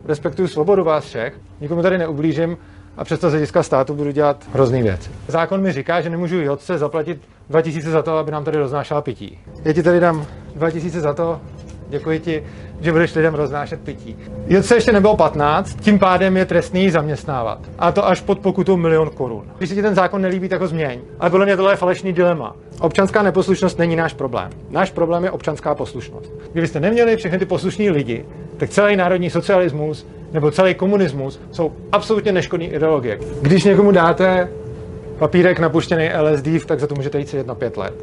respektuju svobodu vás všech, nikomu tady neublížím a přesto z hlediska státu budu dělat hrozný věci. Zákon mi říká, že nemůžu Jotce zaplatit 2000 za to, aby nám tady roznášela pití. Já ti tady dám 2000 za to, děkuji ti, že budeš lidem roznášet pití. Jotce ještě nebylo 15, tím pádem je trestný zaměstnávat. A to až pod pokutou 1 000 000 korun. Když se ti ten zákon nelíbí, tak ho změň. Ale podle mě tohle je falešný dilema. Občanská neposlušnost není náš problém. Náš problém je občanská poslušnost. Kdybyste neměli všechny ty poslušní lidi, tak celý národní socialismus nebo celý komunismus jsou absolutně neškodný ideologie. Když někomu dáte papírek napuštěný LSD, tak za to můžete jít sedět na 5 let.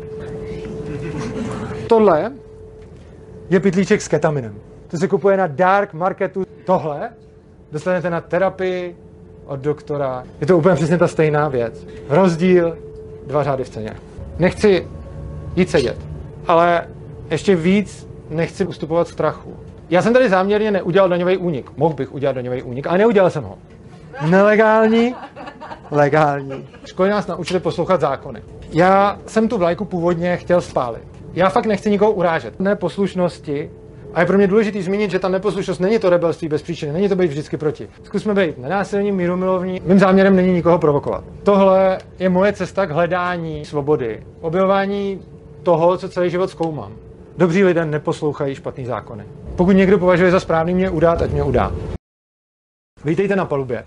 Tohle je pytlíček s ketaminem. To se kupuje na dark marketu. Tohle dostanete na terapii od doktora. Je to úplně přesně ta stejná věc. Rozdíl 2 řády v ceně. Nechci jít sedět, ale ještě víc nechci ustupovat strachu. Já jsem tady záměrně neudělal daňový únik. Mohl bych udělat daňový únik, ale neudělal jsem ho. Nelegální, legální. Školy nás naučili poslouchat zákony. Já jsem tu vlajku původně chtěl spálit. Já fakt nechci nikoho urážet. Neposlušnosti. A je pro mě důležité zmínit, že ta neposlušnost není to rebelství bez příčiny, není to být vždycky proti. Zkusme být nenásilní, mírumilovní. Mým záměrem není nikoho provokovat. Tohle je moje cesta k hledání svobody, objevování toho, co celý život zkoumám. Dobří lidé neposlouchají špatný zákony. Pokud někdo považuje za správný mě udát, ať mě udá. Vítejte na palubě.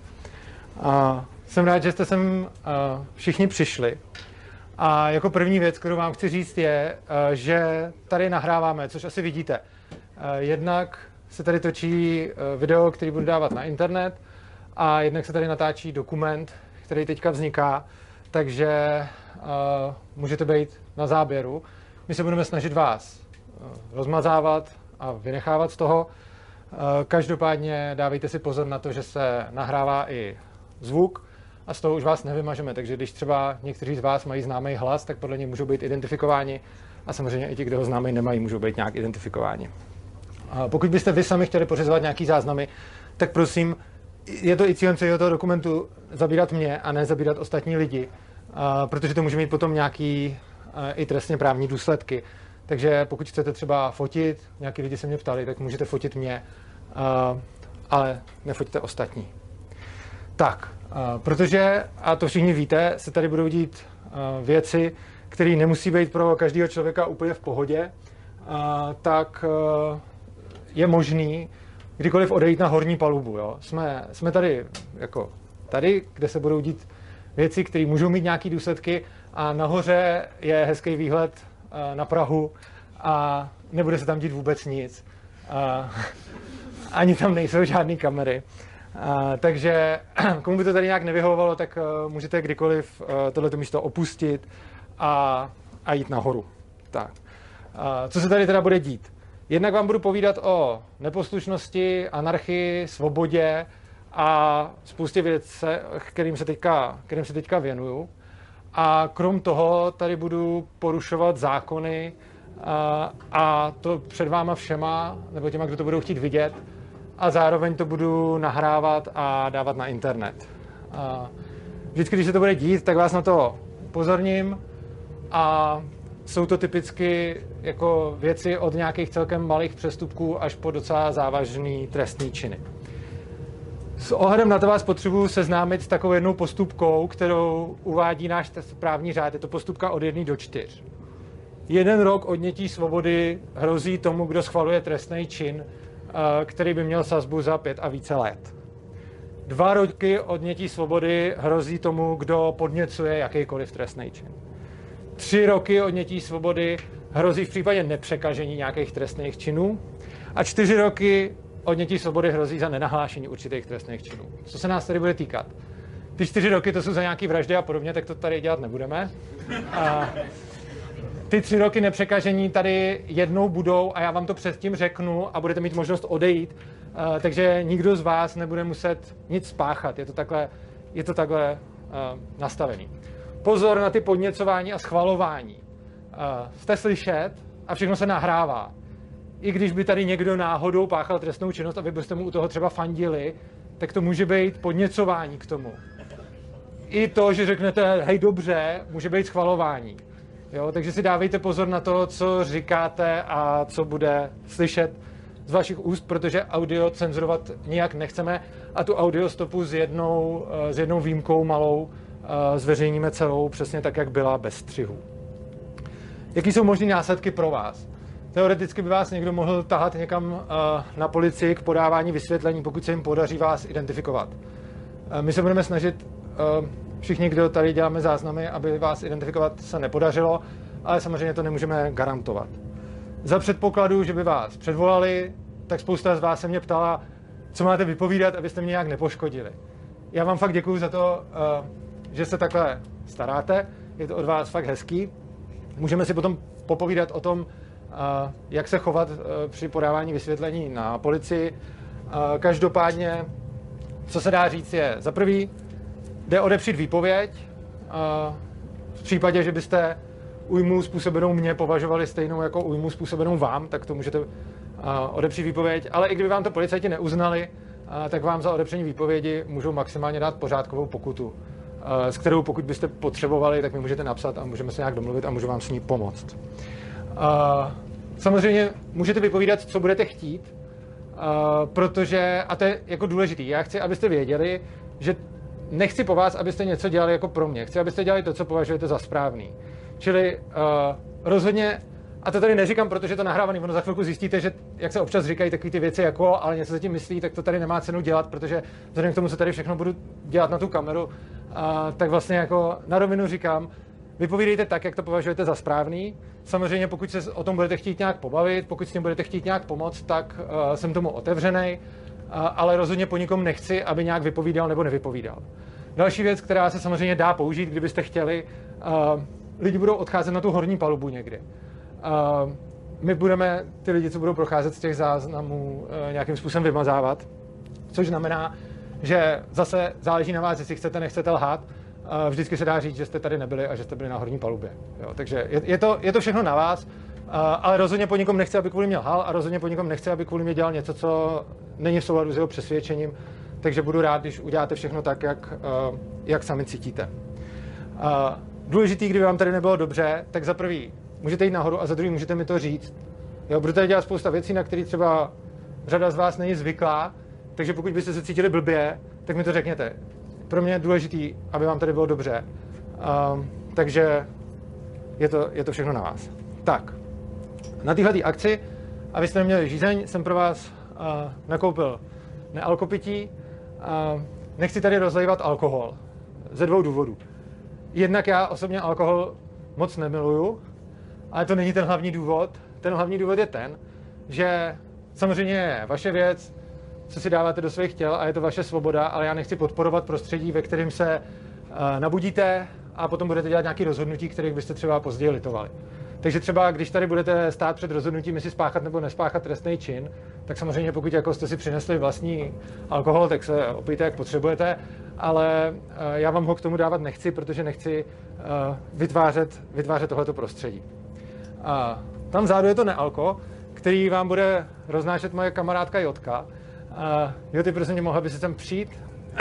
Jsem rád, že jste sem všichni přišli. A jako první věc, kterou vám chci říct, je, že tady nahráváme, což asi vidíte. Jednak se tady točí video, který budu dávat na internet, a jednak se tady natáčí dokument, který teďka vzniká, takže můžete být na záběru. My se budeme snažit vás rozmazávat a vynechávat z toho. Každopádně dávejte si pozor na to, že se nahrává i zvuk a z toho už vás nevymažeme, takže když třeba někteří z vás mají známý hlas, tak podle něj můžou být identifikováni a samozřejmě i ti, kdo ho známý nemají, můžou být nějak identifikováni. Pokud byste vy sami chtěli pořizovat nějaký záznamy, tak prosím, je to i cílem celého toho dokumentu zabírat mě a ne zabírat ostatní lidi, protože to může mít potom nějaký i trestně právní důsledky. Takže pokud chcete třeba fotit, nějaký lidi se mě ptali, tak můžete fotit mě, ale nefoťte ostatní. Tak, protože, a to všichni víte, se tady budou dít věci, které nemusí být pro každého člověka úplně v pohodě, tak je možný kdykoliv odejít na horní palubu. Jo? Jsme tady, jako tady, kde se budou dít věci, které můžou mít nějaké důsledky, a nahoře je hezký výhled na Prahu a nebude se tam dít vůbec nic. Ani tam nejsou žádné kamery. Takže komu by to tady nějak nevyhovovalo, tak můžete kdykoliv tohleto místo opustit a jít nahoru. Tak. Co se tady teda bude dít? Jednak vám budu povídat o neposlušnosti, anarchii, svobodě a spoustě věcí, kterým se teďka věnuju. A krom toho tady budu porušovat zákony a to před váma všema, nebo těma, kdo to budou chtít vidět. A zároveň to budu nahrávat a dávat na internet. Vždycky, když se to bude dít, tak vás na to upozorním a jsou to typicky jako věci od nějakých celkem malých přestupků až po docela závažný trestný činy. S ohledem na to vás potřebuji seznámit s takovou jednou postupkou, kterou uvádí náš právní řád. Je to postupka od 1 do 4. 1 rok odnětí svobody hrozí tomu, kdo schvaluje trestný čin, který by měl sazbu za 5 a více let. 2 roky odnětí svobody hrozí tomu, kdo podněcuje jakýkoliv trestný čin. 3 roky odnětí svobody hrozí v případě nepřekažení nějakých trestných činů a 4 roky odnětí svobody hrozí za nenahlášení určitých trestných činů. Co se nás tady bude týkat? Ty 4 roky to jsou za nějaký vraždy a podobně, tak to tady dělat nebudeme. Ty 3 roky nepřekažení tady jednou budou a já vám to předtím řeknu a budete mít možnost odejít, takže nikdo z vás nebude muset nic spáchat. Je to takhle nastavený. Pozor na ty podněcování a schvalování. Jste slyšet a všechno se nahrává. I když by tady někdo náhodou páchal trestnou činnost a vy byste mu u toho třeba fandili, tak to může být podněcování k tomu. I to, že řeknete, hej dobře, může být schvalování. Jo, takže si dávejte pozor na to, co říkáte a co bude slyšet z vašich úst, protože audio cenzurovat nijak nechceme a tu audiostopu s jednou výjimkou malou zveřejníme celou přesně tak, jak byla, bez střihů. Jaký jsou možné následky pro vás? Teoreticky by vás někdo mohl tahat někam na policii k podávání vysvětlení, pokud se jim podaří vás identifikovat. My se budeme snažit, všichni, kdo tady děláme záznamy, aby vás identifikovat se nepodařilo, ale samozřejmě to nemůžeme garantovat. Za předpokladu, že by vás předvolali, tak spousta z vás se mě ptala, co máte vypovídat, abyste mě nějak nepoškodili. Já vám fakt děkuju za to, že se takhle staráte, je to od vás fakt hezký. Můžeme si potom popovídat o tom, jak se chovat při podávání vysvětlení na policii. Každopádně, co se dá říct, je za prvý, jde odepřít výpověď. V případě, že byste újmu způsobenou mně považovali stejnou jako újmu způsobenou vám, tak to můžete odepřít výpověď. Ale i kdyby vám to policajti neuznali, tak vám za odepření výpovědi můžou maximálně dát pořádkovou pokutu, s kterou pokud byste potřebovali, tak mi můžete napsat a můžeme se nějak domluvit a můžu vám s ní pomoct. Samozřejmě můžete vypovídat, co budete chtít, protože, a to je jako důležitý, já chci, abyste věděli, že nechci po vás, abyste něco dělali jako pro mě. Chci, abyste dělali to, co považujete za správný. Čili rozhodně, a to tady neříkám, protože to nahrávaný, ono za chvilku zjistíte, že jak se občas říkají takové ty věci jako, ale něco se tím myslí, tak to tady nemá cenu dělat, protože vzhledem k tomu, co tady všechno budu dělat na tu kameru, tak vlastně jako na rovinu říkám, vypovídejte tak, jak to považujete za správný. Samozřejmě, pokud se o tom budete chtít nějak pobavit, pokud s tím budete chtít nějak pomoct, tak jsem tomu otevřenej, ale rozhodně po nikom nechci, aby nějak vypovídal nebo nevypovídal. Další věc, která se samozřejmě dá použít, kdybyste chtěli, lidi budou odcházet na tu horní palubu někdy. My budeme ty lidi, co budou procházet z těch záznamů, nějakým způsobem vymazávat, což znamená, že zase záleží na vás, jestli chcete, nechcete lhát. Vždycky se dá říct, že jste tady nebyli a že jste byli na horní palubě. Jo, takže je to všechno na vás, ale rozhodně po nikom nechci, aby kvůli mě lhal a rozhodně po nikom nechci, aby kvůli mě dělal něco, co není v souladu s jeho přesvědčením. Takže budu rád, když uděláte všechno tak, jak sami cítíte. Důležitý, kdyby vám tady nebylo dobře, tak za prvý můžete jít nahoru a za druhý můžete mi to říct. Jo, budu tady dělat spousta věcí, na které třeba řada z vás není zvyklá, takže pokud byste se cítili blbě, tak mi to řekněte. Pro mě je důležitý, aby vám tady bylo dobře. Takže je to všechno na vás. Tak, na téhletý akci, abyste neměli žízeň, jsem pro vás nakoupil nealkopití. Nechci tady rozlévat alkohol. Ze dvou důvodů. Jednak já osobně alkohol moc nemiluju, ale to není ten hlavní důvod. Ten hlavní důvod je ten, že samozřejmě je vaše věc, co si dáváte do svých těl a je to vaše svoboda, ale já nechci podporovat prostředí, ve kterém se nabudíte a potom budete dělat nějaké rozhodnutí, kterých byste třeba později litovali. Takže třeba, když tady budete stát před rozhodnutím, jestli spáchat nebo nespáchat trestný čin, tak samozřejmě pokud jako jste si přinesli vlastní alkohol, tak se opijte, jak potřebujete, ale já vám ho k tomu dávat nechci, protože nechci vytvářet tohleto prostředí. Tam vzadu je to nealko, který vám bude roznášet moje kamarádka Jotka. Joty, prosím tě, mohla by si sem přijít?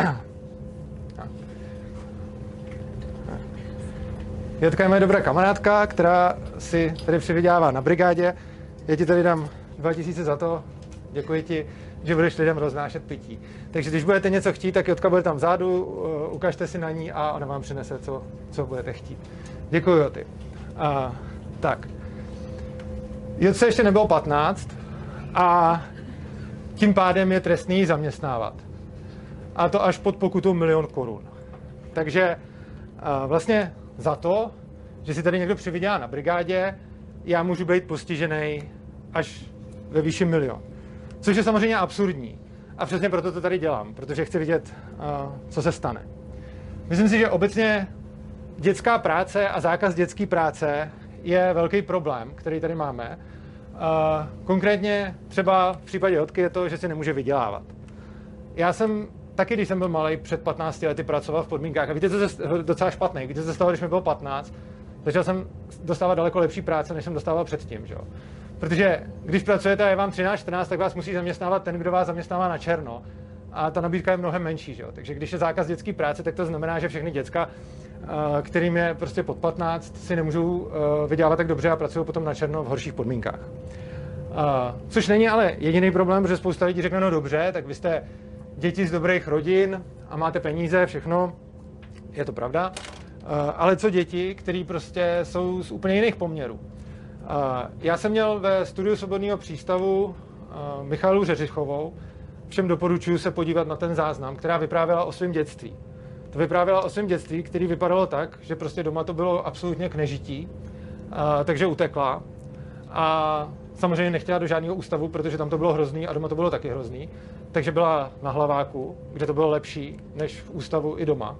Jotka je moje dobrá kamarádka, která si tady přivydělává na brigádě. Já ti tady dám 2000 za to. Děkuji ti, že budeš lidem roznášet pití. Takže když budete něco chtít, tak Jotka bude tam vzadu, ukažte si na ní a ona vám přinese, co budete chtít. Děkuji, Joty. Tak. Jotce ještě nebylo 15 a tím pádem je trestný zaměstnávat. A to až pod pokutu 1 000 000 korun. Takže vlastně za to, že si tady někdo přivydělá na brigádě, já můžu být postižený až ve výši 1 000 000. Což je samozřejmě absurdní. A přesně proto to tady dělám, protože chci vidět, co se stane. Myslím si, že obecně dětská práce a zákaz dětské práce je velký problém, který tady máme. Konkrétně třeba v případě Jotky je to, že si nemůže vydělávat. Já jsem taky, když jsem byl malý, před 15 lety pracoval v podmínkách. A víte, co je docela špatný? Víte, co se stalo, když mi bylo 15? Začal jsem dostávat daleko lepší práce, než jsem dostával předtím. Že? Protože když pracujete a je vám 13-14, tak vás musí zaměstnávat ten, kdo vás zaměstnává na černo. A ta nabídka je mnohem menší. Že? Takže když je zákaz dětské práce, tak to znamená, že všechny děcka, kterým je prostě pod 15, si nemůžou vydělávat tak dobře a pracují potom na černo v horších podmínkách. Což není ale jediný problém, protože spousta lidí řekne, no dobře, tak vy jste děti z dobrých rodin a máte peníze, všechno, je to pravda. Ale co děti, které prostě jsou z úplně jiných poměrů? Já jsem měl ve studiu Svobodného přístavu Michaelu Řeřichovou, všem doporučuji se podívat na ten záznam, která vyprávěla o svém dětství. To vyprávěla o svém dětství, který vypadalo tak, že prostě doma to bylo absolutně k nežití, takže utekla. A samozřejmě nechtěla do žádného ústavu, protože tam to bylo hrozný a doma to bylo taky hrozný. Takže byla na Hlaváku, kde to bylo lepší než v ústavu i doma.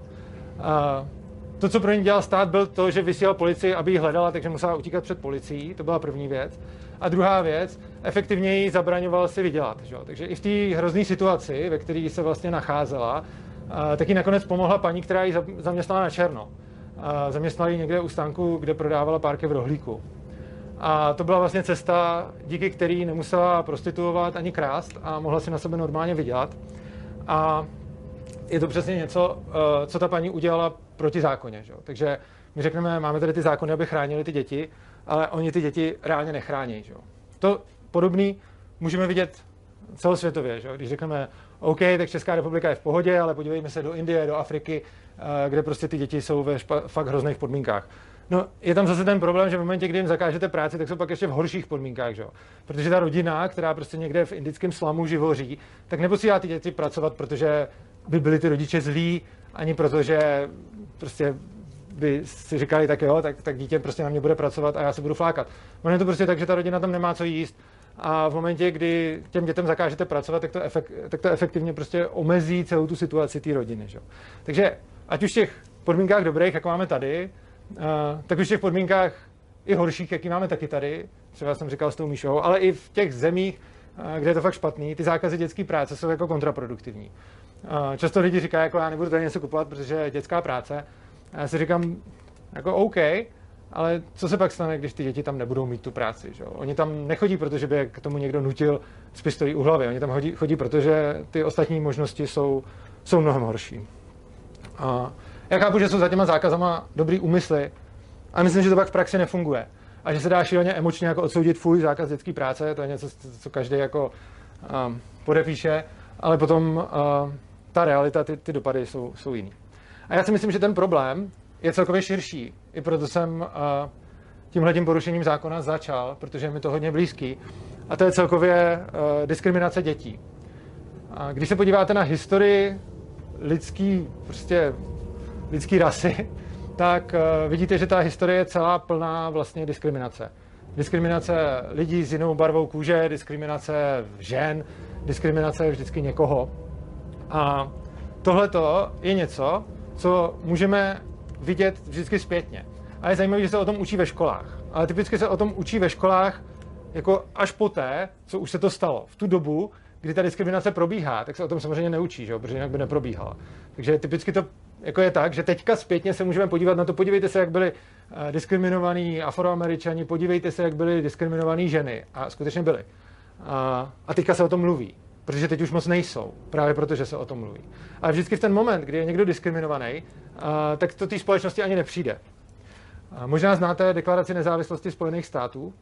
To, co pro ní dělal stát, byl to, že vysílal policii, aby ji hledala, takže musela utíkat před policií. To byla první věc. A druhá věc, efektivně jí zabraňoval si vydělat. Že? Takže i v té hrozné situaci, ve které se vlastně nacházela, tak jí nakonec pomohla paní, která ji zaměstnala na černo. Zaměstnala ji někde u stánku, kde prodávala párky v rohlíku. A to byla vlastně cesta, díky které nemusela prostituovat ani krást a mohla si na sebe normálně vydělat. A je to přesně něco, co ta paní udělala proti zákoně. Že? Takže my řekneme, máme tady ty zákony, aby chránili ty děti, ale oni ty děti reálně nechrání. Že? To podobný můžeme vidět celosvětově. Že? Když řekneme, OK, tak Česká republika je v pohodě, ale podívejme se do Indie, do Afriky, kde prostě ty děti jsou ve fakt hrozných podmínkách. No, je tam zase ten problém, že v momentě, kdy jim zakážete práci, tak jsou pak ještě v horších podmínkách, že? Protože ta rodina, která prostě někde v indickém slamu živoří, tak neposílá ty děti pracovat, protože by byli ty rodiče zlí, ani protože prostě by si říkali, tak jo, tak dítě prostě na mě bude pracovat a já se budu flákat. Ono je to prostě tak, že ta rodina tam nemá co jíst a v momentě, kdy těm dětem zakážete pracovat, tak to efektivně prostě omezí celou tu situaci té rodiny, že? Takže ať už v těch podmínkách dobrých, jako máme tady, tak už v těch podmínkách i horších, jaký máme taky tady, třeba jsem říkal s tou Míšou, ale i v těch zemích, kde je to fakt špatný, ty zákazy dětské práce jsou jako kontraproduktivní. Často lidi říkají, jako já nebudu tady něco kupovat, protože je dětská práce. A já si říkám, jako OK, ale co se pak stane, když ty děti tam nebudou mít tu práci? Že? Oni tam nechodí, protože by k tomu někdo nutil s pistolí u hlavy. Oni tam chodí, protože ty ostatní možnosti jsou mnohem horší. Já chápu, že jsou za těma zákazama dobrý úmysly, a myslím, že to pak v praxi nefunguje. A že se dá šíleně emočně jako odsoudit fuj, zákaz dětské práce, to je něco, co každý jako podepíše, ale potom ta realita, ty dopady jsou jiný. A já si myslím, že ten problém je celkově širší. I proto jsem tímhletím porušením zákona začal, protože je mi to hodně blízký. A to je celkově diskriminace dětí. A když se podíváte na historii lidský rasy, tak vidíte, že ta historie je celá plná vlastně diskriminace. Diskriminace lidí s jinou barvou kůže, diskriminace žen, diskriminace vždycky někoho. A tohleto je něco, co můžeme vidět vždycky zpětně. A je zajímavé, že se o tom učí ve školách. Ale typicky se o tom učí ve školách jako až poté, co už se to stalo. V tu dobu, kdy ta diskriminace probíhá, tak se o tom samozřejmě neučí, že? Protože jinak by neprobíhala. Takže typicky to jako je tak, že teďka zpětně se můžeme podívat na to, podívejte se, jak byli diskriminovaní Afroameričani, podívejte se, jak byly diskriminované ženy. A skutečně byly. A teďka se o tom mluví, protože teď už moc nejsou, právě protože se o tom mluví. Ale vždycky v ten moment, kdy je někdo diskriminovaný, tak to té společnosti ani nepřijde. Možná znáte Deklaraci nezávislosti Spojených států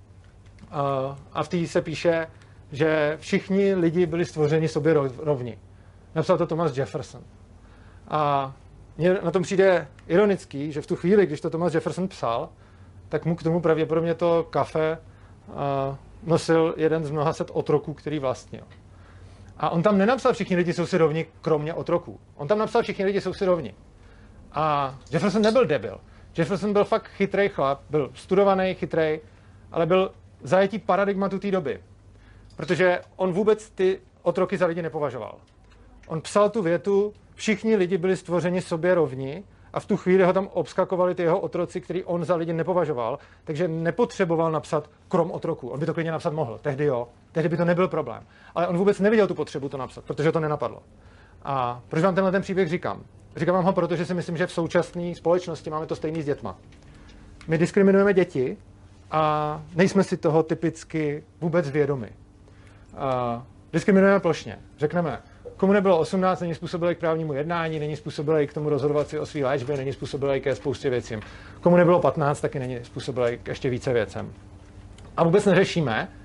a v té se píše, že všichni lidi byli stvořeni sobě rovni. Napsal to Thomas Jefferson. A mně na tom přijde ironický, že v tu chvíli, když to Thomas Jefferson psal, tak mu k tomu pravděpodobně to kafe nosil jeden z mnoha set otroků, který vlastnil. A on tam nenapsal všichni lidi jsou si rovni, kromě otroků. On tam napsal všichni lidi jsou si rovni. A Jefferson nebyl debil. Jefferson byl fakt chytrý chlap, byl studovaný, chytrý, ale byl zajetí paradigmatu té doby. Protože on vůbec ty otroky za lidi nepovažoval. On psal tu větu, všichni lidi byli stvořeni sobě rovni a v tu chvíli ho tam obskakovali ty jeho otroci, který on za lidi nepovažoval, takže nepotřeboval napsat krom otroků. On by to klidně napsat mohl, tehdy jo, tehdy by to nebyl problém. Ale on vůbec neviděl tu potřebu to napsat, protože to nenapadlo. A proč vám tenhle ten příběh říkám? Říkám vám ho, protože si myslím, že v současné společnosti máme to stejný s dětma. My diskriminujeme děti a nejsme si toho typicky vůbec vědomi. Diskriminujeme plošně. Řekneme, komu nebylo 18, není způsobilý k právnímu jednání, není způsobilý k tomu rozhodovat si o svý léčbě, není způsobilý ke spoustě věcím. Komu nebylo 15, taky není způsobilý k ještě více věcem. A vůbec neřešíme,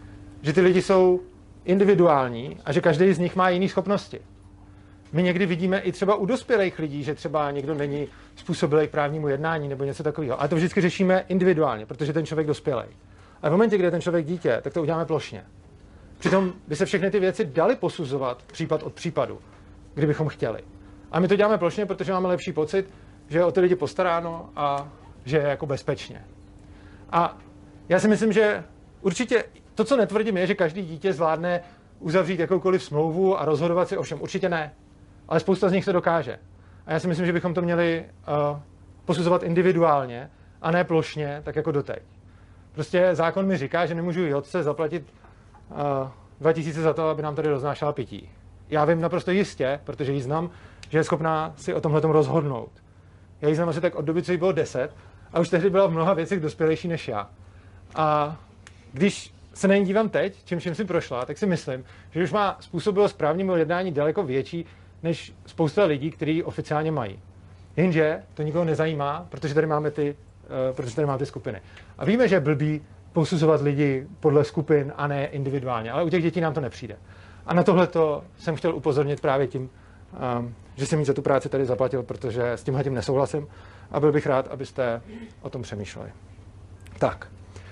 že ty lidi jsou individuální a že každý z nich má jiné schopnosti. My někdy vidíme i třeba u dospělých lidí, že třeba někdo není způsobilý k právnímu jednání nebo něco takového. Ale to vždycky řešíme individuálně, protože ten člověk dospělej. A v momentě, kdy je ten člověk dítě, tak to uděláme plošně. Přitom by se všechny ty věci daly posuzovat případ od případu, kdybychom chtěli. A my to děláme plošně, protože máme lepší pocit, že je o ty lidi postaráno a že je jako bezpečně. A já si myslím, že určitě to, co netvrdím, je, že každý dítě zvládne uzavřít jakoukoliv smlouvu a rozhodovat si o všem. Určitě ne. Ale spousta z nich se dokáže. A já si myslím, že bychom to měli posuzovat individuálně a ne plošně, tak jako doteď. Prostě zákon mi říká, že nemůžu Jotce zaplatit 2000 za to, aby nám tady roznášela pití. Já vím naprosto jistě, protože ji znám, že je schopná si o tomhletom rozhodnout. Já ji znám asi tak od doby, co jí bylo 10 a už tehdy byla v mnoha věcech dospělejší než já. A když se na ní dívám teď, čím si prošla, tak si myslím, že už má způsobilost správnímu jednání daleko větší než spousta lidí, kteří oficiálně mají. Jenže to nikoho nezajímá, protože tady máme ty skupiny. A víme, že je blbý posuzovat lidi podle skupin a ne individuálně, ale u těch dětí nám to nepřijde. A na tohleto jsem chtěl upozornit právě tím, že jsem jí za tu práci tady zaplatil, protože s tímhle tím nesouhlasím a byl bych rád, abyste o tom přemýšleli. Tak.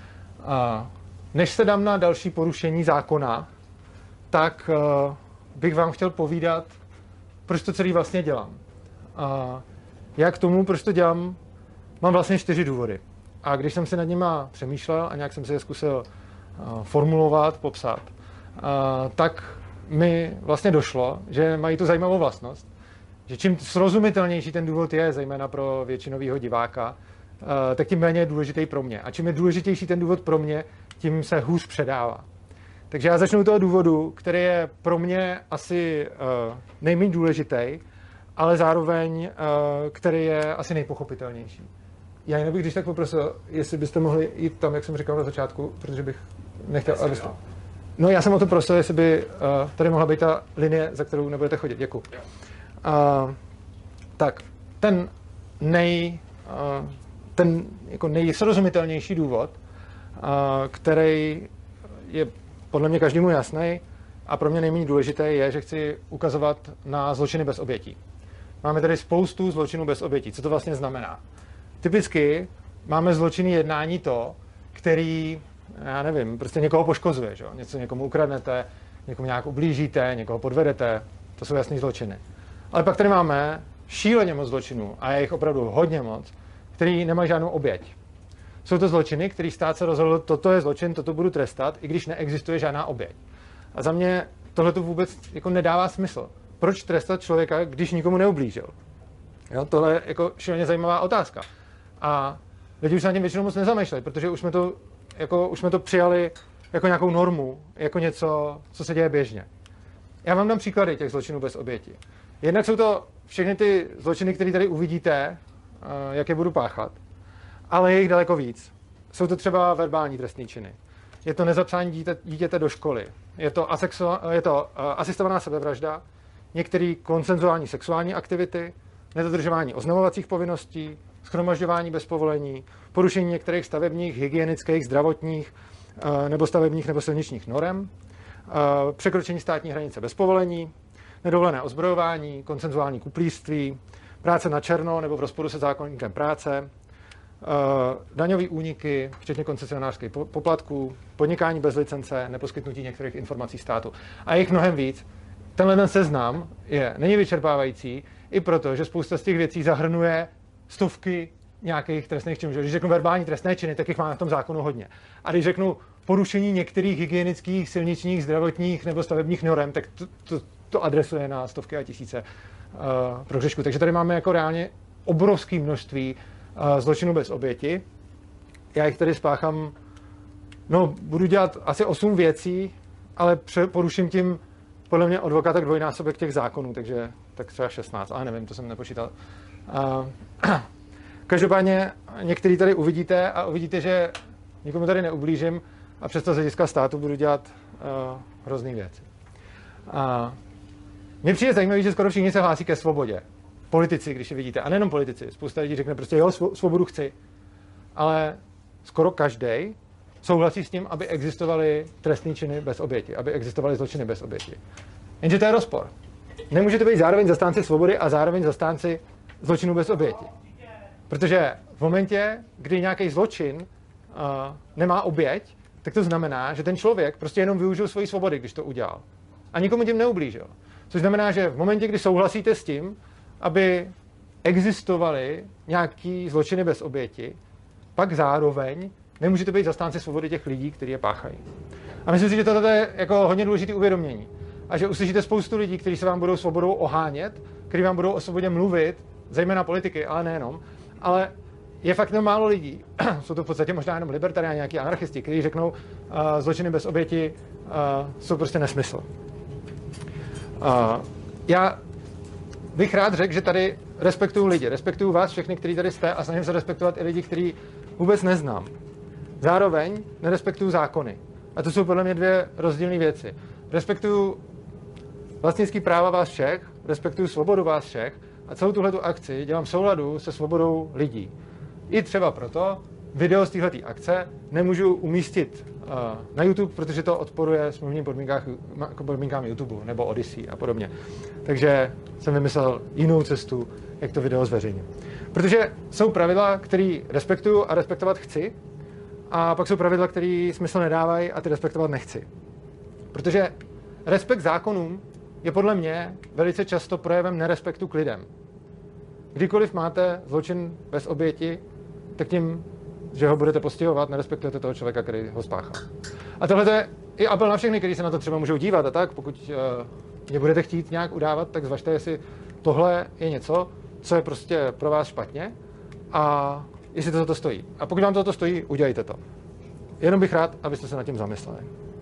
Než se dám na další porušení zákona, tak bych vám chtěl povídat, proč to celý vlastně dělám. Já k tomu, proč to dělám, mám vlastně 4 důvody. A když jsem si nad nima přemýšlel a nějak jsem si je zkusil formulovat, popsat, tak mi vlastně došlo, že mají tu zajímavou vlastnost, že čím srozumitelnější ten důvod je, zejména pro většinového diváka, tak tím méně je důležitý pro mě. A čím je důležitější ten důvod pro mě, tím se hůř předává. Takže já začnu u toho důvodu, který je pro mě asi nejméně důležitý, ale zároveň, který je asi nejpochopitelnější. Já jenom bych, když tak poprosil, jestli byste mohli jít tam, jak jsem říkal na začátku, protože bych nechtěl, abyste... No já jsem o to prosil, jestli by tady mohla být ta linie, za kterou nebudete chodit. Děkuji. Tak, ten jako nejsrozumitelnější důvod, který je podle mě každému jasný a pro mě nejméně důležitý, je, že chci ukazovat na zločiny bez obětí. Máme tady spoustu zločinů bez obětí. Co to vlastně znamená? Typicky máme zločiny jednání to, který, já nevím, prostě někoho poškozuje, že? Něco někomu ukradnete, někomu nějak ublížíte, někoho podvedete, to jsou jasný zločiny. Ale pak tady máme šíleně moc zločinů, a je jich opravdu hodně moc, který nemají žádnou oběť. Jsou to zločiny, který stát se rozhodl, toto je zločin, toto budu trestat, i když neexistuje žádná oběť. A za mě tohle to vůbec jako nedává smysl. Proč trestat člověka, když nikomu neublížil? Jo, tohle je jako šíleně zajímavá otázka. A lidi už se na tím většinou moc nezamýšlejí, protože už jsme to přijali jako nějakou normu, jako něco, co se děje běžně. Já vám dám příklady těch zločinů bez oběti. Jednak jsou to všechny ty zločiny, které tady uvidíte, jak je budu páchat, ale je jich daleko víc. Jsou to třeba verbální trestné činy. Je to nezapsání dítěte do školy. Je to asistovaná sebevražda, některé konsenzuální sexuální aktivity, nedodržování oznamovacích povinností, shromažďování bez povolení, porušení některých stavebních, hygienických, zdravotních nebo stavebních nebo silničních norem, překročení státní hranice bez povolení, nedovolené ozbrojování, konsenzuální kuplířství, práce na černo nebo v rozporu se zákoníkem práce, daňové úniky, včetně koncesionářských poplatků, podnikání bez licence, neposkytnutí některých informací státu. A je jich mnohem víc. Tenhle seznam není vyčerpávající, i proto, že spousta z těch věcí zahrnuje stovky nějakých trestných činů. Když řeknu verbální trestné činy, tak jich máme v tom zákonu hodně. A když řeknu porušení některých hygienických, silničních, zdravotních nebo stavebních norem, tak to adresuje na stovky a tisíce prohřešků. Takže tady máme jako reálně obrovské množství zločinů bez oběti. Já jich tady spáchám, budu dělat asi 8 věcí, ale poruším tím podle mě od tak dvojnásobek těch zákonů, takže tak třeba 16, ale nevím, to jsem nepočítal. Každopádně některý tady uvidíte a uvidíte, že nikomu tady neublížím a přesto z hlediska státu budu dělat hrozný věci. Mně přijde zajímavý, že skoro všichni se hlásí ke svobodě. Politici, když je vidíte, a nejenom politici. Spousta lidí řekne prostě, jo, svobodu chci. Ale skoro každý souhlasí s tím, aby existovaly trestné činy bez oběti, aby existovaly zločiny bez oběti. Jenže to je rozpor. Nemůžete být zároveň zastánci svobody a zároveň zastánci zločinu bez oběti. Protože v momentě, kdy nějaký zločin nemá oběť, tak to znamená, že ten člověk prostě jenom využil svoji svobody, když to udělal. A nikomu tím neublížil. Což znamená, že v momentě, kdy souhlasíte s tím, aby existovaly nějaký zločiny bez oběti, pak zároveň nemůžete být zastánci svobody těch lidí, kteří je páchají. A myslím si, že tohle je jako hodně důležité uvědomění. A že uslyšíte spoustu lidí, kteří se vám budou svobodou ohánět, kteří vám budou o svobodě mluvit, zejména politiky, ale nejenom. Ale je fakt málo lidí, jsou to v podstatě možná jenom libertariáni, nějaký anarchisti, kteří řeknou, zločiny bez oběti jsou prostě nesmysl. Já bych rád řekl, že tady respektuju lidi, respektuju vás všechny, kteří tady jste a snažím se respektovat i lidi, kteří vůbec neznám. Zároveň nerespektuju zákony. A to jsou podle mě dvě rozdílné věci. Respektuju vlastnický práva vás všech, respektuju svobodu vás všech a celou tuhletu akci dělám v souladu se svobodou lidí. I třeba proto video z téhleté akce nemůžu umístit na YouTube, protože to odporuje smluvním podmínkám YouTube nebo Odyssey a podobně. Takže jsem vymyslel jinou cestu, jak to video zveřejnit. Protože jsou pravidla, které respektuju a respektovat chci, a pak jsou pravidla, které smysl nedávají a ty respektovat nechci. Protože respekt zákonům je podle mě velice často projevem nerespektu k lidem. Kdykoliv máte zločin bez oběti, tak tím, že ho budete postihovat, nerespektujete toho člověka, který ho spáchal. A tohle je i apel na všechny, kteří se na to třeba můžou dívat a tak. Pokud mě budete chtít nějak udávat, tak zvažte, jestli tohle je něco, co je prostě pro vás špatně a jestli to za to stojí. A pokud vám to stojí, udělejte to. Jenom bych rád, abyste se nad tím zamysleli.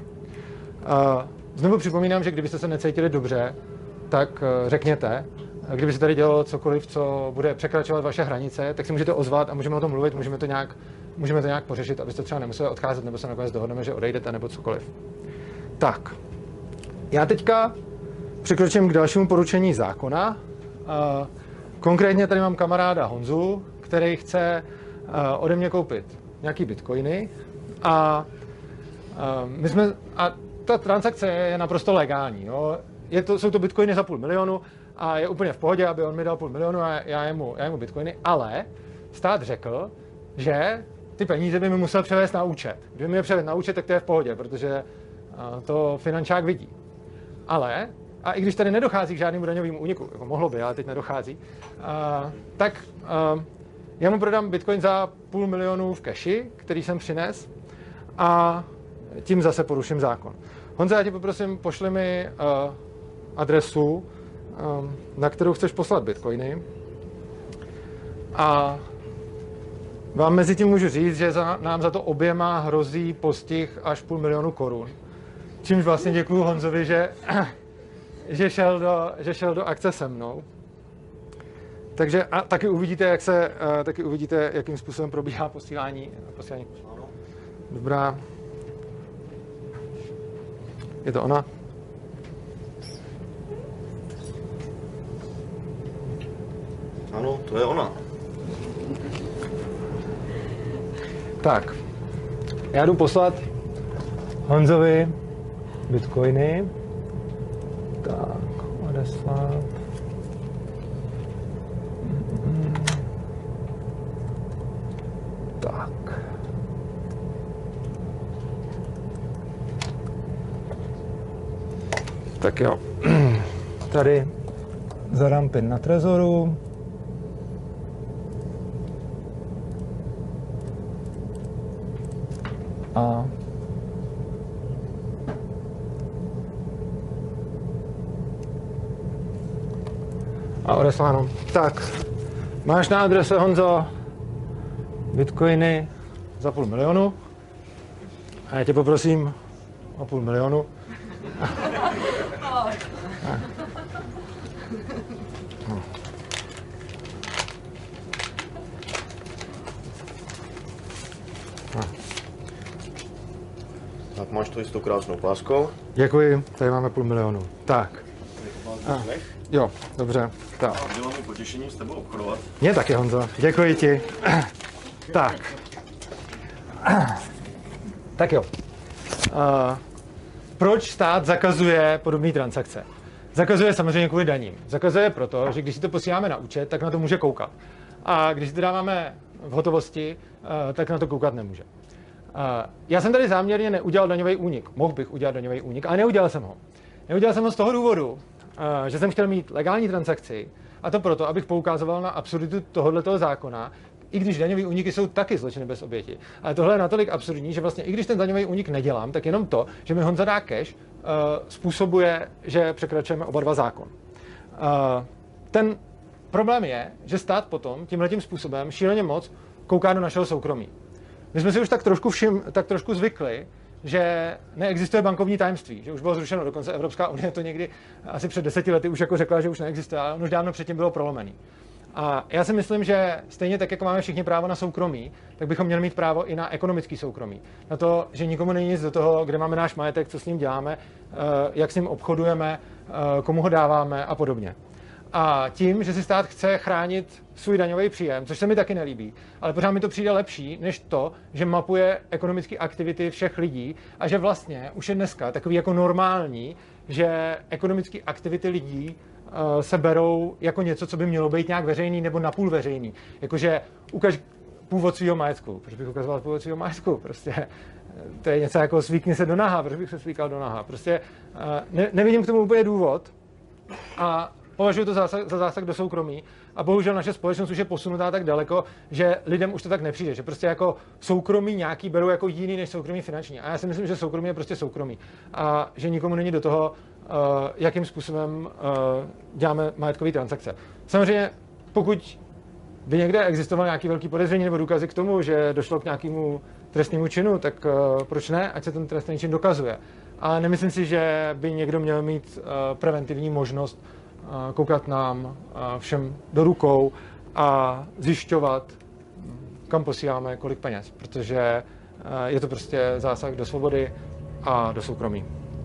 Znovu připomínám, že kdybyste se necítili dobře, tak řekněte. Kdyby se tady dělalo cokoliv, co bude překračovat vaše hranice, tak si můžete ozvat a můžeme o tom mluvit, můžeme to nějak pořešit, abyste třeba nemuseli odcházet, nebo se nakonec dohodneme, že odejdete, nebo cokoliv. Tak, já teďka překročím k dalšímu poručení zákona. Konkrétně tady mám kamaráda Honzu, který chce ode mě koupit nějaký bitcoiny a ta transakce je naprosto legální. Jo? Jsou to bitcoiny za 500 000 a je úplně v pohodě, aby on mi dal 500 000 a já jemu bitcoiny, ale stát řekl, že ty peníze by mi musel převést na účet. Kdyby mi je převést na účet, tak to je v pohodě, protože to finančák vidí. Ale, a i když tady nedochází k žádnému daňovému úniku, jako mohlo by, ale teď nedochází, tak já mu prodám bitcoin za 500 000 v cashi, který jsem přines, a tím zase poruším zákon. Honza, já tě poprosím, pošli mi adresu, na kterou chceš poslat bitcoiny. A vám mezi tím můžu říct, že nám za to oběma hrozí postih až 500 000 korun. Čímž vlastně děkuju Honzovi, že šel do akce se mnou. Takže a taky uvidíte, jakým způsobem probíhá posílání. Dobrá. Je to ona? Ano, to je ona. Tak, já jdu poslat Honzovi bitcoiny. Tak, odeslat. Tak. Tak jo. Tady zadám PIN na Trezoru. A odesláno. Tak, máš na adrese, Honzo, bitcoiny za 500 000 a já tě poprosím o 500 000. Tak máš to i s tou krásnou páskou. Děkuji, tady máme 500 000. Tak. Jo, dobře. Tak. Bylo mi potěšení s tebou obchodovat. Mně taky, Honzo. Děkuji ti. Tak. Tak jo. Proč stát zakazuje podobné transakce? Zakazuje samozřejmě kvůli daním. Zakazuje proto, že když si to posíláme na účet, tak na to může koukat. A když si to dáváme v hotovosti, tak na to koukat nemůže. Já jsem tady záměrně neudělal daňový únik. Mohl bych udělat daňový únik, ale neudělal jsem ho. Neudělal jsem ho z toho důvodu, že jsem chtěl mít legální transakci, a to proto, abych poukazoval na absurditu tohoto zákona, i když daňové úniky jsou taky zločiny bez oběti. Ale tohle je natolik absurdní, že vlastně i když ten daňový únik nedělám, tak jenom to, že mi Honza dá cash, způsobuje, že překračujeme oba dva zákon. Ten problém je, že stát potom tímhletím způsobem šíleně moc kouká do našeho soukromí. My jsme si už tak trošku zvykli, že neexistuje bankovní tajemství, že už bylo zrušeno, dokonce Evropská unie to někdy asi před 10 lety už jako řekla, že už neexistuje, ale už dávno předtím bylo prolomený. A já si myslím, že stejně tak, jako máme všichni právo na soukromí, tak bychom měli mít právo i na ekonomický soukromí. Na to, že nikomu není nic do toho, kde máme náš majetek, co s ním děláme, jak s ním obchodujeme, komu ho dáváme a podobně. A tím, že si stát chce chránit svůj daňový příjem, což se mi taky nelíbí, ale pořád mi to přijde lepší, než to, že mapuje ekonomické aktivity všech lidí a že vlastně už je dneska takový jako normální, že ekonomické aktivity lidí se berou jako něco, co by mělo být nějak veřejný nebo napůl veřejný. Jakože ukaž původ svého majetku. Proč bych ukazoval původ svého majetku? Prostě to je něco jako svíkni se do naha. Proč bych se svíkal do naha? Prostě nevidím k tomu úplně důvod a považuji to za zásah do soukromí a bohužel naše společnost už je posunutá tak daleko, že lidem už to tak nepřijde, že prostě jako soukromí nějaký berou jako jiný než soukromí finanční. A já si myslím, že soukromí je prostě soukromí a že nikomu není do toho, jakým způsobem děláme majetkové transakce. Samozřejmě, pokud by někde existoval nějaký velký podezření nebo důkazy k tomu, že došlo k nějakému trestnému činu, tak proč ne, ať se ten trestný čin dokazuje. Ale nemyslím si, že by někdo měl mít preventivní možnost koukat nám všem do rukou a zjišťovat, kam posíláme kolik peněz, protože je to prostě zásah do svobody a do soukromí.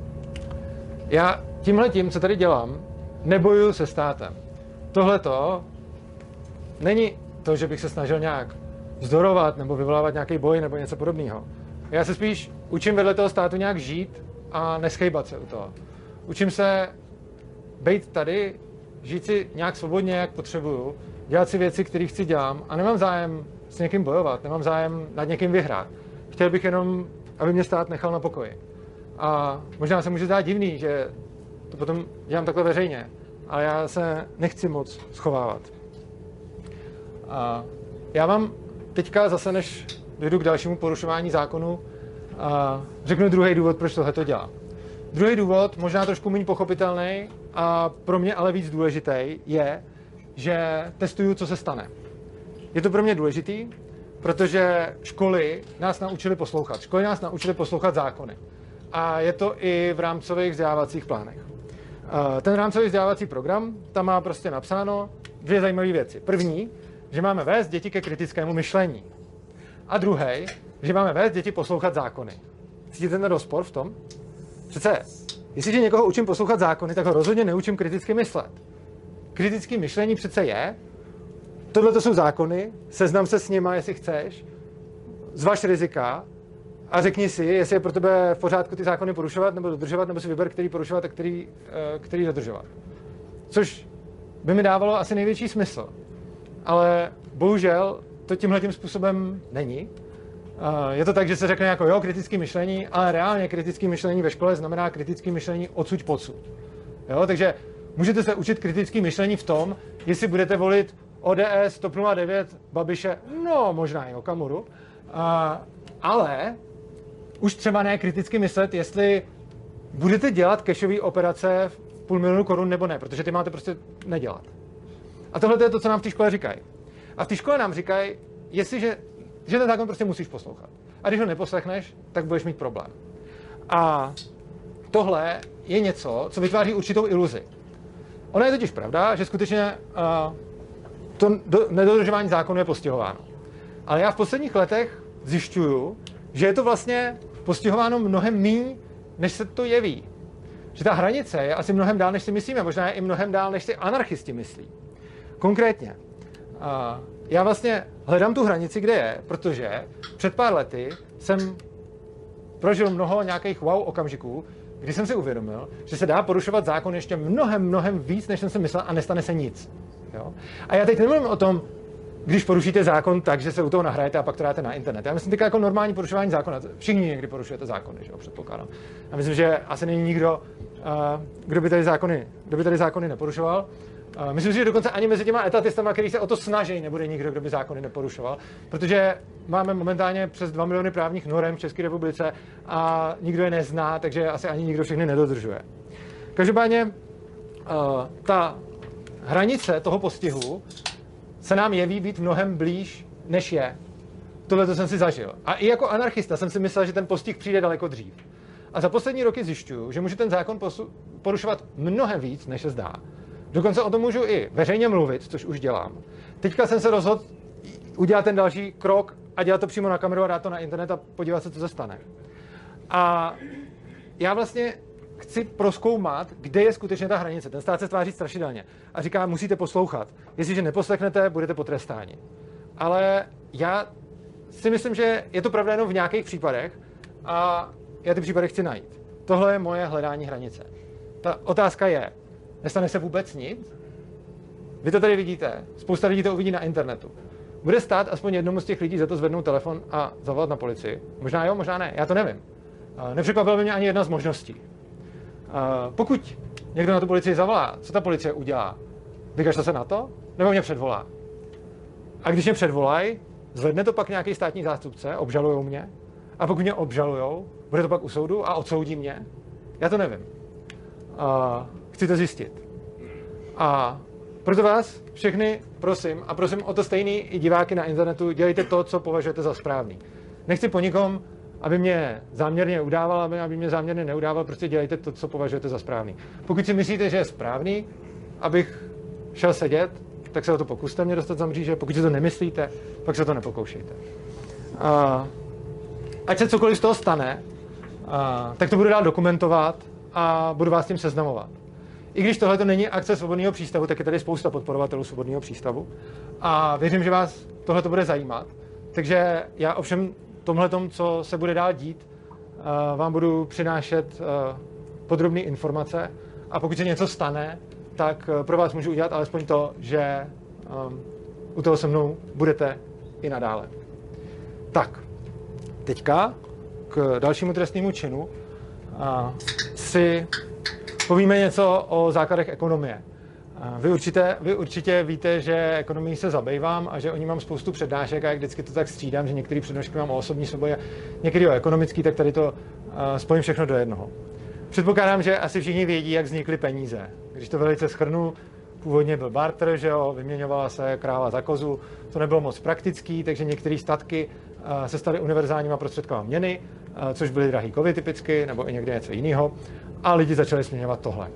Já tímhletím, co tady dělám, nebojuju se státem. Tohleto není to, že bych se snažil nějak vzdorovat nebo vyvolávat nějaký boj nebo něco podobného. Já se spíš učím vedle toho státu nějak žít a neschejbat se u toho. Učím se být tady, žít si nějak svobodně, jak potřebuju, dělat si věci, které chci dělám a nemám zájem s někým bojovat, nemám zájem nad někým vyhrát. Chtěl bych jenom, aby mě stát nechal na pokoji. A možná se může zdát divný, že to potom dělám takhle veřejně, ale já se nechci moc schovávat. A já vám teďka zase, než dojdu k dalšímu porušování zákonu, řeknu druhý důvod, proč tohle to dělám. Druhý důvod, možná trošku méně pochopitelný a pro mě ale víc důležitý, je, že testuju, co se stane. Je to pro mě důležitý, protože školy nás naučily poslouchat. Školy nás naučily poslouchat zákony. A je to i v rámcových vzdělávacích plánech. Ten rámcový vzdělávací program, tam má prostě napsáno dvě zajímavé věci. První, že máme vést děti ke kritickému myšlení. A druhý, že máme vést děti poslouchat zákony. Cítíte ten rozpor v tom? Přece, jestliže někoho učím poslouchat zákony, tak ho rozhodně neučím kriticky myslet. Kritické myšlení přece je, tohle to jsou zákony, seznam se s nima, jestli chceš, zvaž rizika a řekni si, jestli je pro tebe v pořádku ty zákony porušovat nebo dodržovat, nebo si vyber, který porušovat a který dodržovat. Což by mi dávalo asi největší smysl. Ale bohužel to tímhletím způsobem není. Je to tak, že se řekne jako jo, kritické myšlení, ale reálně kritické myšlení ve škole znamená kritické myšlení odsud podsud. Jo, takže můžete se učit kritické myšlení v tom, jestli budete volit ODS, TOP 09, Babiše, no možná i Okamuru, ale už třeba ne kriticky myslet, jestli budete dělat cashové operace v 500 000 korun nebo ne, protože ty máte prostě nedělat. A tohle je to, co nám v té škole říkají. A v té škole nám říkají, že ten zákon prostě musíš poslouchat. A když ho neposlechneš, tak budeš mít problém. A tohle je něco, co vytváří určitou iluzi. Ona je totiž pravda, že skutečně to nedodržování zákonu je postihováno. Ale já v posledních letech zjišťuju, že je to vlastně postihováno mnohem míň, než se to jeví. Že ta hranice je asi mnohem dál, než si myslíme. Možná je i mnohem dál, než si anarchisti myslí. Konkrétně. Já vlastně hledám tu hranici, kde je, protože před pár lety jsem prožil mnoho nějakých wow okamžiků, kdy jsem si uvědomil, že se dá porušovat zákon ještě mnohem víc, než jsem si myslel a nestane se nic. Jo? A já teď nemluvím o tom, když porušíte zákon tak, že se u toho nahrajete a pak to dáte na internet. Já myslím teď jako normální porušování zákona. Všichni někdy porušujete zákony, že jo, předpokládám. Já myslím, že asi není nikdo, kdo by tady zákony neporušoval. Myslím si, že dokonce ani mezi těma etatistama, který se o to snaží, nebude nikdo, kdo by zákony neporušoval, protože máme momentálně přes 2 miliony právních norem v České republice a nikdo je nezná, takže asi ani nikdo všechny nedodržuje. Každopádně ta hranice toho postihu se nám jeví být mnohem blíž, než je. Tohle to jsem si zažil. A i jako anarchista jsem si myslel, že ten postih přijde daleko dřív. A za poslední roky zjišťuju, že můžu ten zákon porušovat mnohem víc, než se zdá. Dokonce o tom můžu i veřejně mluvit, což už dělám. Teďka jsem se rozhodl udělat ten další krok a dělat to přímo na kameru a dát to na internet a podívat se, co se stane. A já vlastně chci prozkoumat, kde je skutečně ta hranice. Ten stát se tváří strašidelně a říká, musíte poslouchat. Jestliže neposlechnete, budete potrestáni. Ale já si myslím, že je to pravda jenom v nějakých případech a já ty případy chci najít. Tohle je moje hledání hranice. Ta otázka je, nestane se vůbec nic? Vy to tady vidíte, spousta lidí to uvidí na internetu. Bude stát aspoň jednomu z těch lidí za to zvednout telefon a zavolat na policii? Možná jo, možná ne, já to nevím. Nepřekvapila by mě ani jedna z možností. Pokud někdo na tu policii zavolá, co ta policie udělá? Vykašle se na to? Nebo mě předvolá? A když mě předvolají, zvedne to pak nějaký státní zástupce, obžalujou mě? A pokud mě obžalujou, bude to pak u soudu a odsoudí mě? Já to nevím. Chci to zjistit. A proto vás všechny prosím, a prosím o to stejný i diváky na internetu, dělejte to, co považujete za správný. Nechci po nikom, aby mě záměrně udával, aby mě záměrně neudával, prostě dělejte to, co považujete za správný. Pokud si myslíte, že je správný, abych šel sedět, tak se o to pokuste mě dostat za mříže. Pokud si to nemyslíte, pak se to nepokoušejte. Ať se cokoliv z toho stane, tak to budu dál dokumentovat a budu vás s tím seznamovat. I když tohle to není akce Svobodného přístavu, tak je tady spousta podporovatelů Svobodného přístavu a věřím, že vás tohle to bude zajímat. Takže já ovšem tomhletom, co se bude dál dít, vám budu přinášet podrobné informace a pokud se něco stane, tak pro vás můžu udělat alespoň to, že u toho se mnou budete i nadále. Tak, teďka k dalšímu trestnému činu si povíme něco o základech ekonomie. Vy určitě víte, že ekonomií se zabývám a že o ní mám spoustu přednášek a jak vždycky to tak střídám, že některé přednášky mám o osobní svobodě, některé o ekonomický, tak tady to spojím všechno do jednoho. Předpokládám, že asi všichni vědí, jak vznikly peníze. Když to velice shrnu, původně byl barter, že jo, vyměňovala se kráva za kozu, to nebylo moc praktický, takže některé statky se staly univerzálníma prostředkama měny, což byly drahý kovy typicky, nebo i někde něco jiného, a lidi začali směňovat tohle.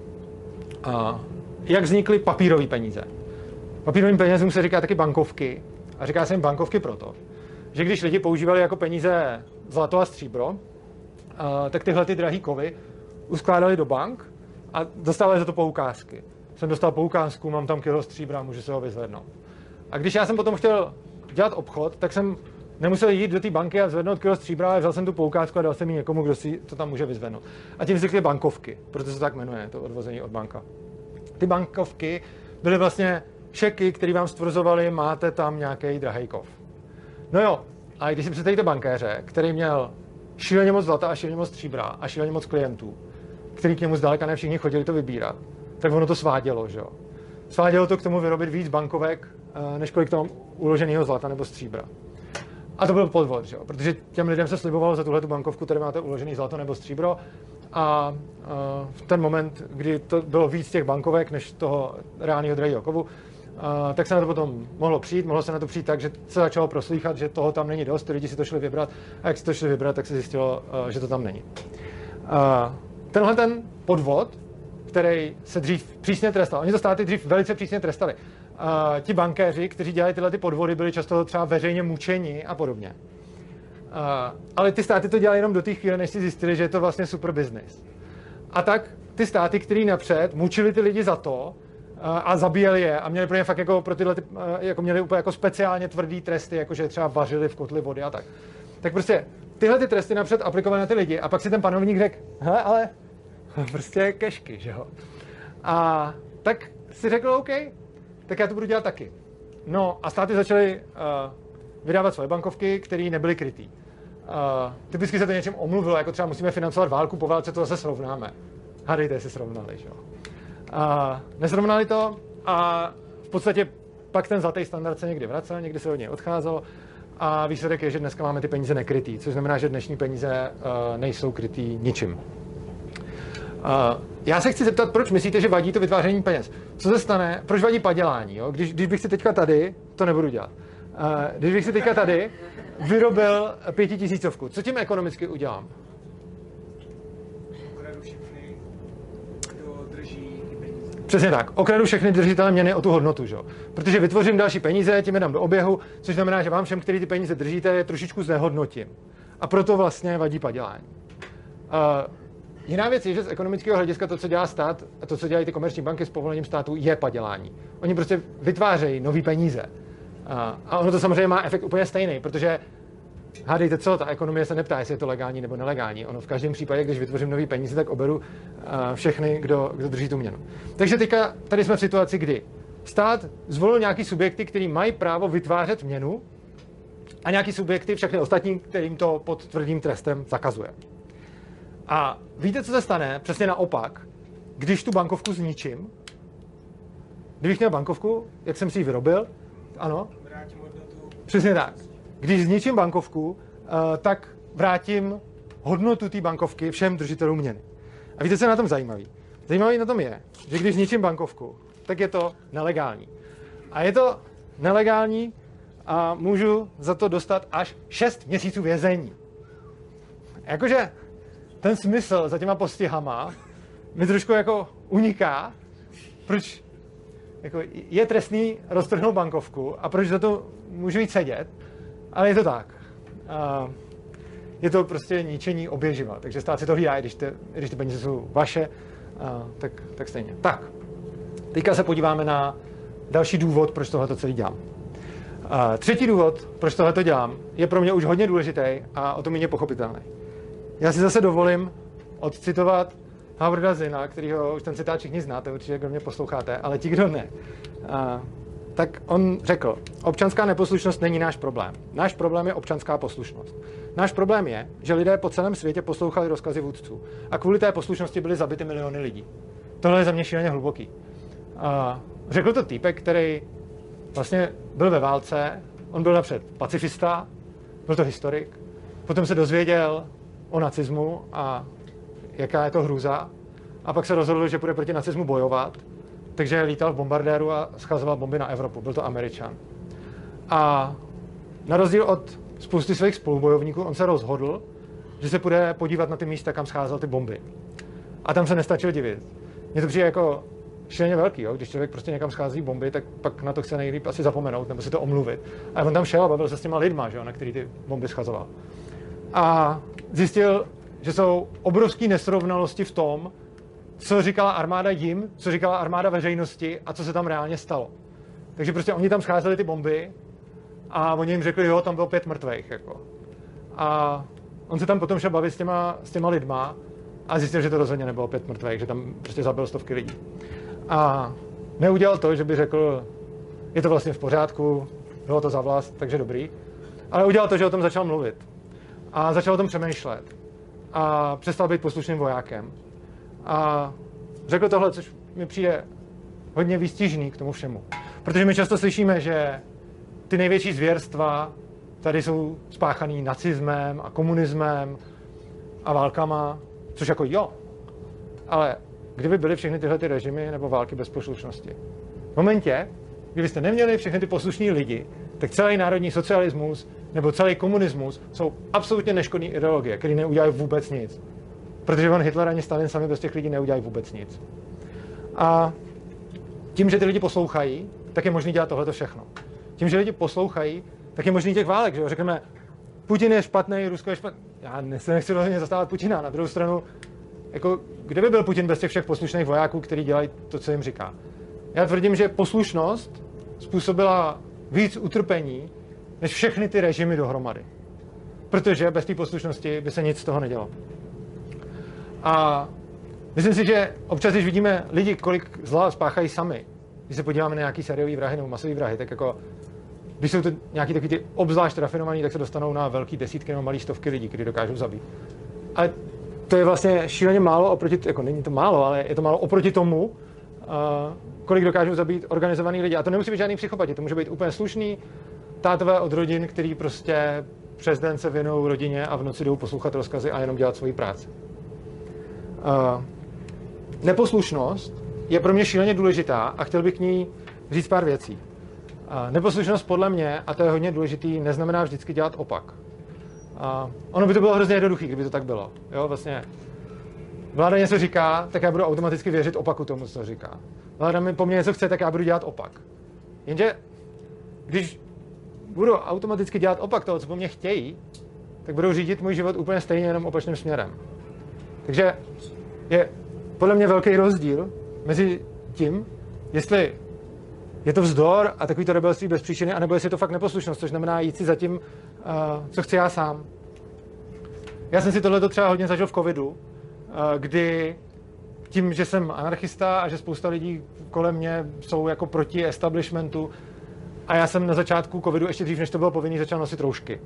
Jak vznikly papírové peníze? Papírovým penězům se říká taky bankovky a říká se jim bankovky proto, že když lidi používali jako peníze zlato a stříbro, tak tyhle ty drahý kovy uskládali do bank a dostávali za to poukázky. Jsem dostal poukázku, mám tam kilo stříbra, můžu se ho vyzvednout. A když já jsem potom chtěl dělat obchod, tak jsem nemusel jít do té banky a zvednout kilo stříbra, ale vzal jsem tu poukázku a dal jsem ji někomu, kdo si to tam může vyzvednout. A tím vznikly bankovky, protože se tak jmenuje, to odvození od banka. Ty bankovky byly vlastně šeky, které vám stvrzovaly, máte tam nějaký drahý kov. No jo, a když si představíte bankéře, který měl šíleně moc zlata a šíleně moc stříbra a šíleně moc klientů, který k němu zdaleka ne všichni chodili to vybírat, tak ono to svádělo, že jo. Svádělo to k tomu vyrobit víc bankovek, než kolik tam uloženého zlata nebo stříbra. A to byl podvod, že jo, protože těm lidem se slibovalo za tuhletu bankovku, tady máte uložený zlato nebo stříbro a v ten moment, kdy to bylo víc těch bankovek než toho reálného drahého kovu, tak se na to potom mohlo se na to přijít tak, že se začalo proslýchat, že toho tam není dost, ty lidi si to šli vybrat a jak si to šli vybrat, tak se zjistilo, že to tam není. Tenhle ten podvod, který se dřív přísně trestal, oni to státy dřív velice přísně trestali. Ti bankéři, kteří dělali tyhle ty podvody, byli často třeba veřejně mučeni a podobně. Ale ty státy to dělali jenom do té chvíle, než si zjistili, že je to vlastně super business. A tak ty státy, který napřed mučili ty lidi za to a zabíjeli je a měli pro ně fakt jako pro tyhle jako měli úplně jako speciálně tvrdý tresty, jakože třeba vařili v kotli vody a tak. tak prostě tyhle ty tresty napřed aplikované na ty lidi a pak si ten panovník řekl, hele, ale prostě kešky, že jo. A tak si řekl, OK, tak já to budu dělat taky. No a státy začaly vydávat svoje bankovky, které nebyly krytý. Typicky se to něčem omluvilo, jako třeba musíme financovat válku, po válce to zase srovnáme. Hádejte, jestli srovnali, že jo. Nesrovnali to a v podstatě pak ten zlatý standard se někdy vracel, někdy se od něj odcházelo a výsledek je, že dneska máme ty peníze nekrytý, což znamená, že dnešní peníze nejsou krytý ničím. Já se chci zeptat, proč myslíte, že vadí to vytváření peněz? Co se stane? Proč vadí padělání? Jo? Když bych si teďka tady, to nebudu dělat, když bych si teďka tady vyrobil 5000, co tím ekonomicky udělám? Okradu všechny, kdo drží peníze. Přesně tak. Okradu všechny držitele měny o tu hodnotu, že? Protože vytvořím další peníze, tím je dám do oběhu, což znamená, že vám všem, kteří ty peníze držíte, je trošičku znehodnotím. A proto vlastně vadí padělání. Jiná věc je, že z ekonomického hlediska to, co dělá stát, a to, co dělají ty komerční banky s povolením státu, je padělání. Oni prostě vytvářejí nový peníze. A ono to samozřejmě má efekt úplně stejný, protože hádejte co, ta ekonomie se neptá, jestli je to legální nebo nelegální. Ono v každém případě, když vytvořím nový peníze, tak oberu všechny, kdo drží tu měnu. Takže teďka tady jsme v situaci, kdy stát zvolil nějaký subjekty, který mají právo vytvářet měnu a nějaký subjekty, všechny ostatní, kterým to pod tvrdým trestem zakazuje. A víte, co se stane? Přesně naopak, když tu bankovku zničím. Kdybych měl bankovku, jak jsem si ji vyrobil, ano? Vrátím hodnotu. Přesně tak. Když zničím bankovku, tak vrátím hodnotu té bankovky všem držitelům měny. A víte, co je na tom zajímavý? Zajímavý na tom je, že když zničím bankovku, tak je to nelegální. A je to nelegální a můžu za to dostat až 6 měsíců vězení. Jakože ten smysl za těma postihama mi trošku jako uniká, proč jako je trestný roztrhnout bankovku a proč za to můžu jít sedět, ale je to tak. Je to prostě ničení oběživa, takže stát si to hlídá, když ty peníze jsou vaše, tak stejně. Tak, teďka se podíváme na další důvod, proč tohleto celý dělám. Třetí důvod, proč tohleto dělám, je pro mě už hodně důležitý a o to méně pochopitelný. Já si zase dovolím odcitovat Howarda Zinna, kterýho už ten citát všichni znáte, určitě, kdo mě posloucháte, ale ti, kdo ne. Tak on řekl, občanská neposlušnost není náš problém. Náš problém je občanská poslušnost. Náš problém je, že lidé po celém světě poslouchali rozkazy vůdců a kvůli té poslušnosti byly zabity miliony lidí. Tohle je za mě šíleně hluboký. Řekl to týpek, který vlastně byl ve válce, on byl napřed pacifista, byl to historik, potom se dozvěděl o nacismu a jaká je to hrůza. A pak se rozhodl, že půjde proti nacismu bojovat, takže lítal v bombardéru a schazoval bomby na Evropu. Byl to Američan. A na rozdíl od spousty svých spolubojovníků, on se rozhodl, že se půjde podívat na ty místa, kam scházel ty bomby. A tam se nestačil divit. Mně to přijde jako šíleně velký, jo? Když člověk prostě někam schází bomby, tak pak na to chce nejlíp asi zapomenout nebo si to omluvit. A on tam šel a bavil se s těma lidma, že jo? Na který ty bomby schazoval. A zjistil, že jsou obrovské nesrovnalosti v tom, co říkala armáda jim, co říkala armáda veřejnosti a co se tam reálně stalo. Takže prostě oni tam scházeli ty bomby a oni jim řekli, jo, tam bylo 5 mrtvejch. Jako. A on se tam potom šel bavit s těma lidma a zjistil, že to rozhodně nebylo 5 mrtvejch, že tam prostě zabil stovky lidí. A neudělal to, že by řekl, je to vlastně v pořádku, bylo to za vlast, takže dobrý. Ale udělal to, že o tom začal mluvit. A začal o tom přemýšlet. A přestal být poslušným vojákem. A řekl tohle, což mi přijde hodně výstižný k tomu všemu. Protože my často slyšíme, že ty největší zvěrstva tady jsou spáchaný nacismem a komunismem a válkama, což jako jo. Ale kdyby byly všechny tyhle ty režimy nebo války bez poslušnosti? V momentě, kdybyste neměli všechny ty poslušní lidi, tak celý národní socialismus nebo celý komunismus jsou absolutně neškodné ideologie, které neudělají vůbec nic. Protože on Hitler ani Stalin sami bez těch lidí neudělají vůbec nic. A tím, že ty lidi poslouchají, tak je možné dělat tohleto všechno. Tím, že lidi poslouchají, tak je možný těch válek, že jo? Řekneme, Putin je špatný, Rusko je špatný. Já nechci rozhodně zastávat Putina. Na druhou stranu, jako, kde by byl Putin bez těch všech poslušných vojáků, kteří dělají to, co jim říká? Já tvrdím, že poslušnost způsobila víc utrpení, než všechny ty režimy dohromady. Protože bez té poslušnosti by se nic z toho nedělo. A myslím si, že občas, když vidíme lidi, kolik zla spáchají sami, když se podíváme na nějaký sériový vrahy nebo masový vrahy, tak jako, když jsou to nějaký takový ty obzvlášť rafinovaný, tak se dostanou na velký desítky nebo malý stovky lidí, kteří dokážou zabít. Ale to je vlastně šíleně málo oproti, jako není to málo, ale je to málo oproti tomu, kolik dokážou zabít organizovaný lidi. A to nemusí být žádný psychopati, to může být úplně slušný tátové od rodin, který prostě přes den se věnují rodině a v noci jdou poslouchat rozkazy a jenom dělat svoji práci. Neposlušnost je pro mě šíleně důležitá a chtěl bych k ní říct pár věcí. Neposlušnost podle mě, a to je hodně důležitý, neznamená vždycky dělat opak. Ono by to bylo hrozně jednoduché, kdyby to tak bylo. Jo, vlastně vláda něco říká, tak já budu automaticky věřit opaku tomu, co říká. Vláda mi po mně něco chce, tak já budu dělat opak. Jenže když budu automaticky dělat opak toho, co po mně chtějí, tak budou řídit můj život úplně stejně, jenom opačným směrem. Takže je podle mě velký rozdíl mezi tím, jestli je to vzdor a takový to rebelství bez příčiny, anebo jestli je to fakt neposlušnost, což znamená jít si za tím, co chci já sám. Já jsem si tohleto třeba hodně zažil v covidu, kdy tím, že jsem anarchista a že spousta lidí kolem mě jsou jako proti establishmentu a já jsem na začátku covidu, ještě dřív, než to bylo povinný, začal nosit roušky.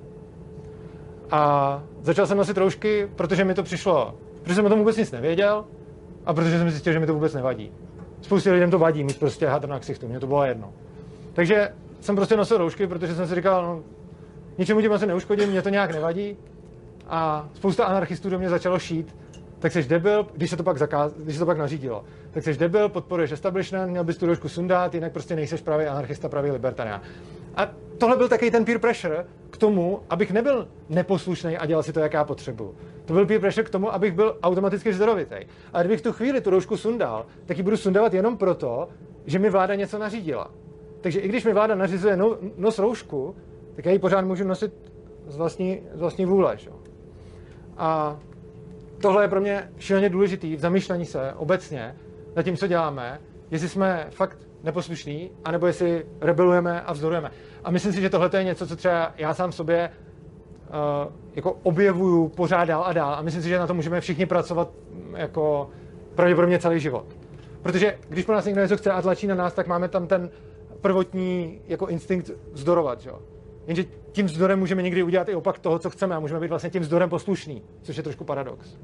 A začal jsem nosit roušky, protože mi to přišlo, protože jsem o tom vůbec nic nevěděl a protože jsem zjistil, že mi to vůbec nevadí. Spoustě lidem to vadí, mít prostě hadr na ksichtu, mně to bylo jedno. Takže jsem prostě nosil roušky, protože jsem si říkal, no, ničemu tím asi neuškodím, mě to nějak nevadí. A spousta anarchistů do mě začalo šít, tak seš debil, když se to pak nařídilo. Tak seš debil, podporuješ establishment, měl bys tu roušku sundat, jinak prostě nejseš pravý anarchista, pravý libertarián. A tohle byl takový ten peer pressure k tomu, abych nebyl neposlušný a dělal si to, jak já potřebuju. To byl peer pressure k tomu, abych byl automaticky vzdorovitý. A kdybych tu chvíli tu roušku sundal, tak ji budu sundávat jenom proto, že mi vláda něco nařídila. Takže i když mi vláda nařizuje nos roušku, tak já ji pořád můžu nosit z vlastní vůle. Že? A tohle je pro mě šíleně důležitý v zamýšlení se obecně nad tím, co děláme, jestli jsme fakt neposlušní, anebo jestli rebelujeme a vzdorujeme. A myslím si, že tohle je něco, co třeba já sám sobě jako objevuju pořád dál a dál. A myslím si, že na to můžeme všichni pracovat jako pravděpodobně celý život. Protože když po nás někdo něco chce a tlačí na nás, tak máme tam ten prvotní jako instinkt vzdorovat. Že? Jenže tím vzdorem můžeme někdy udělat i opak toho, co chceme a můžeme být vlastně tím vzdorem poslušný, což je trošku paradox.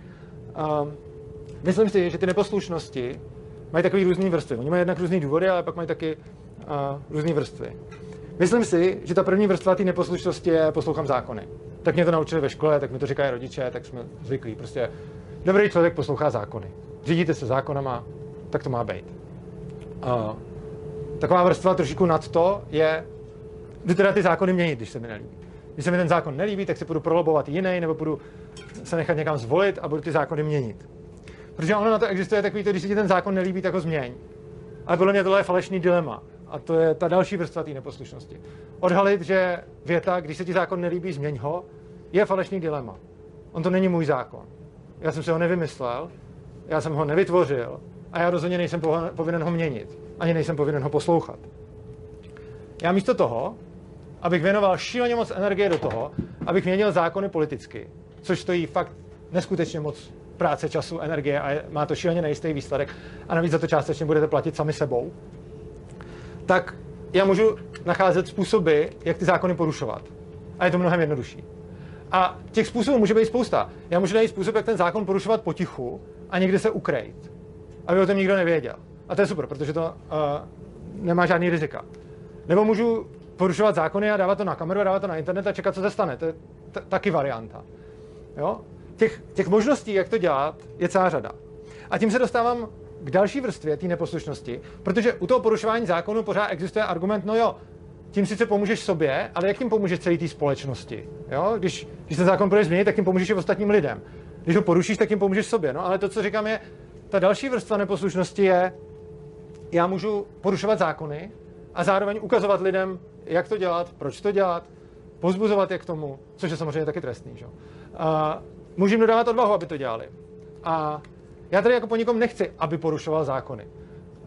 Myslím si, že ty neposlušnosti mají takový různý vrstvy. Oni mají jednak různý důvody, ale pak mají taky různý vrstvy. Myslím si, že ta první vrstva té neposlušnosti je poslouchám zákony. Tak mě to naučili ve škole, tak mi to říkají rodiče, tak jsme zvyklí. Prostě dobrý člověk poslouchá zákony. Řídíte se zákonama, tak to má být. Taková vrstva trošičku nad to je, jdu teda ty zákony měnit, když se mi nelíbí. Když se mi ten zákon nelíbí, tak si budu prolobovat jiný, nebo budu se nechat někam zvolit a budu ty zákony měnit. Protože ono na to existuje takový to, když se ti ten zákon nelíbí, tak ho změň. Ale podle mě tohle je falešný dilema. A to je ta další vrstva té neposlušnosti. Odhalit, že věta, když se ti zákon nelíbí, změň ho, je falešný dilema. On to není můj zákon. Já jsem si ho nevymyslel, já jsem ho nevytvořil a já rozhodně nejsem povinen ho měnit. Ani nejsem povinen ho poslouchat. Já místo toho, abych věnoval šíleně moc energie do toho, abych měnil zákony politicky, což stojí fakt neskutečně moc práce, času, energie a má to šíleně nejistý výsledek a navíc za to částečně budete platit sami sebou, tak já můžu nacházet způsoby, jak ty zákony porušovat. A je to mnohem jednodušší. A těch způsobů může být spousta. Já můžu najít způsob, jak ten zákon porušovat potichu a někde se ukrejt, aby o tom nikdo nevěděl. A to je super, protože to nemá žádný rizika. Nebo můžu porušovat zákony a dávat to na kameru, dávat to na internet a čekat, co se stane. To je taky varianta. Jo? Těch možností, jak to dělat, je celá řada. A tím se dostávám k další vrstvě té neposlušnosti, protože u toho porušování zákonu pořád existuje argument, no jo, tím sice pomůžeš sobě, ale jak tím pomůžeš celé té společnosti? Jo? Když ten zákon budeš změnit, tak tím pomůžeš i ostatním lidem. Když ho porušíš, tak tím pomůžeš sobě. No ale to, co říkám, je, ta další vrstva neposlušnosti je, já můžu porušovat zákony a zároveň ukazovat lidem, jak to dělat, proč to dělat, povzbuzovat je k tomu, což je samozřejmě taky trestný. Že? Můžu jim dodávat odvahu, aby to dělali. A já tady jako po nikom nechci, aby porušoval zákony.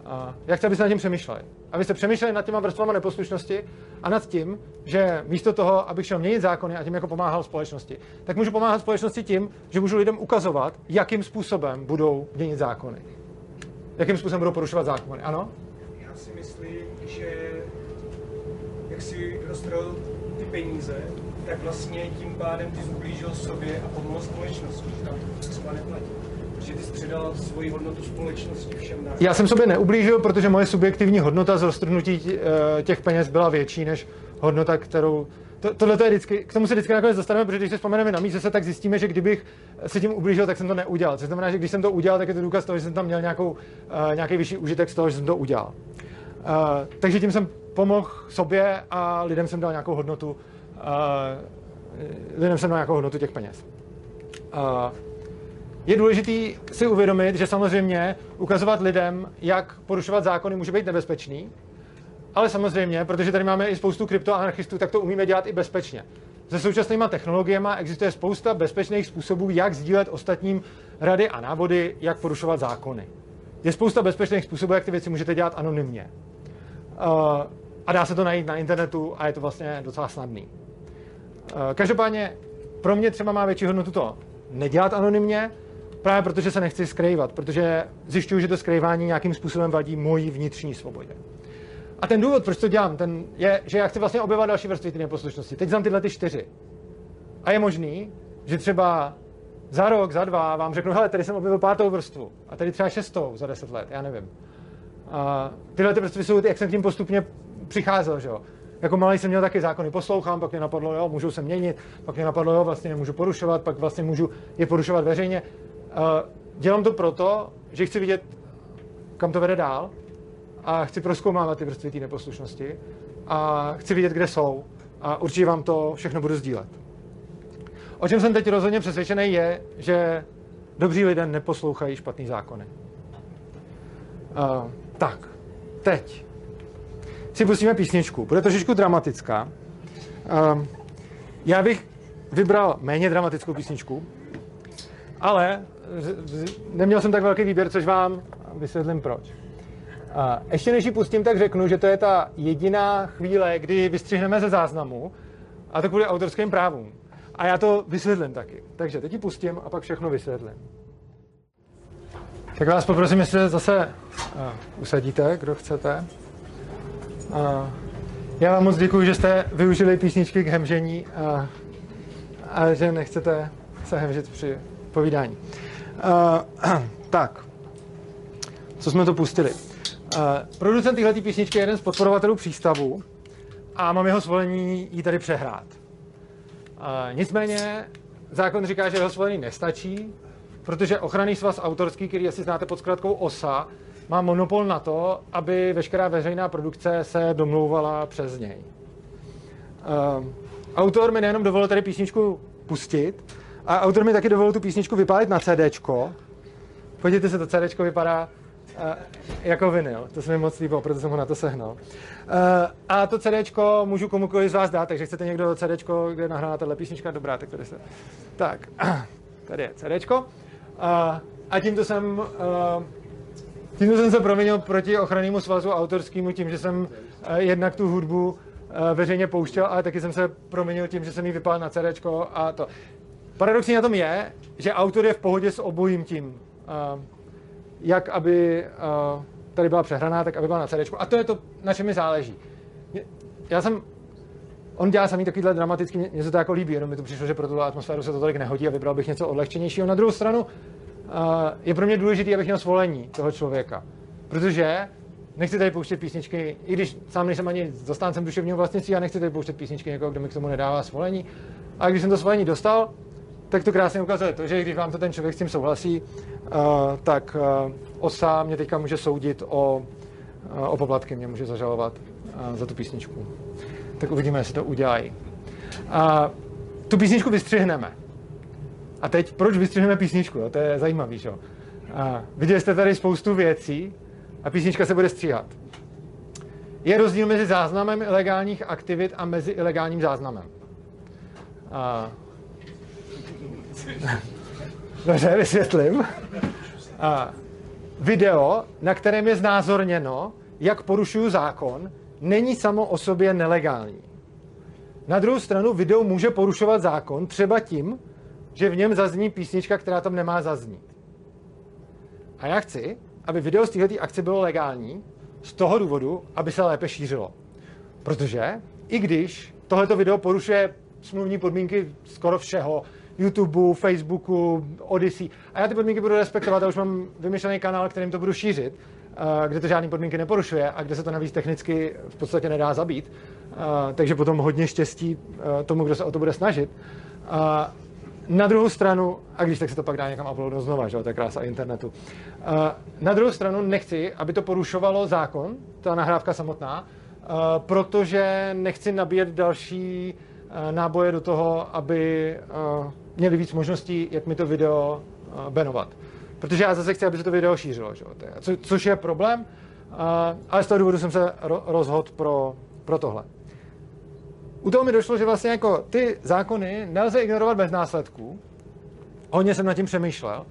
Já chci, abyste nad tím přemýšleli. Abyste přemýšleli nad těma vrstvama neposlušnosti a nad tím, že místo toho, abych šel měnit zákony a tím jako pomáhal společnosti, tak můžu pomáhat společnosti tím, že můžu lidem ukazovat, jakým způsobem budou měnit zákony. Jakým způsobem budou porušovat zákony, ano? Já si myslím, že jak si rozstrojil ty peníze, tak vlastně tím pádem ty zublížil sobě a pomohl společnosti, že tam to třeba neplatí. Protože ty jsi předal svoji hodnotu společnosti všem dál. Já jsem sobě neublížil, protože moje subjektivní hodnota z roztrhnutí těch peněz byla větší než hodnota, kterou... Tohle to je vždycky, k tomu se vždycky nakonec dostaneme, protože když se vzpomeneme na místě, tak zjistíme, že kdybych se tím ublížil, tak jsem to neudělal. Což znamená, že když jsem to udělal, tak je to důkaz toho, že jsem tam měl nějaký vyšší užitek z toho, že jsem to udělal. Takže tím jsem pomohl sobě a lidem jsem dal nějakou hodnotu, těch peněz. Je důležitý si uvědomit, že samozřejmě ukazovat lidem, jak porušovat zákony, může být nebezpečný, ale samozřejmě, protože tady máme i spoustu kryptoanarchistů, tak to umíme dělat i bezpečně. Se současnými technologiemi existuje spousta bezpečných způsobů, jak sdílet ostatním rady a návody, jak porušovat zákony. Je spousta bezpečných způsobů, jak ty věci můžete dělat anonymně. A dá se to najít na internetu a je to vlastně docela snadný. Každopádně pro mě třeba má větší hodnotu to nedělat anonymně, právě protože se nechci skrývat, protože zjišťuju, že to skrývání nějakým způsobem vadí mojí vnitřní svobodě. A ten důvod, proč to dělám, je, že já chci vlastně objevovat další vrstvy ty neposlušnosti. Teď znám tyhle ty 4. A je možný, že třeba za rok, za 2 vám řeknu, hele, tady jsem objevil 5. vrstvu a tady třeba 6. za 10 let, já nevím. A tyhle ty vrstvy jsou, jak jsem k tím postupně přicházel, že jo. Jako malý jsem měl taky zákony, poslouchám, pak mě napadlo, jo, můžu se měnit, pak mě napadlo, jo, vlastně nemůžu porušovat, pak vlastně můžu je porušovat veřejně. Dělám to proto, že chci vidět, kam to vede dál a chci prozkoumávat ty vrstvy té neposlušnosti a chci vidět, kde jsou a určitě vám to všechno budu sdílet. O čem jsem teď rozhodně přesvědčený je, že dobří lidé neposlouchají špatný zákony. Tak, teď si pustíme písničku. Bude trošičku dramatická. Já bych vybral méně dramatickou písničku, ale neměl jsem tak velký výběr, což vám vysvětlím proč. Ještě než ji pustím, tak řeknu, že to je ta jediná chvíle, kdy vystřihneme ze záznamu, a to kvůli autorským právům. A já to vysvětlím taky. Takže teď ji pustím a pak všechno vysvětlím. Tak vás poprosím, jestli se zase usadíte, kdo chcete. Já vám moc děkuji, že jste využili písničky k hemžení a že nechcete se hemžit při povídání. Tak, co jsme to pustili? Producent téhle písničky je jeden z podporovatelů Přístavu a mám jeho svolení jí tady přehrát. Nicméně zákon říká, že jeho svolení nestačí, protože Ochranný svaz autorský, který asi znáte pod zkratkou OSA, má monopol na to, aby veškerá veřejná produkce se domlouvala přes něj. Autor mi nejenom dovolil tady písničku pustit, a autor mi taky dovolil tu písničku vypálit na CDčko. Podívejte se, to CDčko vypadá jako vinyl. To se mi moc líbilo, proto jsem ho na to sehnal. A to CDčko můžu komukoliv z vás dát, takže chcete někdo CDčko, kde je nahrána tato písnička? Dobrá, tak tady se... Tak, tady je CDčko. A tímto jsem se provinil proti Ochrannému svazu autorskému tím, že jsem jednak tu hudbu veřejně pouštěl, ale taky jsem se provinil tím, že jsem ji vypálil na CDčko a to. Paradoxní na tom je, že autor je v pohodě s obojím tím, jak aby tady byla přehraná, tak aby byla na CDčku. A to je to, na čem mi záleží. On dělá samý takovýhle dramatický, mě se to jako líbí, jenom mi to přišlo, že pro tuhle atmosféru se to tolik nehodí a vybral bych něco odlehčenějšího. Na druhou stranu je pro mě důležité, abych měl svolení toho člověka. Protože nechci tady pouštět písničky, i když sám nejsem ani zastáncem duševního vlastnictví, já nechci tady pouštět písničky někoho, kdo mi k tomu nedává svolení. A když jsem to svolení dostal, tak to krásně ukazuje to, že když vám to ten člověk s tím souhlasí, tak OSA mě teďka může soudit o poplatky, mě může zažalovat za tu písničku. Tak uvidíme, jestli to udělají. Tu písničku vystřihneme. A teď, proč vystřihneme písničku? Jo? To je zajímavý, že jo? Viděli jste tady spoustu věcí a písnička se bude stříhat. Je rozdíl mezi záznamem ilegálních aktivit a mezi ilegálním záznamem. Dobře, vysvětlím. video, na kterém je znázorněno, jak porušuju zákon, není samo o sobě nelegální. Na druhou stranu video může porušovat zákon třeba tím, že v něm zazní písnička, která tam nemá zaznít. A já chci, aby video z této akce bylo legální z toho důvodu, aby se lépe šířilo. Protože i když tohleto video porušuje smluvní podmínky skoro všeho, YouTubeu, Facebooku, Odyssey, a já ty podmínky budu respektovat a už mám vymyšlený kanál, kterým to budu šířit, kde to žádný podmínky neporušuje a kde se to navíc technicky v podstatě nedá zabít. Takže potom hodně štěstí tomu, kdo se o to bude snažit. Na druhou stranu, a když tak se to pak dá někam uploadnout znova, že? To je krása internetu. Na druhou stranu nechci, aby to porušovalo zákon, ta nahrávka samotná, protože nechci nabíjet další náboje do toho, aby měli víc možností, jak mi to video banovat. Protože já zase chci, aby se to video šířilo. Že? Což je problém, ale z toho důvodu jsem se rozhodl pro tohle. U toho mi došlo, že vlastně jako ty zákony nelze ignorovat bez následků. Hodně jsem nad tím přemýšlel.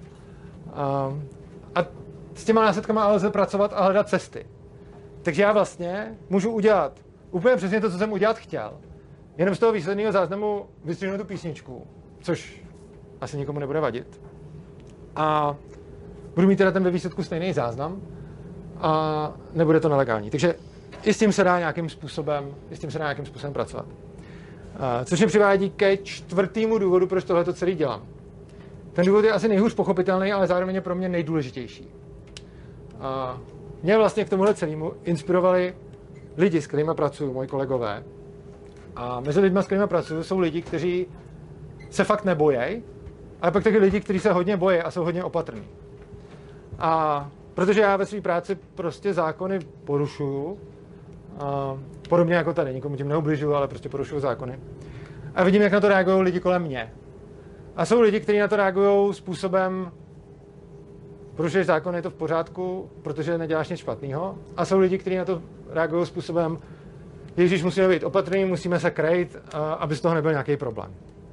A s těma následkama ale lze pracovat a hledat cesty. Takže já vlastně můžu udělat úplně přesně to, co jsem udělat chtěl. Jenom z toho výsledného záznamu vystřihnu tu písničku, což asi nikomu nebude vadit. A budu mít teda ten ve výsledku stejný záznam a nebude to nelegální. Takže i s tím se dá nějakým způsobem pracovat. Což mě přivádí ke čtvrtému důvodu, proč tohleto celý dělám. Ten důvod je asi nejhůř pochopitelný, ale zároveň je pro mě nejdůležitější. Mě vlastně k tomuhle celému inspirovali lidi, s kterými pracuju, moji kolegové. A mezi lidmi, s kterými pracuju, jsou lidi, kteří se fakt nebojí, ale pak taky lidi, kteří se hodně bojí a jsou hodně opatrní. A protože já ve své práci prostě zákony porušuju, podobně jako tady, nikomu tím neubližuju, ale prostě porušuju zákony. A vidím, jak na to reagují lidi kolem mě. A jsou lidi, kteří na to reagují způsobem, porušuješ zákon, je to v pořádku, protože neděláš nic špatného. A jsou lidi, kteří na to reagují způsobem, Ježíš, musíme být opatrný, musíme se krejt, aby z toho nebyl nějaký problém.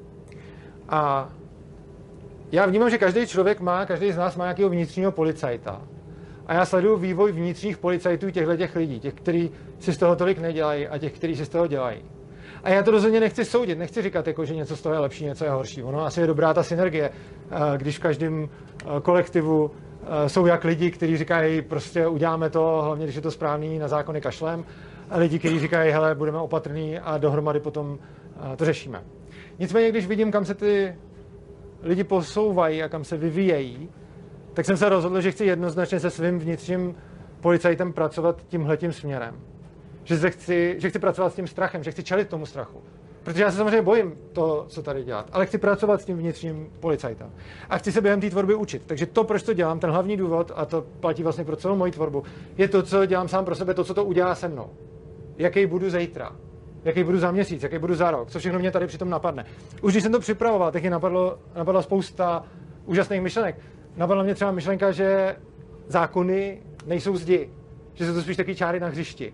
A já vnímám, že každý z nás má nějakého vnitřního policajta. A já sleduju vývoj vnitřních policajtů těchto lidí, těch, kteří si z toho tolik nedělají a těch, kteří si z toho dělají. A já to rozhodně nechci soudit, nechci říkat, jako, že něco z toho je lepší, něco je horší. Ono asi je dobrá ta synergie, když v každém kolektivu jsou jak lidi, kteří říkají, prostě uděláme to, hlavně když je to správný, na zákony kašlem, a lidi, kteří říkají, hele, budeme opatrní a dohromady potom to řešíme. Nicméně, když vidím, kam se ty lidi posouvají a kam se vyvíjejí, tak jsem se rozhodl, že chci jednoznačně se svým vnitřním policajtem pracovat tímhletím směrem. Že chci pracovat s tím strachem, že chci čelit tomu strachu. Protože já se samozřejmě bojím to, co tady dělat, ale chci pracovat s tím vnitřním policajtem. A chci se během té tvorby učit. Takže to, proč to dělám, ten hlavní důvod, a to platí vlastně pro celou moji tvorbu, je to, co dělám sám pro sebe, to, co to udělá se mnou. Jaký budu zítra, jaký budu za měsíc, jaký budu za rok, co všechno mě tady přitom napadne. Už když jsem to připravoval, tak mě napadla spousta úžasných myšlenek. Napadla mě třeba myšlenka, že zákony nejsou zdi, že jsou to spíš taky čáry na hřišti.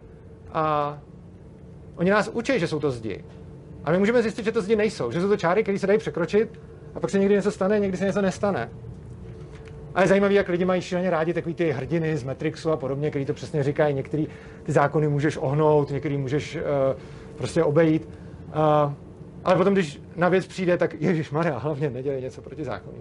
A oni nás učí, že jsou to zdi. A my můžeme zjistit, že to zdi nejsou, že jsou to čáry, které se dají překročit a pak se někdy něco stane, někdy se něco nestane. A je zajímavé, jak lidi mají šíleně rádi takový ty hrdiny z Matrixu a podobně, který to přesně říkají. Některý ty zákony můžeš ohnout, některý můžeš prostě obejít. Ale potom, když na věc přijde, tak ježišmarja, hlavně nedělej něco proti zákonu.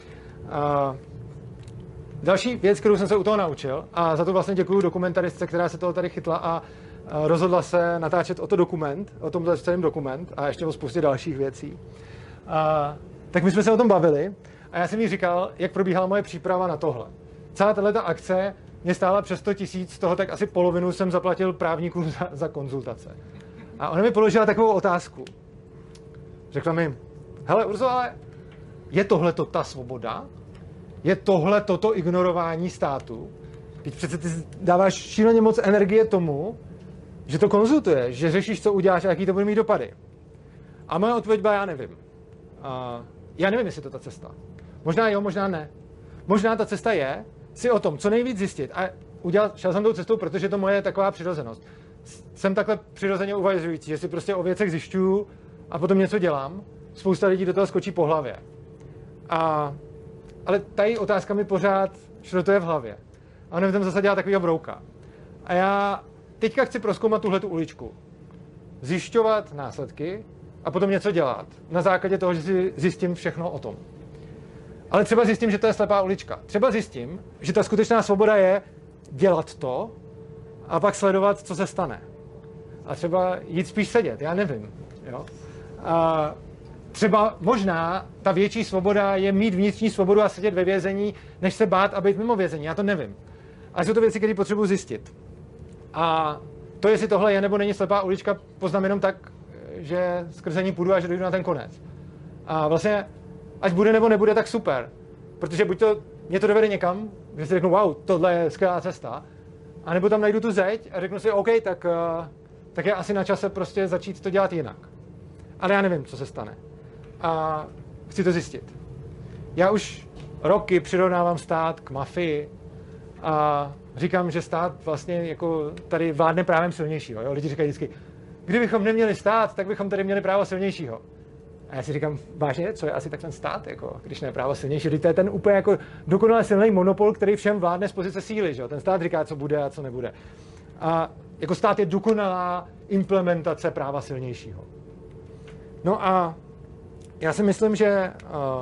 Další věc, kterou jsem se u toho naučil, a za to vlastně děkuju dokumentaristce, která se toho tady chytla a rozhodla se natáčet o tomhle celém dokument a ještě o spoustě dalších věcí. Tak my jsme se o tom bavili a já jsem jí říkal, jak probíhala moje příprava na tohle. Celá tato akce mě stála přes 100 000, z toho tak asi polovinu jsem zaplatil právníkům za konzultace. A ona mi položila takovou otázku. Řekla mi, hele Urzo, ale je tohleto ta svoboda? Je tohle toto ignorování státu? Teď přece ty dáváš šíleně moc energie tomu, že to konzultuješ, že řešíš, co uděláš a jaký to bude mít dopady. A moje odpověď byla, já nevím. Já nevím, jestli to ta cesta. Možná jo, možná ne. Možná ta cesta je si o tom co nejvíc zjistit. A šel jsem tou cestou, protože to moje taková přirozenost. Jsem takhle přirozeně uvažující, že si prostě o věcech zjišťuju a potom něco dělám. Spousta lidí do toho skočí po hlavě. Ale tady otázka mi pořád Všude to je v hlavě. A on v tom zase dělá takovýho brouka. A já teďka chci prozkoumat tuhletu uličku. Zjišťovat následky a potom něco dělat. Na základě toho, že si zjistím všechno o tom. Ale třeba zjistím, že to je slepá ulička. Třeba zjistím, že ta skutečná svoboda je dělat to a pak sledovat, co se stane. A třeba jít spíš sedět, já nevím. Jo? A třeba možná ta větší svoboda je mít vnitřní svobodu a sedět ve vězení, než se bát a být mimo vězení. Já to nevím. Ale jsou to věci, které potřebuji zjistit. A to, jestli tohle je nebo není slepá ulička, poznám jenom tak, že skrze ní půjdu a že dojdu na ten konec. A vlastně, ať bude nebo nebude, tak super. Protože buď to mě to dovede někam, že si řeknu, wow, tohle je skvělá cesta, a nebo tam najdu tu zeď a řeknu si, OK, tak je asi na čase prostě začít to dělat jinak. Ale já nevím, co se stane. A chci to zjistit. Já už roky přirovnávám stát k mafii a říkám, že stát vlastně jako tady vládne právem silnějšího. Jo? Lidi říkají vždycky, kdybychom neměli stát, tak bychom tady měli právo silnějšího. A já si říkám, vážně, co je asi tak ten stát, jako, když ne právo silnější? To je ten úplně jako dokonale silný monopol, který všem vládne z pozice síly. Že? Ten stát říká, co bude a co nebude. A jako stát je dokonalá implementace práva silnějšího. No a já si myslím, že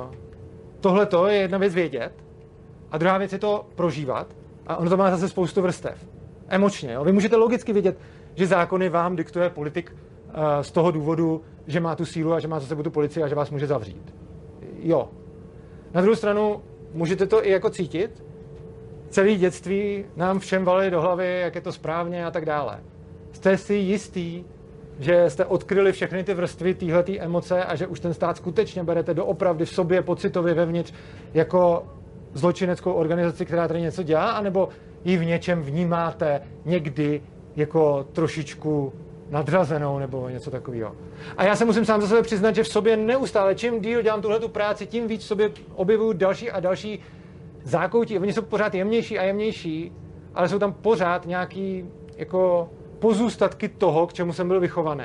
tohleto je jedna věc vědět a druhá věc je to prožívat. A ono to má zase spoustu vrstev. Emočně. Jo? Vy můžete logicky vědět, že zákony vám diktuje politik z toho důvodu, že má tu sílu a že má za sebou tu policii a že vás může zavřít. Jo. Na druhou stranu můžete to i jako cítit. Celé dětství nám všem valili do hlavy, jak je to správně a tak dále. Jste si jistý, že jste odkryli všechny ty vrstvy téhletý emoce a že už ten stát skutečně berete doopravdy v sobě, pocitově vevnitř, jako zločineckou organizaci, která tady něco dělá, anebo ji v něčem vnímáte někdy jako trošičku nadřazenou nebo něco takového. A já se musím sám za sebe přiznat, že v sobě neustále, čím díl dělám tuhletu práci, tím víc v sobě objevuju další a další zákoutí. Oni jsou pořád jemnější a jemnější, ale jsou tam pořád nějaký jako pozůstatky toho, k čemu jsem byl vychovaný.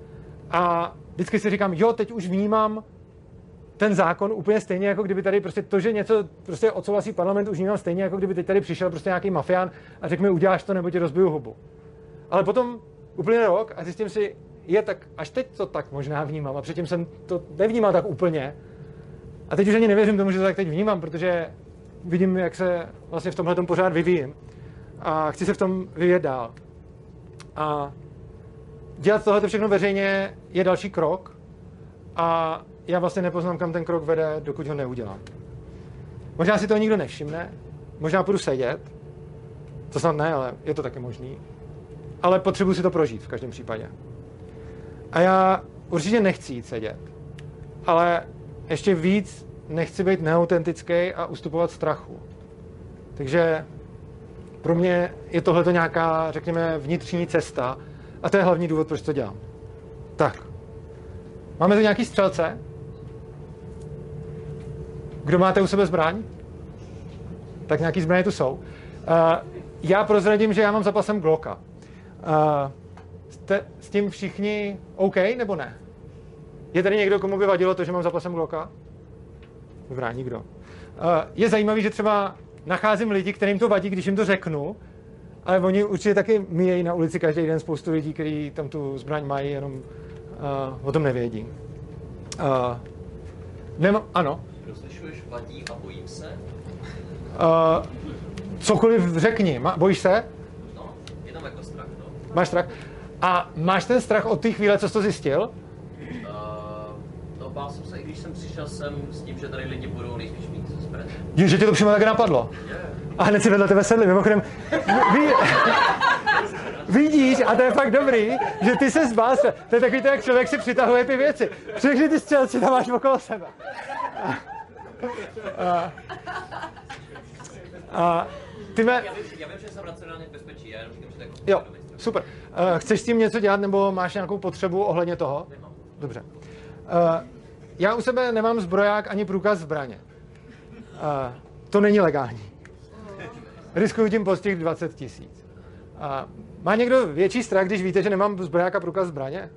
A vždycky si říkám, jo, teď už vnímám ten zákon úplně stejně, jako kdyby tady prostě to, že něco prostě odsouhlasí parlament, už vnímám stejně, jako kdyby teď tady přišel prostě nějaký mafián a řekl mi, uděláš to, nebo ti rozbiju hubu. Ale potom uplyne rok a zjistím si, tak až teď to tak možná vnímám a předtím jsem to nevnímal tak úplně. A teď už ani nevěřím tomu, že to tak teď vnímám, protože vidím, jak se vlastně v tomhletom pořád vyvíjím a chci se v tom vyvíjet dál. A dělat tohle všechno veřejně je další krok a já vlastně nepoznám, kam ten krok vede, dokud ho neudělám. Možná si toho nikdo nevšimne, možná půjdu sedět, to snad ne, ale je to taky možný. Ale potřebuji si to prožít v každém případě. A já určitě nechci jít sedět, ale ještě víc nechci být neautentický a ustupovat strachu. Takže pro mě je tohleto nějaká, řekněme, vnitřní cesta a to je hlavní důvod, proč to dělám. Tak. Máme tu nějaký střelce? Kdo máte u sebe zbraň? Tak nějaký zbraně tu jsou. Já prozradím, že já mám za pasem Glocka. Jste s tím všichni OK, nebo ne? Je tady někdo, komu by vadilo to, že mám za pasem Glocka? Dobrá, nikdo. Je zajímavý, že třeba nacházím lidi, kterým to vadí, když jim to řeknu, ale oni určitě taky míjejí na ulici každý den spoustu lidí, kteří tam tu zbraň mají, jenom o tom nevědí. Ano? Rozlišuješ vadí a bojím se? Cokoliv řekni. Bojíš se? No, jenom jako strach, no. Máš strach? A máš ten strach od té chvíle, co jsi to zjistil? No, bál jsem se, i když jsem přišel sem s tím, že tady lidi budou nejspíš mít zbraň. Že tě to přímo také napadlo? A hned si vedle tebe sedli. Mimochodem, vidíš, a to je fakt dobrý, že ty se zbál. To je takový to, jak člověk si přitahuje ty věci. Všechny ty střelci tam máš okolo sebe. Já vím, že jsem racionálně v bezpečí, já jenom říkám, že tak. Jo, super. Chceš s tím něco dělat, nebo máš nějakou potřebu ohledně toho? Nemám. Dobře. Já u sebe nemám zbroják ani průkaz zbraně. To není legální. Riskuju tím postih 20 000. Má někdo větší strach, když víte, že nemám zbroják a průkaz zbraně?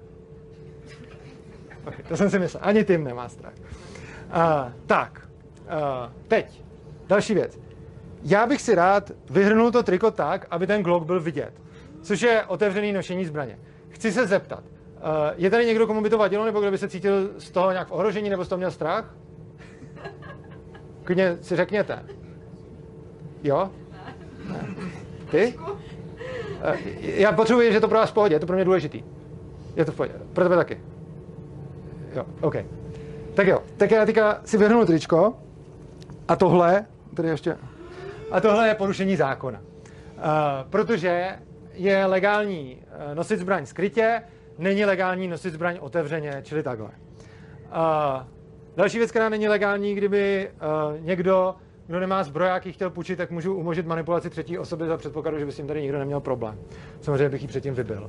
To jsem si myslel. Ani tím nemá strach. Teď. Další věc. Já bych si rád vyhrnul to triko tak, aby ten Glock byl vidět, což je otevřený nošení zbraně. Chci se zeptat, je tady někdo, komu by to vadilo, nebo kdo by se cítil z toho nějak v ohrožení, nebo z toho měl strach? Klidně si řekněte. Jo? Ne. Ty? Já potřebuji, že to pro vás v pohodě, je to pro mě důležitý. Je to v pohodě, pro tebe taky. Jo, OK. Tak jo, tak já teďka si vyhrnu tričko a tohle, tady ještě, a tohle je porušení zákona. Protože je legální nosit zbraň skrytě, není legální nosit zbraň otevřeně, čili takhle. Další věc, která není legální, kdyby někdo, kdo nemá zbroják, chtěl půjčit, tak můžu umožnit manipulaci třetí osoby za předpokladu, že by s tím tady nikdo neměl problém. Samozřejmě bych ji předtím vybil.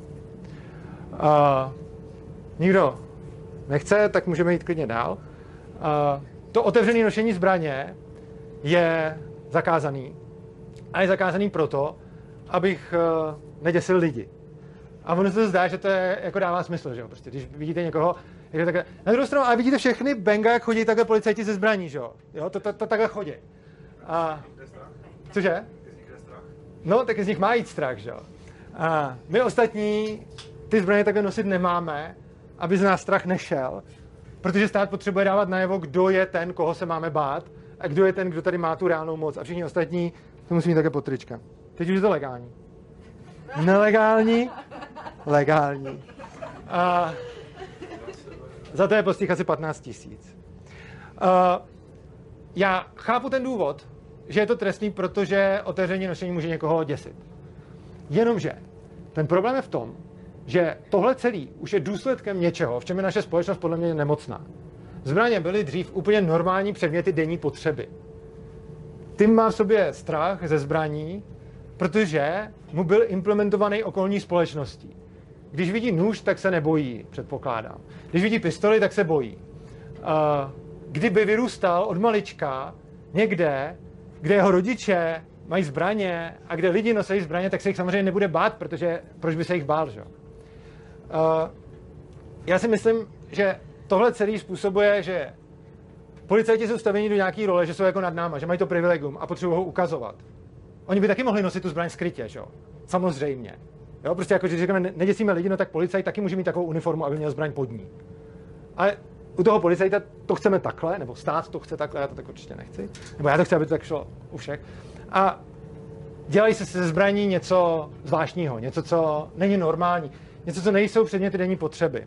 Nikdo nechce, tak můžeme jít klidně dál. To otevřené nošení zbraně je zakázaný. A je zakázaný proto, abych neděsil lidi. A ono se zdá, že to je, jako dává smysl, že jo? Prostě, když vidíte někoho, je takhle. Na druhou stranu, ale vidíte všechny benga, jak chodí takhle policajti ze zbraní, že jo? To takhle chodí. A cože? No, tak z nich má jít strach, že jo? A my ostatní ty zbraně takhle nosit nemáme, aby z nás strach nešel, protože stát potřebuje dávat najevo, kdo je ten, koho se máme bát, a kdo je ten, kdo tady má tu reálnou moc. A všichni ostatní to musí mít také pod trička. Teď už je to legální. Nelegální? Legální. A za to je postih asi 15 000. Já chápu ten důvod, že je to trestný, protože otevření nošení může někoho děsit. Jenomže ten problém je v tom, že tohle celý už je důsledkem něčeho, v čem je naše společnost podle mě nemocná. Zbraně byly dřív úplně normální předměty denní potřeby. Tím má v sobě strach ze zbraní, protože mu byl implementovaný okolní společností. Když vidí nůž, tak se nebojí, předpokládám. Když vidí pistoli, tak se bojí. Kdyby vyrůstal od malička někde, kde jeho rodiče mají zbraně a kde lidi nosí zbraně, tak se jich samozřejmě nebude bát, protože proč by se jich bál, že? Já si myslím, že tohle celý způsobuje, že policajti jsou stavěni do nějaký role, že jsou jako nad náma, že mají to privilegium a potřebují ho ukazovat. Oni by taky mohli nosit tu zbraň skrytě, že jo? Samozřejmě. Jo, prostě jako, že říkáme, neděsíme lidi, no tak policajt taky může mít takovou uniformu, aby měl zbraň pod ní. Ale u toho policajta to chceme takhle, nebo stát to chce takhle, já to tak určitě nechci. Nebo já to chci, aby to tak šlo u všech. A dělají se ze zbraní něco zvláštního, něco, co není normální, něco, co nejsou předměty denní potřeby.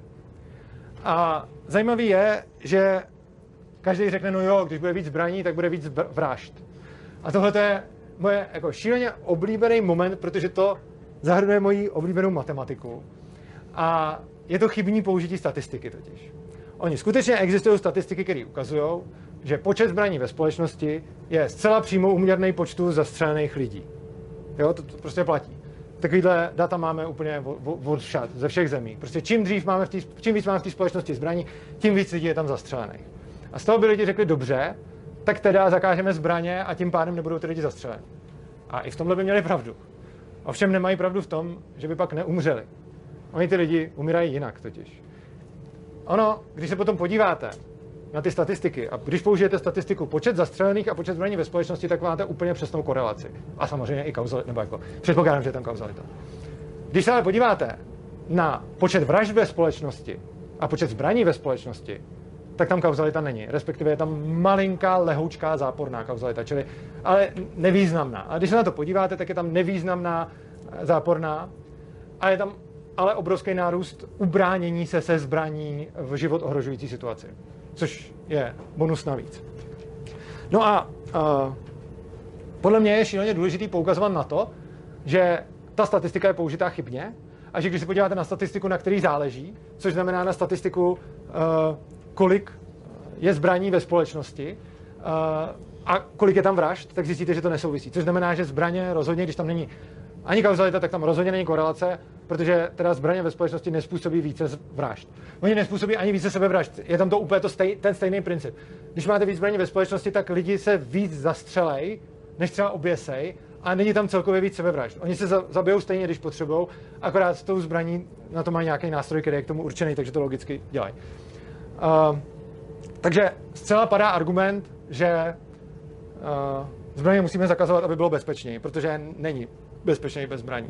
A zajímavý je, že každý řekne, no jo, když bude víc zbraní, tak bude víc vražd. A tohle je moje jako šíleně oblíbený moment, protože to zahrnuje moji oblíbenou matematiku. A je to chybní použití statistiky totiž. Oni skutečně existují statistiky, které ukazují, že počet zbraní ve společnosti je zcela přímo úměrný počtu zastřelených lidí. Jo, to prostě platí. Takovýhle data máme úplně od všad, ze všech zemí. Prostě čím víc máme v té společnosti zbraní, tím víc lidí je tam zastřelených. A z toho by lidi řekli, dobře, tak teda zakážeme zbraně a tím pádem nebudou ty lidi zastřeleni. A i v tomhle by měli pravdu. Ovšem nemají pravdu v tom, že by pak neumřeli. Oni ty lidi umírají jinak totiž. Ono, když se potom podíváte na ty statistiky a když použijete statistiku počet zastřelených a počet zbraní ve společnosti, tak máte úplně přesnou korelaci. A samozřejmě i kauzalitu, nebo jako předpokládám, že je tam kauzalita. Když se ale podíváte na počet vražd ve společnosti a počet zbraní ve společnosti, tak tam kauzalita není. Respektive je tam malinká, lehoučká, záporná kauzalita, čili ale nevýznamná. A když se na to podíváte, tak je tam nevýznamná, záporná a je tam ale obrovský nárůst ubránění se zbraní v život ohrožující situaci. Což je bonus navíc. No a podle mě je šíleně důležitý poukazovat na to, že ta statistika je použitá chybně a že když se podíváte na statistiku, na který záleží, což znamená na statistiku, kolik je zbraní ve společnosti a kolik je tam vražd, tak zjistíte, že to nesouvisí. Což znamená, že zbraně rozhodně, když tam není ani kauzalita, tak tam rozhodně není korelace, protože teda zbraně ve společnosti nespůsobí více vražd. Oni nespůsobí ani více sebevražd. Je tam to úplně ten stejný princip. Když máte víc zbraní ve společnosti, tak lidi se víc zastřelej, než třeba oběsej, a není tam celkově víc sebevražd. Oni se zabijou stejně, když potřebujou, akorát s tou zbraní na to mají nějaký nástroj, který je k tomu určený, takže to logicky dělají. Takže zcela padá argument, že Zbraně musíme zakazovat, aby bylo bezpečněji, protože není bezpečněji bez zbraní.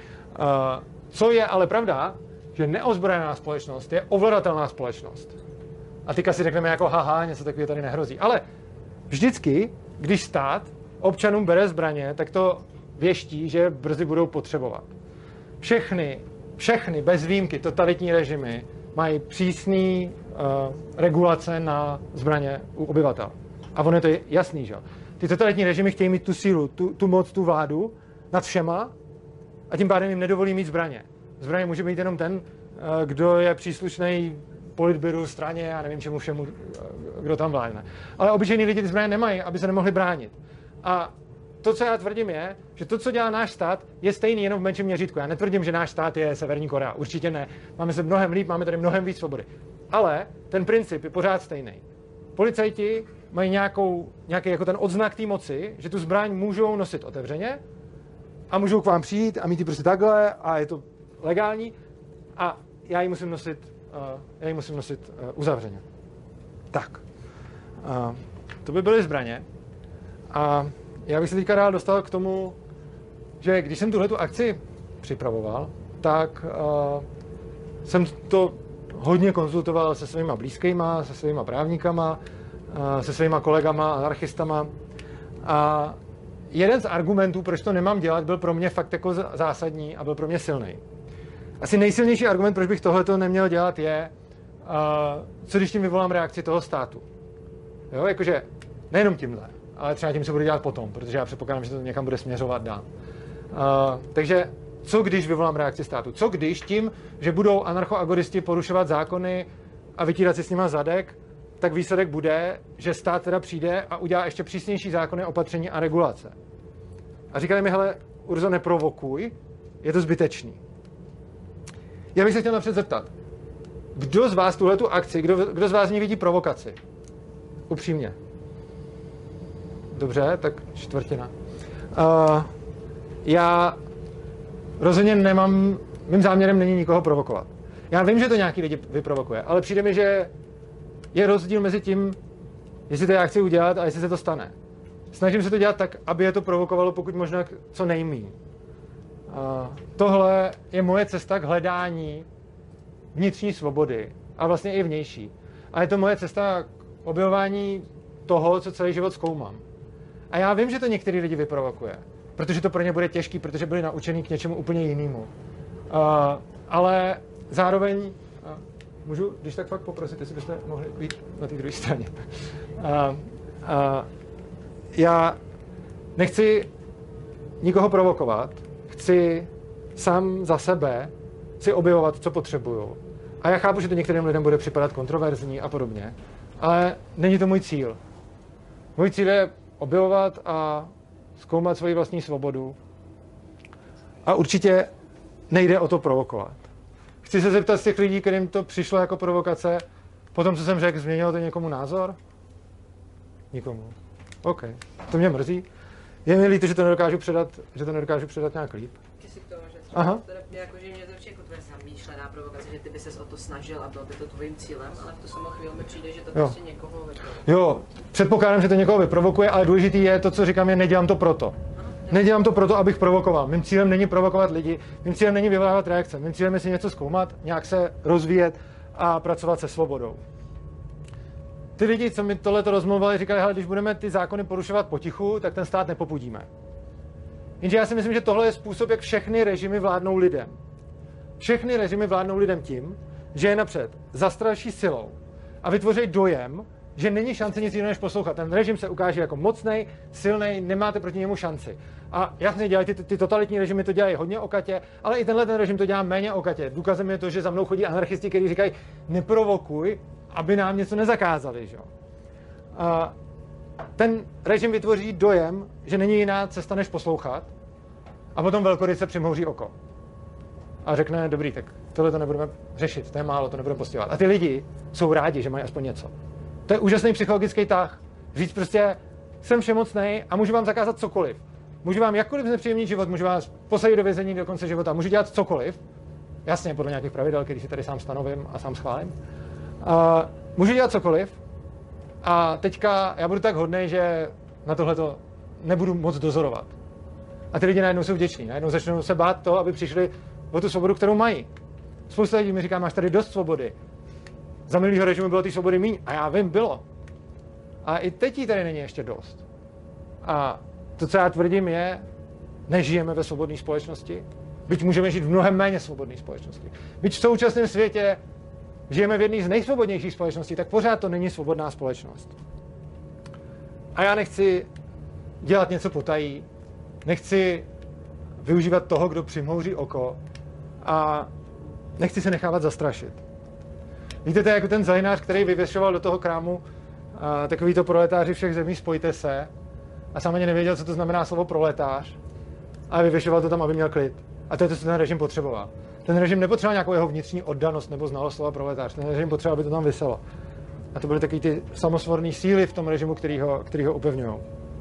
Co je ale pravda, že neozbrojená společnost je ovladatelná společnost. A teďka si řekneme jako haha, něco takového tady nehrozí. Ale vždycky, když stát občanům bere zbraně, tak to věští, že brzy budou potřebovat. Všechny bez výjimky totalitní režimy mají přísné regulace na zbraně u obyvatel. A ono je to jasný, že? Ty totalitní režimy chtějí mít tu sílu, tu moc, tu vládu nad všema a tím pádem jim nedovolí mít zbraně. Zbraně může být jenom ten, kdo je příslušný politbyru, straně, já nevím čemu všemu, kdo tam vládne. Ale obyčejní lidi ty zbraně nemají, aby se nemohli bránit. A to, co já tvrdím, je, že to, co dělá náš stát, je stejný jenom v menším měřítku. Já netvrdím, že náš stát je Severní Korea. Určitě ne. Máme se mnohem líp, máme tady mnohem víc svobody. Ale ten princip je pořád stejný. Policajti mají nějaký jako ten odznak té moci, že tu zbraň můžou nosit otevřeně a můžou k vám přijít a mít ji prostě takhle a je to legální a já ji musím nosit uzavřeně. Tak. To by byly zbraně. A já bych se teďka rád dostal k tomu, že když jsem tuhletu akci připravoval, tak jsem to hodně konzultoval se svýma blízkýma, se svýma právníkama, se svýma kolegama, anarchistama. A jeden z argumentů, proč to nemám dělat, byl pro mě fakt jako zásadní a byl pro mě silný. Asi nejsilnější argument, proč bych tohleto neměl dělat, je, co když tím vyvolám reakci toho státu. Jo, jakože nejenom tímhle, ale třeba tím se bude dělat potom, protože já předpokládám, že to někam bude směřovat dál. Takže co když vyvolám reakci státu? Co když tím, že budou anarchoagoristi porušovat zákony a vytírat si s nima zadek, tak výsledek bude, že stát teda přijde a udělá ještě přísnější zákony, opatření a regulace. A říkali mi, hele, Urzo, neprovokuj, je to zbytečný. Já bych se chtěl napřed zeptat, kdo z vás tuhletu akci, kdo z vás ní vidí provokaci? Upřímně. Dobře, tak čtvrtina. Já rozhodně mým záměrem není nikoho provokovat. Já vím, že to nějaký lidi vyprovokuje, ale přijde mi, že je rozdíl mezi tím, jestli to já chci udělat a jestli se to stane. Snažím se to dělat tak, aby je to provokovalo pokud možná co nejméně. Tohle je moje cesta k hledání vnitřní svobody a vlastně i vnější. A je to moje cesta k objevování toho, co celý život zkoumám. A já vím, že to některý lidi vyprovokuje, protože to pro ně bude těžký, protože byli naučení k něčemu úplně jinému. Ale zároveň můžu, když tak fakt poprosit, jestli byste mohli být na té druhé straně. Já nechci nikoho provokovat, chci sám za sebe si objevovat, co potřebuju. A já chápu, že to některým lidem bude připadat kontroverzní a podobně, ale není to můj cíl. Můj cíl je objevovat a zkoumat svoji vlastní svobodu. A určitě nejde o to provokovat. Chci se zeptat z těch lidí, kterým to přišlo jako provokace, potom, co jsem řekl, změnilo to někomu názor? Nikomu. OK. To mě mrzí. Je mi líto, že to nedokážu předat nějak líp. Ty k tomu, že třeba jakože mě to určitě jako tvoje zamýšlená provokace, že ty by ses o to snažil a bylo by to tvojím cílem, ale v tu samou chvíli mi přijde, že to prostě někoho vyprovokuje. Jo, předpokládám, že to někoho vyprovokuje, ale důležitý je to, co říkám, je nedělám to proto. Nedělám to proto, abych provokoval. Mým cílem není provokovat lidi, mým cílem není vyvolávat reakce, mým cílem je si něco zkoumat, nějak se rozvíjet a pracovat se svobodou. Ty lidi, co mi tohleto rozmluvali, říkali, hele, když budeme ty zákony porušovat potichu, tak ten stát nepopudíme. Jenže já si myslím, že tohle je způsob, jak všechny režimy vládnou lidem. Všechny režimy vládnou lidem tím, že je napřed zastraší silou a vytvoří dojem, že není šance nic jiného než poslouchat. Ten režim se ukáže jako mocnej, silnej, nemáte proti němu šanci. A jasně dělají ty totalitní režimy to dělají hodně okatě, ale i tenhle ten režim to dělá méně okatě. Důkazem je to, že za mnou chodí anarchisti, kteří říkají, neprovokuj, aby nám něco nezakázali. Že? A ten režim vytvoří dojem, že není jiná cesta, než poslouchat, a potom velkoryse přimhouří oko. A řekne, dobrý, tak tohle to nebudeme řešit, to je málo, to nebudeme postihovat. A ty lidi jsou rádi, že mají aspoň něco. To je úžasný psychologický tah. Říct prostě, jsem všemocnej a můžu vám zakázat cokoliv. Můžu vám jakkoliv znepříjemnit život, můžu vás posadit do vězení do konce života, můžu dělat cokoliv. Jasně, podle nějakých pravidel, který si tady sám stanovím a sám schválím. Můžu dělat cokoliv a teďka já budu tak hodnej, že na tohle to nebudu moc dozorovat. A ty lidi najednou jsou vděční, najednou začnou se bát toho, aby přišli o tu svobodu, kterou mají. Spousta lidí mi říká, máš tady dost svobody. Za minulýho režimu bylo té svobody míň. A já vím, bylo. A i teď jí tady není ještě dost. A to, co já tvrdím, je, nežijeme ve svobodné společnosti, byť můžeme žít v mnohem méně svobodné společnosti. Byť v současném světě žijeme v jedné z nejsvobodnějších společností, tak pořád to není svobodná společnost. A já nechci dělat něco potají, nechci využívat toho, kdo přimhouří oko a nechci se nechávat zastrašit. Víte, to je jako ten zajnář, který vyvěšoval do toho krámu takovýto proletáři všech zemí, spojte se, a sám ani nevěděl, co to znamená slovo proletář, a vyvěšoval to tam, aby měl klid. A to je to, co ten režim potřeboval. Ten režim nepotřeboval nějakou jeho vnitřní oddanost nebo znalost slova proletář. Ten režim potřeboval, aby to tam viselo. A to byly taky ty samosvorné síly v tom režimu, který ho upevňují.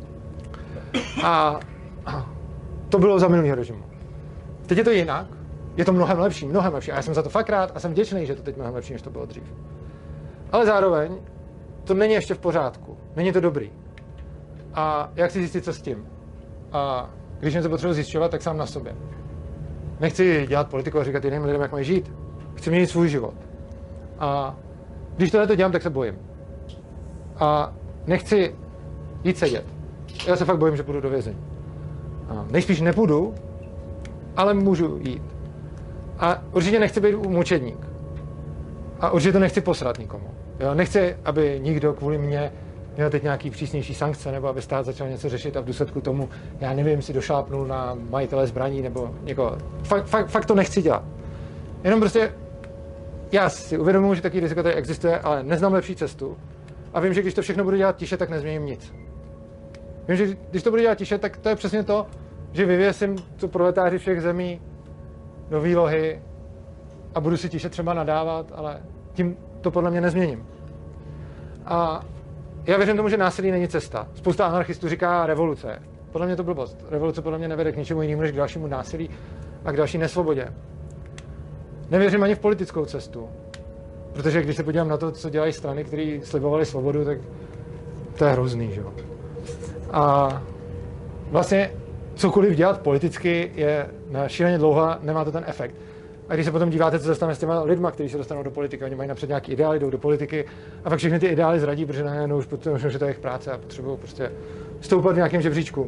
A to bylo za minulého režimu. Teď je to jinak. Je to mnohem lepší, mnohem lepší. A já jsem za to fakt rád a jsem vděčný, že to teď mnohem lepší, než to bylo dřív. Ale zároveň to není ještě v pořádku. Není to dobrý. A jak si zjistit, co s tím? A když něco potřebuji zjišťovat, tak sám na sobě. Nechci dělat politiku a říkat jiným lidem, jak mají žít. Chci měnit svůj život. A když tohle dělám, tak se bojím. A nechci jít sedět. Já se fakt bojím, že půjdu do vězení. A nejspíš nepůjdu, ale můžu jít. A určitě nechci být mučedník. A určitě to nechci posrat nikomu. Jo? Nechci, aby nikdo kvůli mně měl teď nějaký přísnější sankce, nebo aby stát začal něco řešit a v důsledku tomu, já nevím, si došlápnul na majitele zbraní nebo někoho. Fakt to nechci dělat. Jenom prostě já si uvědomuji, že takový riziko tady existuje, ale neznám lepší cestu. A vím, že když to všechno budu dělat tiše, tak nezměním nic. Vím, že když to budu dělat tiše, tak to je přesně to, že vyvěsím to proletáři všech zemí do výlohy a budu si tiše třeba nadávat, ale tím to podle mě nezměním. A já věřím tomu, že násilí není cesta. Spousta anarchistů říká revoluce. Podle mě to blbost. Revoluce podle mě nevede k ničemu jinému, než k dalšímu násilí a k další nesvobodě. Nevěřím ani v politickou cestu. Protože když se podívám na to, co dělají strany, které slibovaly svobodu, tak to je hrozný, že jo. A vlastně cokoliv dělat politicky je na šíleně dlouho, nemá to ten efekt. A když se potom díváte, co se stane s těma lidma, kteří se dostanou do politiky, oni mají napřed nějaký ideály, jdou do politiky a pak všechny ty ideály zradí, protože najednou už potřebují, že to je jejich práce a potřebují prostě stoupat v nějakém žebříčku.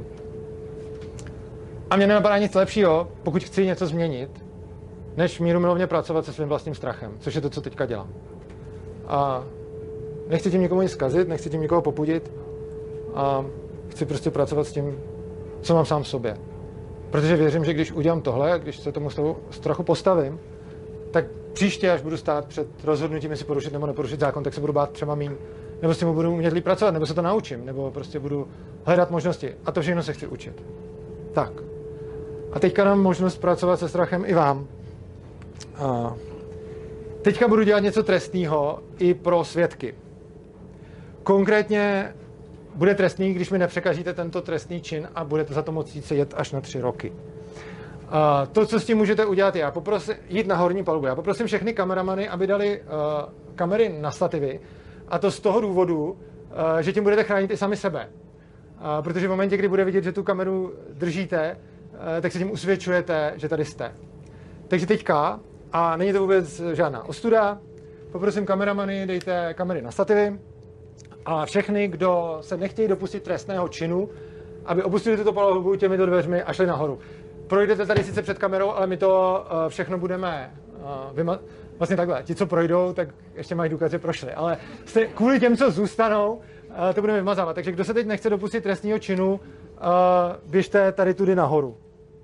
A mě nenapadá nic lepšího, pokud chci něco změnit, než mírumilovně pracovat se svým vlastním strachem, což je to, co teďka dělám. A nechci tím nikomu nic zkazit, nechci tím nikoho popudit a chci prostě pracovat s tím, co mám sám v sobě. Protože věřím, že když udělám tohle, když se tomu strachu postavím, tak příště, až budu stát před rozhodnutím, jestli porušit nebo neporušit zákon, tak se budu bát třeba míň, nebo s tím budu umět líp pracovat, nebo se to naučím, nebo prostě budu hledat možnosti. A to všechno se chci učit. Tak. A teďka dám možnost pracovat se strachem i vám. A teďka budu dělat něco trestného i pro svědky. Konkrétně bude trestný, když mi nepřekažíte tento trestný čin a budete za to moci sedět až na 3 roky. To, co s tím můžete udělat, já poprosím jít na horní palubu. Já poprosím všechny kameramany, aby dali kamery na stativy. A to z toho důvodu, že tím budete chránit i sami sebe. Protože v momentě, kdy bude vidět, že tu kameru držíte, tak se tím usvědčujete, že tady jste. Takže teďka, a není to vůbec žádná ostuda, poprosím kameramany, dejte kamery na stativy. A všechny, kdo se nechtějí dopustit trestného činu, aby opustili tuto palubu těmito dveřmi a šli nahoru. Projdete tady sice před kamerou, ale my to všechno budeme vlastně takhle. Ti, co projdou, tak ještě mají důkaz, že prošli. Ale kvůli těm, co zůstanou, to budeme vymazávat. Takže kdo se teď nechce dopustit trestného činu, běžte tady tudy nahoru.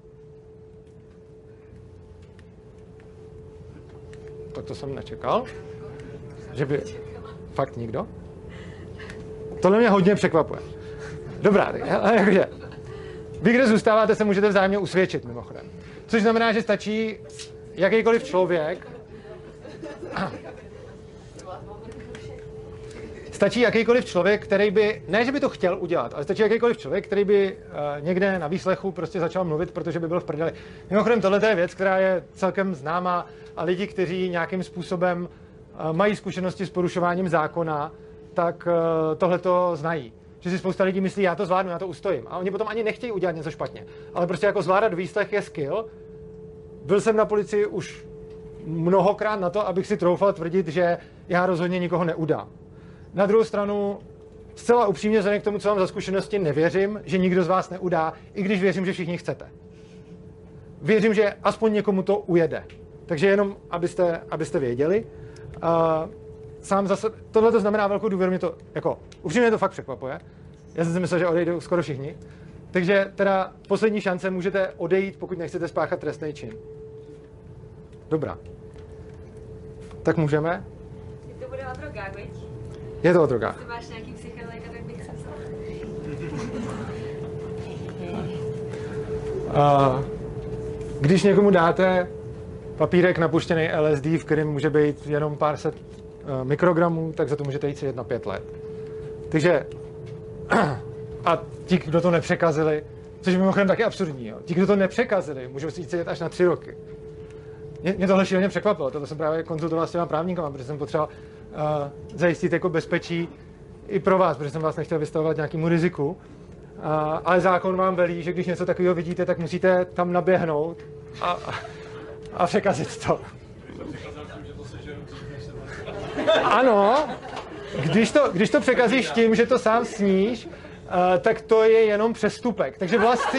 Tak to jsem nečekal. Že by fakt nikdo? Tohle mě hodně překvapuje. Dobrá, jakože vy, kde zůstáváte, se můžete vzájemně usvědčit, mimochodem. Což znamená, že stačí jakýkoliv člověk, který by, ne, že by to chtěl udělat, ale stačí jakýkoliv člověk, který by někde na výslechu prostě začal mluvit, protože by byl v prdeli. Mimochodem, tohle je věc, která je celkem známá a lidi, kteří nějakým způsobem mají zkušenosti s porušováním zákona, tak tohle to znají. že si spousta lidí myslí, já to zvládnu, já to ustojím. A oni potom ani nechtějí udělat něco špatně. Ale prostě jako zvládat výslech je skill. Byl jsem na policii už mnohokrát na to, abych si troufal tvrdit, že já rozhodně nikoho neudám. Na druhou stranu, zcela upřímně vzhledem k tomu, co mám za zkušenosti, nevěřím, že nikdo z vás neudá, i když věřím, že všichni chcete. Věřím, že aspoň někomu to ujede. Takže jenom, abyste věděli. Sám zase, tohle to znamená velkou důvěru, mě to, jako, upřímně mě to fakt překvapuje. Já jsem si myslel, že odejdou skoro všichni. Takže teda poslední šance, můžete odejít, pokud nechcete spáchat trestný čin. Dobrá. Tak můžeme? To bude o drogách, viď? Je to o drogách. Ty máš nějaký psycholog, tak bych se vzal. Když někomu dáte papírek napuštěný LSD, v kterém může být jenom pár set mikrogramů, tak za to můžete jít sedět na 5 let. Takže a ti, kdo to nepřekazili, což je mimochodem taky absurdní, jo? Ti, kdo to nepřekazili, můžou si jít sedět až na 3 roky. Mě tohle šíleně překvapilo, tohle jsem právě konzultoval s těma právníkama, protože jsem potřeboval zajistit jako bezpečí i pro vás, protože jsem vás nechtěl vystavovat nějakému riziku. Ale zákon vám velí, že když něco takového vidíte, tak musíte tam naběhnout a překazit to. Ano, když to překazíš tím, že to sám sníš, tak to je jenom přestupek. Takže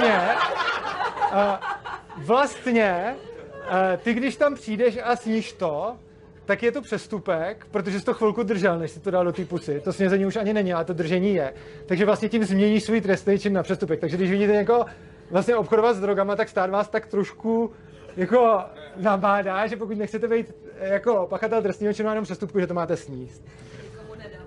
vlastně ty, když tam přijdeš a sníš to, tak je to přestupek, protože jsi to chvilku držel, než si to dal do té pusy. To snězení už ani není, ale to držení je. Takže vlastně tím změníš svůj trestný čin na přestupek. Takže když vidíte někoho vlastně obchodovat s drogama, tak stát vás tak trošku jako nabádá, že pokud nechcete být jako pachatel trestného činu jenom přestupku, že to máte sníst. Nikomu nedám.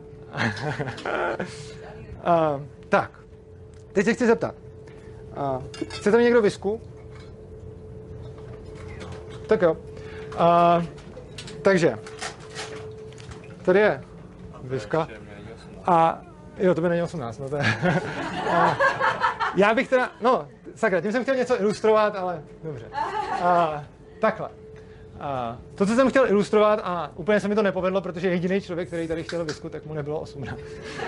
Tak, teď se chci zeptat. Chce tam někdo visku? Tak jo. Takže, tady je viska. A jo, to by není 18, no to je. Já bych teda, no, sakra, tím jsem chtěl něco ilustrovat, ale dobře. Takhle. To, co jsem chtěl ilustrovat, a úplně se mi to nepovedlo, protože jediný člověk, který tady chtěl visku, tak mu nebylo 18.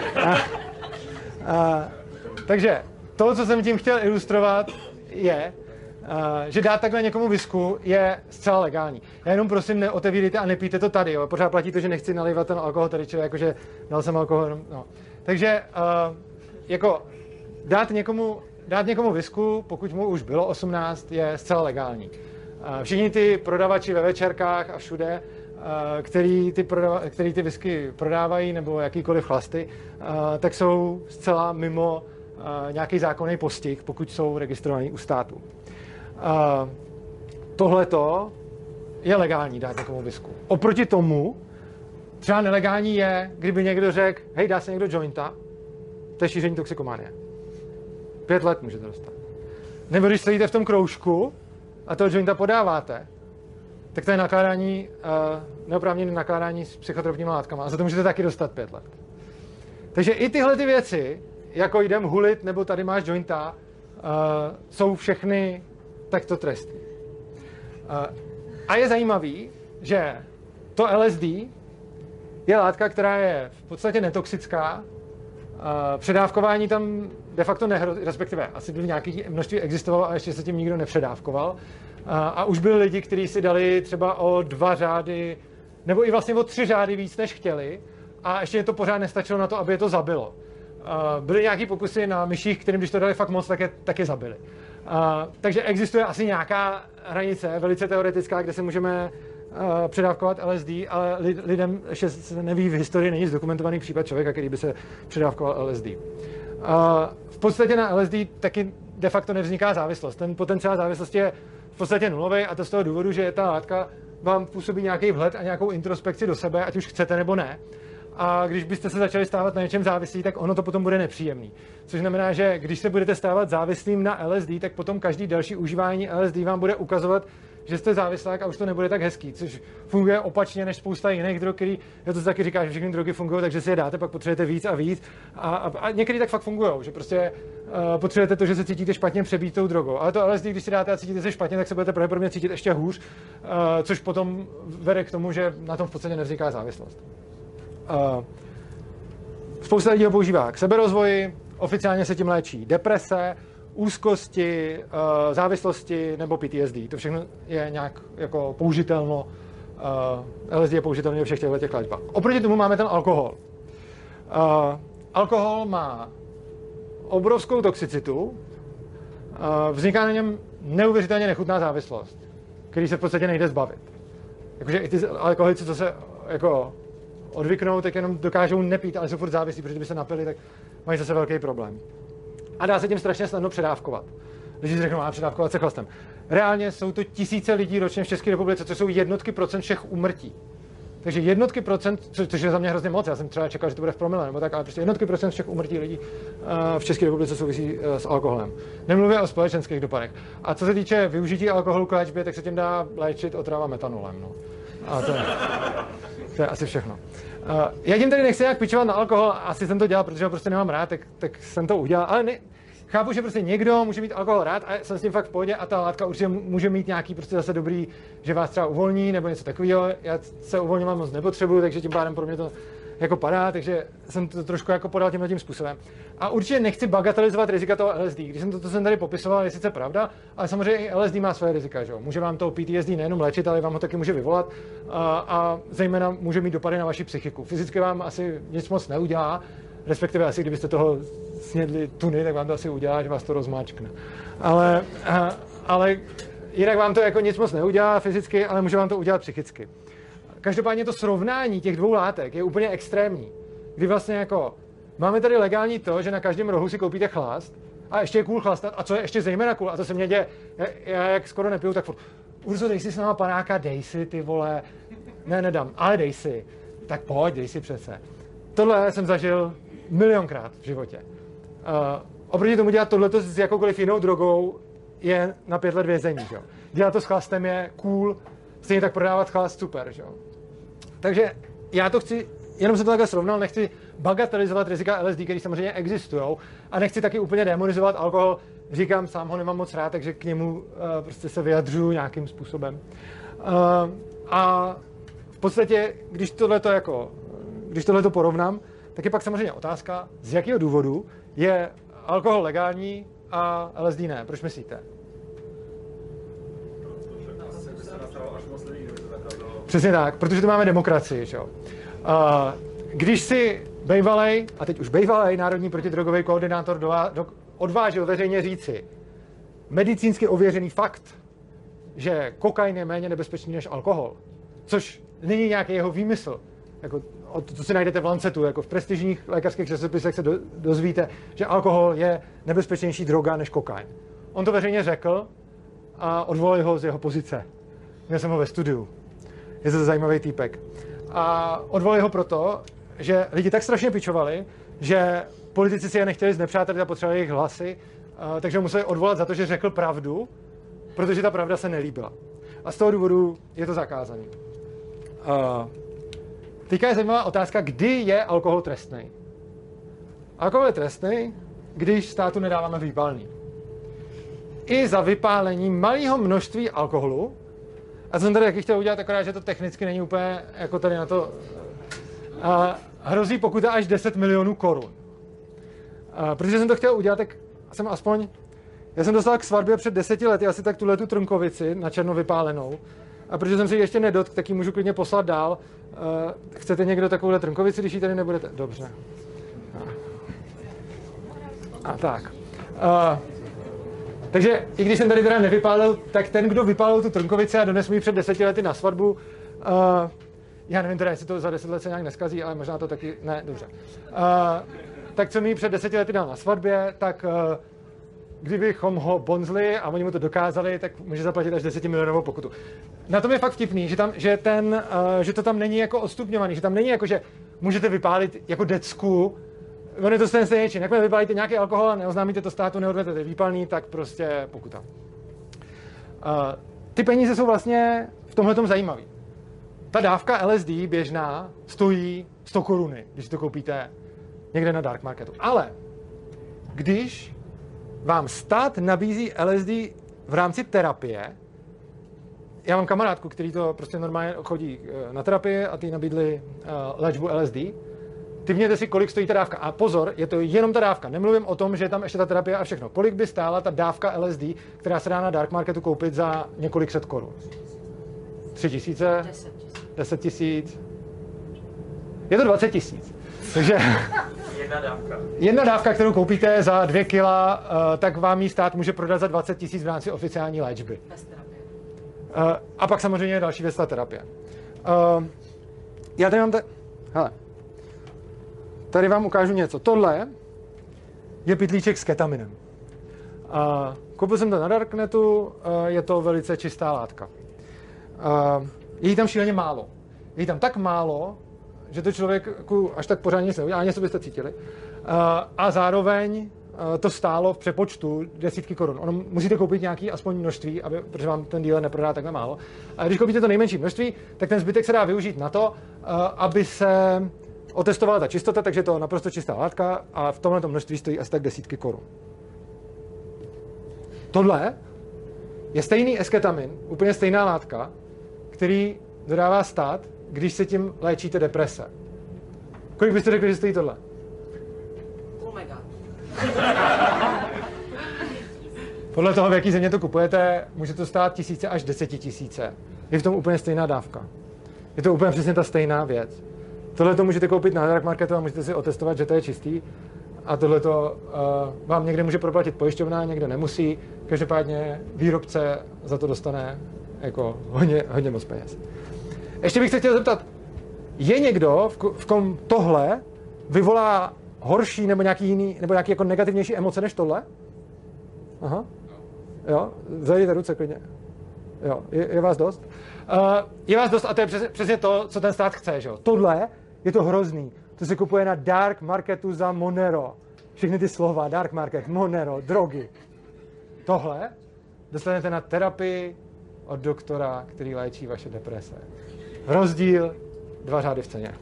Takže to, co jsem tím chtěl ilustrovat, je, že dát takhle někomu visku je zcela legální. Já jenom prosím, neotevírejte a nepijte to tady, jo. Pořád platí to, že nechci nalévat ten alkohol tady, čili jakože dal jsem alkohol, no. Takže jako dát někomu visku, pokud mu už bylo 18, je zcela legální. Všichni ty prodavači ve večerkách a všude, který ty visky prodávají, nebo jakýkoliv chlasty, tak jsou zcela mimo nějaký zákonný postih, pokud jsou registrovaní u státu. Tohleto je legální dát někomu visku. Oproti tomu třeba nelegální je, kdyby někdo řekl, hej, dá se někdo jointa, to je šíření toxikomanie. 5 let můžete dostat. Nebo když stojíte v tom kroužku a toho jointa podáváte, tak to je nakládání, neoprávněné nakládání s psychotropními látkami. A za to můžete taky dostat 5 let. Takže i tyhle ty věci, jako jdem hulit, nebo tady máš jointa, jsou všechny takto trestní. A je zajímavý, že to LSD je látka, která je v podstatě netoxická. Předávkování tam de facto nehrozí, respektive asi by v nějaké množství existovalo a ještě se tím nikdo nepředávkoval. A už byli lidi, kteří si dali třeba o 2 řády, nebo i vlastně o 3 řády víc, než chtěli. A ještě to pořád nestačilo na to, aby je to zabilo. Byly nějaký pokusy na myších, kterým když to dali fakt moc, tak je zabili. Takže existuje asi nějaká hranice, velice teoretická, kde se můžeme předávkovat LSD, ale lidem ještě se neví v historii, není zdokumentovaný případ člověka, který by se předávkoval LSD. V podstatě na LSD taky de facto nevzniká závislost. Ten potenciál závislosti je v podstatě nulový a to z toho důvodu, že ta látka vám působí nějaký vhled a nějakou introspekci do sebe, ať už chcete nebo ne. A když byste se začali stávat na něčem závislí, tak ono to potom bude nepříjemný. Což znamená, že když se budete stávat závislým na LSD, tak potom každý další užívání LSD vám bude ukazovat, že jste závislák a už to nebude tak hezký, což funguje opačně než spousta jiných drog, který, já to taky říká, že všechny drogy fungují, takže si je dáte, pak potřebujete víc a víc. A některý tak fakt fungují, že prostě potřebujete to, že se cítíte špatně, přebít tou drogou. Ale to LSD, když si dáte a cítíte se špatně, tak se budete pravděpodobně cítit ještě hůř, což potom vede k tomu, že na tom v podstatě nevzniká závislost. Spousta lidí ho používá k seberozvoji, oficiálně se tím léčí deprese, úzkosti, závislosti nebo PTSD. To všechno je nějak jako použitelno. LSD je použitelný ve všech těchto léčbách. Oproti tomu máme ten alkohol. Alkohol má obrovskou toxicitu, vzniká na něm neuvěřitelně nechutná závislost, který se v podstatě nejde zbavit. Jakože i ty alkoholici, co se jako odvyknou, tak jenom dokážou nepít, ale jsou furt závislí, protože kdyby se napili, tak mají zase velký problém. A dá se tím strašně snadno předávkovat. Lidi si řeknou, má předávkovat se chlastem. Reálně jsou to tisíce lidí ročně v České republice, což jsou jednotky procent všech úmrtí. Takže jednotky procent, což je za mě hrozně moc, já jsem třeba čekal, že to bude v promile, nebo tak, ale prostě jednotky procent všech úmrtí lidí v České republice souvisí s alkoholem. Nemluvím o společenských dopadech. A co se týče využití alkoholu k léčbě, tak se tím dá léčit otrava metanolem. No. A to je asi všechno. Já tím tady nechci nějak pičovat na alkohol, asi jsem to dělal, protože ho prostě nemám rád, tak jsem to udělal, ale ne, chápu, že prostě někdo může mít alkohol rád a jsem s tím fakt v pohodě a ta látka určitě může mít nějaký prostě zase dobrý, že vás třeba uvolní nebo něco takového. Já se uvolňovat moc nepotřebuju, takže tím pádem pro mě to jako padá, takže jsem to trošku jako podal tímhle způsobem. A určitě nechci bagatelizovat rizika toho LSD. Když jsem to jsem tady popisoval, je sice pravda, ale samozřejmě i LSD má své rizika, že jo. Může vám to PTSD nejenom léčit, ale vám ho taky může vyvolat a zejména může mít dopady na vaši psychiku. Fyzicky vám asi nic moc neudělá, respektive asi kdybyste toho snědli tuny, tak vám to asi udělá, že vás to rozmáčkne. Ale jinak vám to jako nic moc neudělá fyzicky, ale může vám to udělat psychicky. Každopádně to srovnání těch dvou látek je úplně extrémní. Kdy vlastně jako máme tady legální to, že na každém rohu si koupíte chlast a ještě je cool chlastat a co je ještě zejména cool a to se mě děje, já jak skoro nepiju, tak furt Urzo, dej si s náma panáka, dej si ty vole, ne, nedám, ale dej si, tak pojď, dej si přece. Tohle jsem zažil milionkrát v životě. Oproti tomu dělat tohleto s jakoukoliv jinou drogou je na 5 let vězení, že jo. Dělat to s chlastem je cool, stejně tak prodávat chlast super, že jo. Takže já to chci, jenom jsem to takhle srovnal, nechci bagatelizovat rizika LSD, které samozřejmě existují, a nechci taky úplně demonizovat alkohol. Říkám, sám ho nemám moc rád, takže k němu prostě se vyjadřuju nějakým způsobem. A v podstatě, když tohleto porovnám, tak je pak samozřejmě otázka, z jakého důvodu je alkohol legální a LSD ne. Proč myslíte? Přesně tak, protože tu máme demokracii, že jo. Když si bejvalej, a teď už bejvalej národní protidrogový koordinátor odvážil veřejně říci medicínsky ověřený fakt, že kokain je méně nebezpečný než alkohol, což není nějaký jeho výmysl. Jako, to si najdete v Lancetu, jako v prestižních lékařských časopisech se dozvíte, že alkohol je nebezpečnější droga než kokain. On to veřejně řekl a odvolali ho z jeho pozice. Měl jsem ho ve studiu. Je to zajímavý týpek. A odvolali ho proto, že lidi tak strašně pičovali, že politici si je nechtěli znepřátelit a potřebovali jejich hlasy, takže ho museli odvolat za to, že řekl pravdu, protože ta pravda se nelíbila. A z toho důvodu je to zakázané. Teďka je zajímavá otázka, kdy je alkohol trestný. Alkohol je trestný, když státu nedáváme výpalný. I za vypálení malého množství alkoholu, a co jsem tady taky chtěl udělat, akorát, že to technicky není úplně jako tady na to, hrozí pokuta až 10 milionů korun. Protože jsem to chtěl udělat, tak jsem já jsem dostal k svatbě před 10 lety asi tak tuhletu trnkovici na černo vypálenou. A protože jsem si ji ještě nedotk, tak ji můžu klidně poslat dál. Chcete někdo takovouhle trnkovici, když ji tady nebudete? Dobře. A tak. Takže i když jsem tady teda nevypálil, tak ten, kdo vypálil tu trnkovici a dones mi ji před 10 lety na svatbu, já nevím teda, jestli to za 10 let se nějak neskazí, ale možná to taky, ne, dobře. Tak co mi ji před 10 lety dal na svatbě, tak kdybychom ho bonzli a oni mu to dokázali, tak může zaplatit až 10 milionovou pokutu. Na tom je fakt vtipný, že to tam není jako odstupňovaný, že tam není jako, že můžete vypálit jako decku, on je to stejný čin. Jakmile vypálíte nějaký alkohol a neoznámíte to státu, neodvedete výpalný, tak prostě pokuta. Ty peníze jsou vlastně v tomhletom zajímavý. Ta dávka LSD běžná stojí 100 koruny, když si to koupíte někde na dark marketu. Ale když vám stát nabízí LSD v rámci terapie, já mám kamarádku, který to prostě normálně chodí na terapii a ty nabídli léčbu LSD, typněte si, kolik stojí ta dávka. A pozor, je to jenom ta dávka. Nemluvím o tom, že je tam ještě ta terapie a všechno. Kolik by stála ta dávka LSD, která se dá na dark marketu koupit za několik set korun? 3 000? 10 000? Je to 20 000. Takže jedna dávka, kterou koupíte za 2 kila, tak vám ji stát může prodat za 20 000 v rámci oficiální léčby. Bez terapie. A pak samozřejmě další věc, ta terapie. Já tady mám hele. Tady vám ukážu něco. Tohle je pytlíček s ketaminem. Koupil jsem to na Darknetu, je to velice čistá látka. Je jí tam šíleně málo. Je jí tam tak málo, že to člověk až tak pořádně se neudělá, něco byste cítili. A zároveň to stálo v přepočtu desítky korun. Ono musíte koupit nějaký aspoň množství, protože vám ten dealer neprodá takhle málo. A když koupíte to nejmenší množství, tak ten zbytek se dá využít na to, aby se otestovala ta čistota, takže to je naprosto čistá látka a v tomhle množství stojí asi tak desítky korun. Tohle je stejný esketamin, úplně stejná látka, který dodává stát, když se tím léčíte deprese. Kolik byste řekli, že stojí tohle? Omega. Podle toho, v jaký země to kupujete, může to stát tisíce až 10 000. Je v tom úplně stejná dávka. Je to úplně přesně ta stejná věc. Tohle to můžete koupit na dark marketu a můžete si otestovat, že to je čistý. A tohle to vám někde může proplatit pojišťovna, někde nemusí. Každopádně výrobce za to dostane jako hodně moc peněz. Ještě bych se chtěl zeptat, je někdo, v kom tohle vyvolá horší nebo nějaký jiný, nebo nějaký jako negativnější emoce než tohle? Aha. Jo, zvedejte ruce klidně. Jo, je vás dost? Je vás dost a to je přesně to, co ten stát chce, že jo? Tohle je to hrozný. To se kupuje na dark marketu za Monero. Všechny ty slova, dark market, Monero, drogy. Tohle dostanete na terapii od doktora, který léčí vaše deprese. Rozdíl 2 řády v ceně.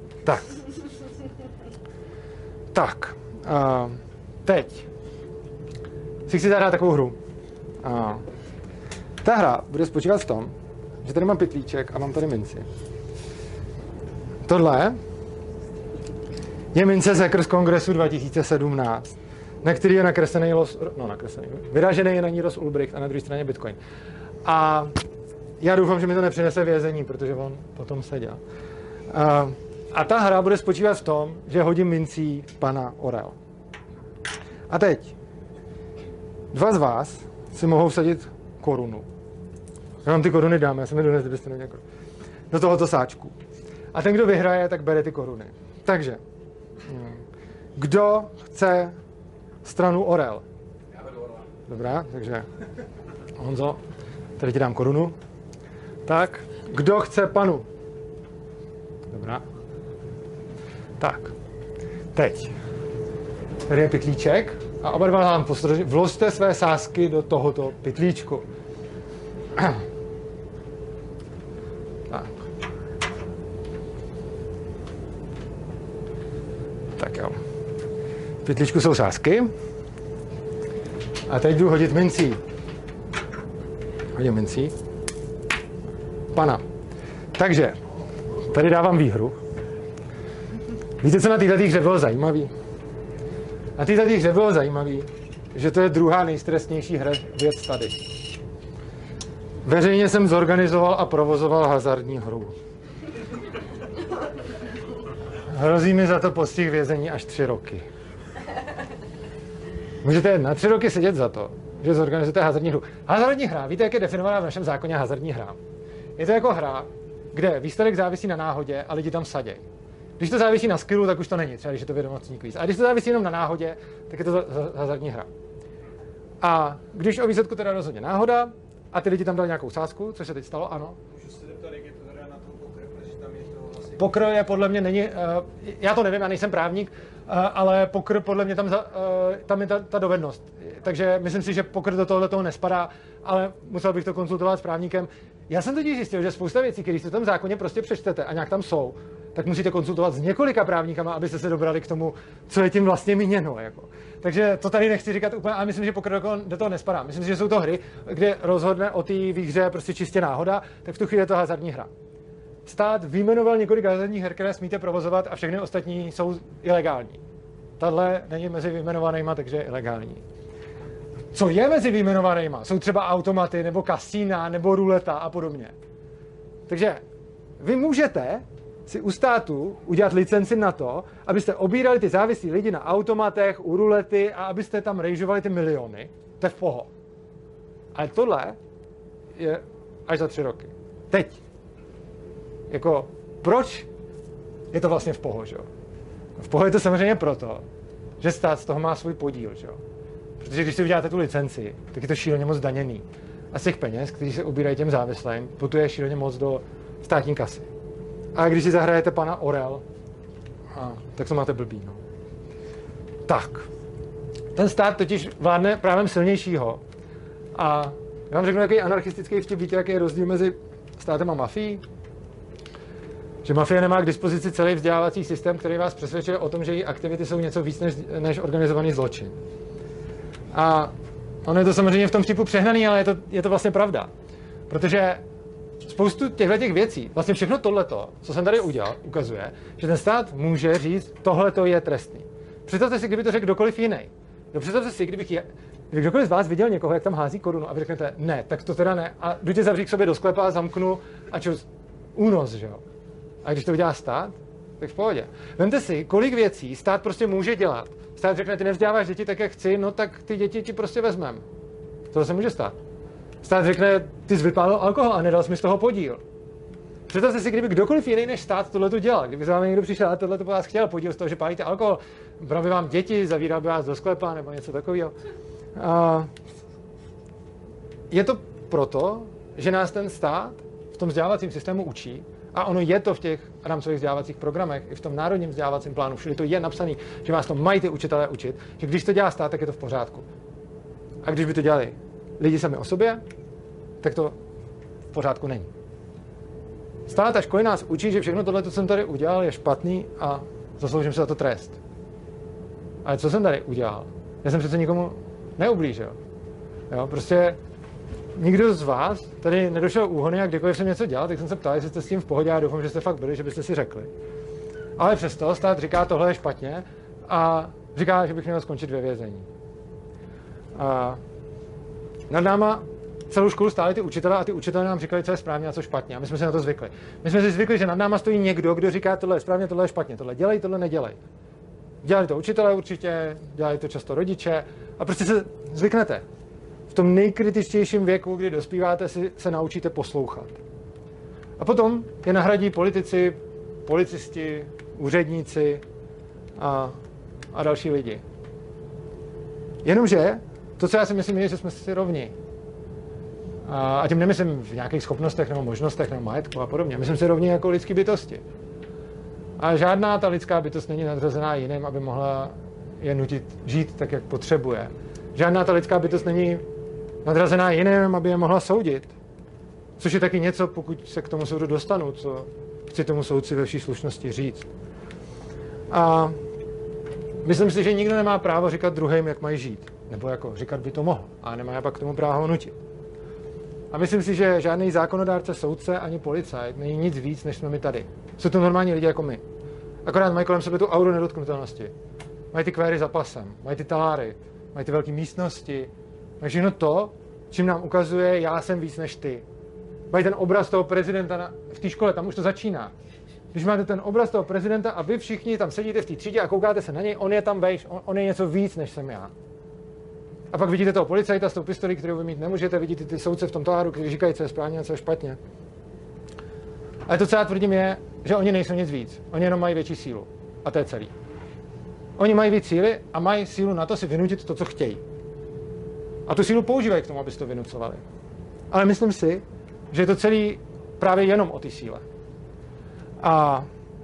Tak. Teď si chci zahrát takovou hru. Ta hra bude spočívat v tom, že tady mám pytlíček a mám tady minci. Tohle je mince z Hackers Kongresu 2017, na který je nakreslený vyražený je na ní Ross Ulbricht a na druhé straně Bitcoin. A já doufám, že mi to nepřinese vězení, protože on potom seděl. A ta hra bude spočívat v tom, že hodím mincí pana Orel. A teď 2 z vás si mohou sadit korunu. Já vám ty koruny dám, já jsem je dones, kdybyste neměli korunu. Do tohoto sáčku. A ten, kdo vyhraje, tak bere ty koruny. Takže, kdo chce stranu Orel? Já vedu Orla. Dobrá, takže Honzo, tady ti dám korunu. Tak, kdo chce panu? Dobrá. Tak, teď. Tady je pytlíček a oba dva vám vložte své sázky do tohoto pytlíčku. Tak. Tak jo. V pytlíčku jsou sázky. A teď jdu hodit mincí. Hodím mincí. Pana. Takže, tady dávám výhru. Víte, co na této hře bylo zajímavý? Na této hře bylo zajímavý, že to je druhá nejstresnější věc tady. Veřejně jsem zorganizoval a provozoval hazardní hru. Hrozí mi za to postih vězení až 3 roky. Můžete na 3 roky sedět za to, že zorganizujete hazardní hru. Hazardní hra, víte, jak je definovaná v našem zákoně hazardní hra? Je to jako hra, kde výsledek závisí na náhodě a lidi tam sadějí. Když to závisí na skillu, tak už to není, třeba když je to vědomostní kvíz. A když to závisí jenom na náhodě, tak je to hazardní hra. A když o výsledku teda rozhodně náhoda a ty lidi tam dali nějakou sázku, což se teď stalo, ano. Můžu se zeptat, jak je to teda na tom pokru, protože tam je to vlastně... Pokr je podle mě není, já to nevím, já nejsem právník, ale pokr podle mě tam je ta dovednost. Takže myslím si, že pokr do tohoto nespadá, ale musel bych to konzultovat s právníkem. Já jsem totiž zjistil, že spousta věcí, které si v tom zákoně prostě přečtete a nějak tam jsou, tak musíte konzultovat s několika právníkama, abyste se dobrali k tomu, co je tím vlastně míněno. Jako. Takže to tady nechci říkat úplně, ale myslím, že pokr do toho nespadá. Myslím si, že jsou to hry, kde rozhodne o té výhře prostě čistě náhoda, tak v tu chvíli je to hazardní hra. stát vyjmenoval několik hazardních her, které smíte provozovat a všechny ostatní jsou ilegální. Tahle není mezi vyjmenovanýma, takže je ilegální. Co je mezi vyjmenovanýma? Jsou třeba automaty, nebo kasína, nebo ruleta a podobně. Takže vy můžete si u státu udělat licenci na to, abyste obírali ty závislí lidi na automatech, u rulety a abyste tam rejžovali ty miliony. To je v poho. Ale tohle je až za 3 roky. Teď. Jako, proč je to vlastně v poho, že? V poho je to samozřejmě proto, že stát z toho má svůj podíl, že? Protože když si uděláte tu licenci, tak je to šíleně moc daněný. A z těch peněz, kteří se obírají těm závislým, putuje šíleně moc do státní kasy. A když si zahrajete pana Orel, tak to máte blbý, no. Tak. Ten stát totiž vládne právem silnějšího. A já vám řeknu takový anarchistický vtip, víte, jaký je rozdíl mezi státem a mafií? Že mafie nemá k dispozici celý vzdělávací systém, který vás přesvědčuje o tom, že její aktivity jsou něco víc než organizovaný zločin. A ono je to samozřejmě v tom vtipu přehnaný, ale je to vlastně pravda. Protože spoustu těchto věcí, vlastně všechno tohleto, co jsem tady udělal, ukazuje, že ten stát může říct, tohleto je trestný. Představte si, kdyby to řekl kdokoliv jiný. Představte si, kdyby kdokoliv z vás viděl někoho, jak tam hází korunu a vy řeknete, ne, tak to teda ne. A jdu tě zavřít k sobě do sklepa, zamknu a čus, únos, že jo. A když to udělá stát, tak v pohodě. Vemte si, kolik věcí stát prostě může dělat. Stát řekne, ty nevzděláváš děti tak, jak chci, no tak ty děti ti prostě vezmem. To se může stát. Stát řekne, ty jsi vypálil alkohol a nedal jsi mi z toho podíl. Představte si, kdyby kdokoliv jiný než stát tohleto dělal. Kdyby za vámi někdo přišel a tohleto po vás chtěl podíl z toho, že pálíte alkohol, bral by vám děti, zavíral by vás do sklepa nebo něco takového. Je to proto, že nás ten stát v tom vzdělávacím systému učí, a ono je to v těch rámcových vzdělávacích programech, i v tom národním vzdělávacím plánu, všude to je napsané, že vás to mají ty učitelé učit, že když to dělá stát, tak je to v pořádku. A když by to dělali lidi sami o sobě, tak to v pořádku není. Stát a školy nás učí, že všechno tohle, co jsem tady udělal, je špatný a zasloužím se za to trest. Ale co jsem tady udělal? Já jsem přece nikomu neublížil. Jo, prostě nikdo z vás tady nedošel úhony a kdykoliv jsem něco dělal, tak jsem se ptal, jestli jste s tím v pohodě a doufám, že jste fakt byli, že byste si řekli. Ale přesto stát říká, tohle je špatně a říká, že bych měl skončit ve vězení. A nad náma celou školu stáli ty učitelé a ty učitelé nám říkali, co je správně a co špatně. A my jsme si na to zvykli. My jsme si zvykli, že nad náma stojí někdo, kdo říká, tohle je správně, tohle je špatně, tohle dělej, tohle nedělej. Dělali to učitelé určitě, dělali to často rodiče a prostě se zvyknete. V tom nejkritičtějším věku, kdy dospíváte, se naučíte poslouchat. A potom je nahradí politici, policisti, úředníci a další lidi. Jenomže to, co já si myslím, je, že jsme si rovni. A tím nemyslím v nějakých schopnostech nebo možnostech nebo majetku a podobně. Myslím si rovni jako lidský bytosti. A žádná ta lidská bytost není nadřazená jiným, aby mohla je nutit žít tak, jak potřebuje. Žádná ta lidská bytost není nadřazená jiným, aby je mohla soudit. Což je taky něco, pokud se k tomu soudu dostanu, co chci tomu soudci ve vší slušnosti říct. A myslím si, že nikdo nemá právo říkat druhým, jak mají žít. Nebo jako říkat by to mohl, a nemá pak k tomu právo nutit. A myslím si, že žádný zákonodárce, soudce ani policajt není nic víc, než jsme my tady. Jsou to normální lidi jako my. Akorát mají kolem sebe tu auru nedotknutelnosti. Mají ty kvéry za pasem, mají ty taláry, mají ty velké místnosti, mají všechno to, čím nám ukazuje, já jsem víc než ty. Mají ten obraz toho prezidenta v té škole, tam už to začíná. Když máte ten obraz toho prezidenta a vy všichni tam sedíte v té třídě a koukáte se na něj, on je tam vejš, on je něco víc, než jsem já. A pak vidíte toho policajta s tou pistolí, kterou vy mít nemůžete, vidíte ty soudce v tom taláru, kteří říkají, co je správně a co je špatně. Ale to, co já tvrdím, je, že oni nejsou nic víc. Oni jenom mají větší sílu. A to je celý. Oni mají víc síly a mají sílu na to si vynutit to, co chtějí. A tu sílu používají k tomu, aby si to vynucovali. Ale myslím si, že je to celý právě jenom o té síle. A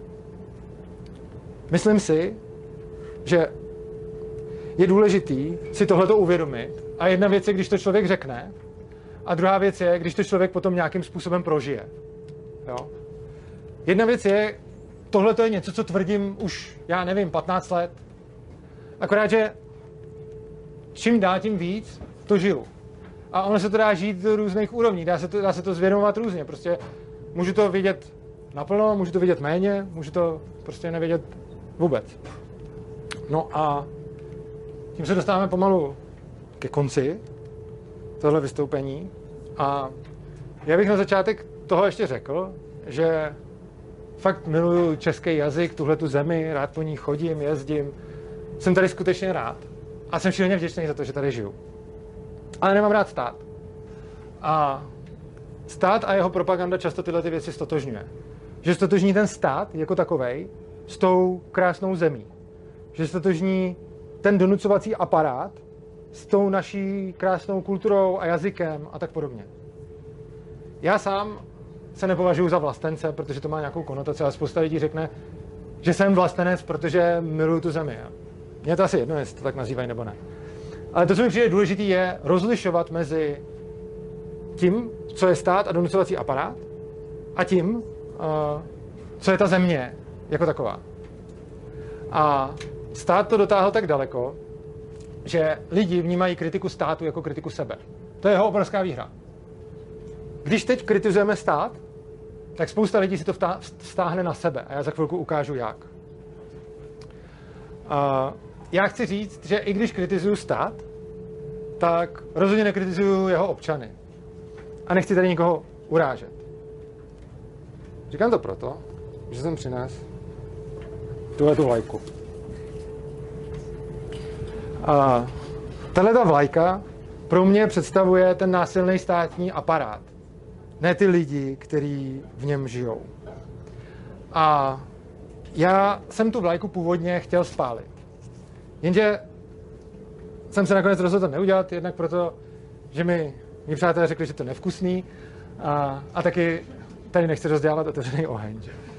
myslím si, že je důležitý si tohleto uvědomit. A jedna věc je, když to člověk řekne, a druhá věc je, když to člověk potom nějakým způsobem prožije. Jo? Jedna věc je, tohleto je něco, co tvrdím už, já nevím, 15 let. Akorát, že čím dál tím víc to žiju. A ono se to dá žít do různých úrovní, dá se to zvědomovat různě. Prostě můžu to vidět naplno, můžu to vidět méně, můžu to prostě nevidět vůbec. No a tím se dostáváme pomalu ke konci tohle vystoupení a já bych na začátek toho ještě řekl, že fakt miluju český jazyk, tuhletu zemi, rád po ní chodím, jezdím, jsem tady skutečně rád a jsem šíleně vděčný za to, že tady žiju. Ale nemám rád stát. A stát a jeho propaganda často tyhle ty věci stotožňuje. Že stotožní ten stát jako takovej s tou krásnou zemí. Že stotožní ten donucovací aparát s tou naší krásnou kulturou a jazykem a tak podobně. Já sám se nepovažuji za vlastence, protože to má nějakou konotaci, ale spousta lidí řekne, že jsem vlastenec, protože miluju tu zemi. Mně to asi jedno, jestli to tak nazývají nebo ne. Ale to, co mi přijde důležité, je rozlišovat mezi tím, co je stát a donucovací aparát, a tím, co je ta země jako taková. A stát to dotáhl tak daleko, že lidi vnímají kritiku státu jako kritiku sebe. To je jeho obrovská výhra. Když teď kritizujeme stát, tak spousta lidí si to vztáhne na sebe. A já za chvilku ukážu, jak. Já chci říct, že i když kritizuju stát, tak rozhodně nekritizuju jeho občany. A nechci tady nikoho urážet. Říkám to proto, že jsem přinesl tuhletu vlajku. Tahleta vlajka pro mě představuje ten násilný státní aparát. Ne ty lidi, kteří v něm žijou. A já jsem tu vlajku původně chtěl spálit. Jenže jsem se nakonec rozhodl to neudělat, jednak proto, že mi přátelé řekli, že to je nevkusný a taky tady nechci rozdělat otevřený oheň.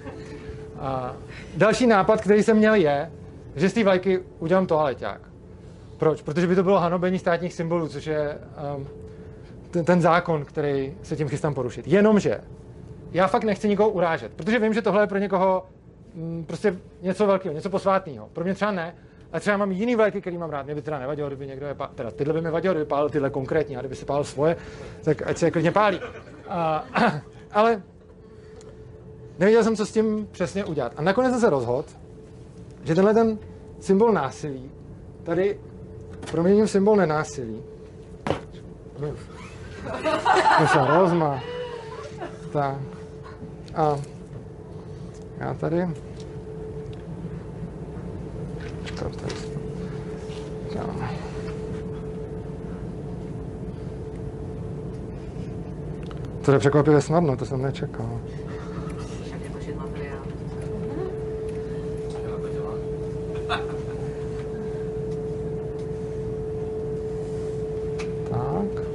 Další nápad, který jsem měl, je, že z té vlajky udělám toaleťák. Proč? Protože by to bylo hanobení státních symbolů, což je ten zákon, který se tím chystám porušit. Jenomže já fakt nechci nikoho urážet, protože vím, že tohle je pro někoho prostě něco velkého, něco posvátného. Pro mě třeba ne, ale třeba mám jiný vlajky, který mám rád. Mě by teda nevadilo, kdyby někdo je teda tyhle by mi vadilo, kdyby pálil tyhle konkrétní, a kdyby si pálil svoje, tak ať se je klidně pálí. Ale nevěděl jsem, co s tím přesně udělat. A nakonec jsem se rozhodl, že tenhle ten symbol násilí tady proměním symbol nenásilí. To se rozmá. Tak. A já tady... To je překvapivě snadno, to jsem nečekal. Tak.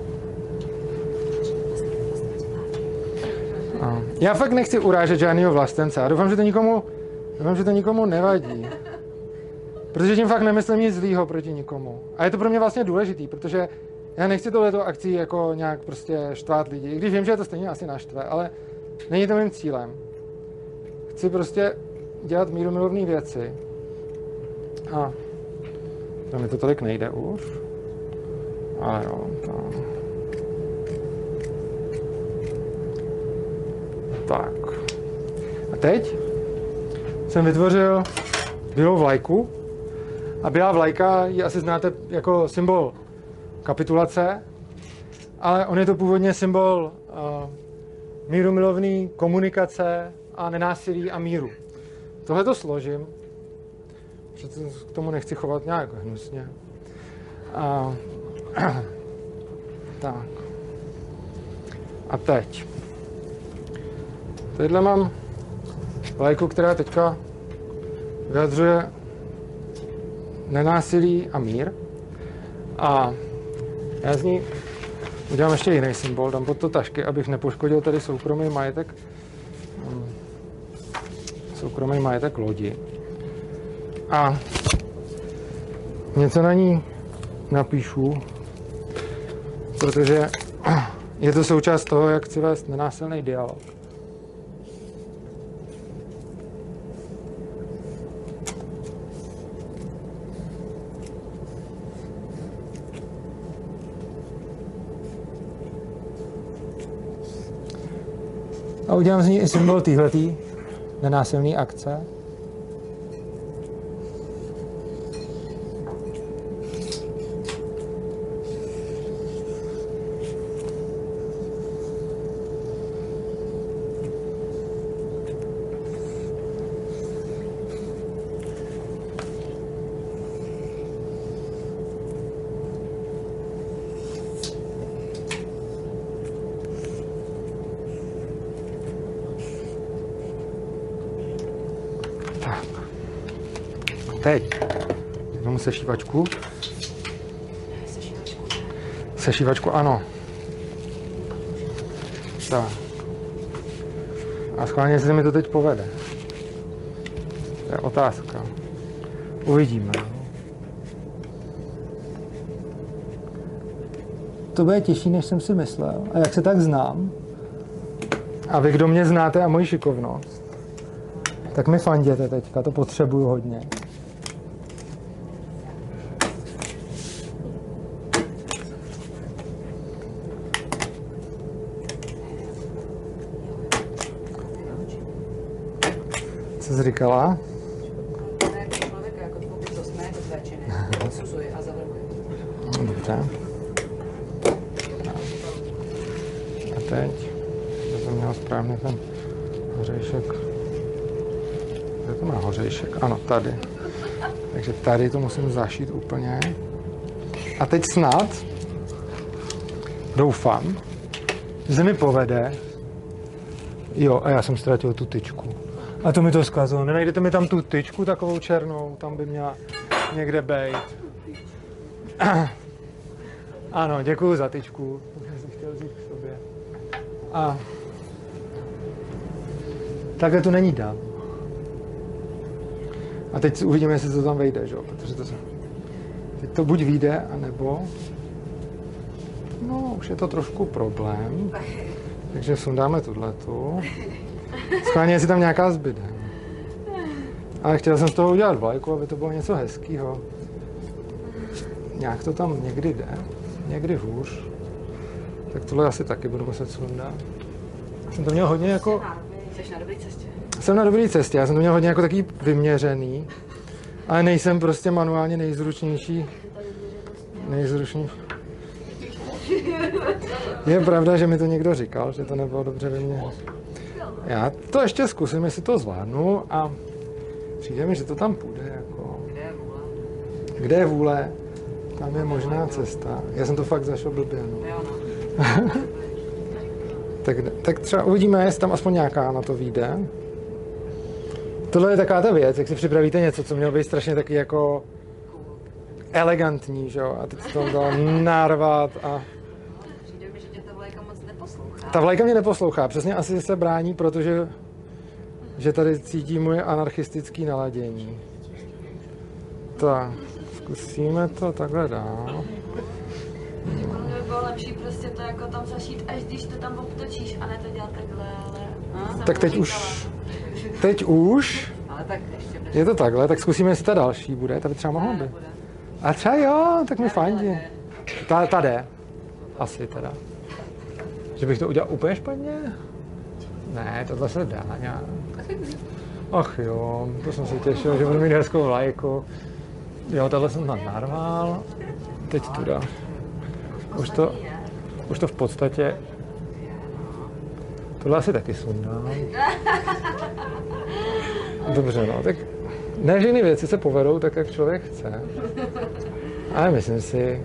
Já fakt nechci urážet žádného vlastence a doufám, že to nikomu nevadí. Protože tím fakt nemyslím nic zlýho proti nikomu. A je to pro mě vlastně důležitý, protože já nechci tohleto akcí jako nějak prostě štvát lidi. I když vím, že je to stejně asi naštve, ale není to mým cílem. Chci prostě dělat mírumilovné věci. A to mi to tolik nejde už. Ale jo, to... Tak. A teď jsem vytvořil bílou vlajku. A bílá vlajka ji asi znáte jako symbol kapitulace, ale on je to původně symbol mírumilovný komunikace a nenásilí a míru. Tohle to složím, protože k tomu nechci chovat nějak hnusně. Tak. A teď. Tadyhle mám vlajku, která teďka vyjadřuje nenásilí a mír. A já z ní udělám ještě jiný symbol, dám pod to tašky, abych nepoškodil tady soukromý majetek lodi. A něco na ní napíšu, protože je to součást toho, jak chci vést nenásilný dialog. A udělám z ní i symbol téhletý, nenásilné akce. Teď vezmu sešívačku. Sešívačku, ano. Tak. A schválně, jestli se mi to teď povede. To je otázka. Uvidíme. To bude těžší, než jsem si myslel. A jak se tak znám, a vy, kdo mě znáte a moji šikovnost, tak mi fanděte teďka, to potřebuju hodně. Co jsi říkala? Dobře. A teď, já jsem měl správně ten hořejšek. Kde to má hořejšek? Ano, tady. Takže tady to musím zašít úplně. A teď snad, doufám, že se mi povede. Jo, a já jsem ztratil tu tyčku. A to mi to zkazilo. Nenajdete mi tam tu tyčku takovou černou? Tam by měla někde bejt. Ano, děkuju za tyčku. To jsem si chtěl vzít k sobě. A takhle to není dál. A teď uvidíme, jestli to tam vejde, že? Protože to se... Teď to buď vyjde, anebo... No, už je to trošku problém. Takže sundáme tuhletu. Schválně, jestli tam nějaká zbyde. Ale chtěl jsem z toho udělat vlajku, aby to bylo něco hezkýho. Nějak to tam někdy jde, někdy hůř. Tak tohle asi taky budu muset sundat. Jsem to měl hodně jako... Jsi na dobré cestě. Jsem na dobré cestě, já jsem to měl hodně jako taký vyměřený. Ale nejsem prostě manuálně nejzručnější. Je pravda, že mi to někdo říkal, že to nebylo dobře vyměřené. Já to ještě zkusím, jestli to zvládnu a přijde mi, že to tam půjde. Jako... Kde je vůle, tam je možná cesta. Já jsem to fakt zašel blbě. No. tak třeba uvidíme, jestli tam aspoň nějaká na to vyjde. Tohle je taková ta věc, jak si připravíte něco, co mělo být strašně taky jako elegantní, že jo? A teď se to dalo narvat a... Přijde mi, že tě ta vlajka moc neposlouchá. Ta vlajka mě neposlouchá, přesně asi se brání, protože že tady cítí moje anarchistické naladění. Tak, zkusíme to takhle dál. Ono by bylo lepší prostě to jako tam zašít, až když to tam obtočíš, a ne to dělat takhle, ale... Tak teď už, Ale tak ještě je to takhle, tak zkusíme, jestli ta další bude, ta by třeba mohla být. A třeba jo, tak mi fandí. Ta jde. Asi teda. Že bych to udělal úplně špatně? Ne, tohle se dá nějak. Ach jo, to jsem se těšil, že budu mít hezkou vlajku. Jo, tohle jsem tam narval. Teď tu dá. Už to v podstatě... Tohle asi taky sundám. Dobře, no, tak ne, že jiné věci se povedou tak, jak člověk chce. Ale myslím si,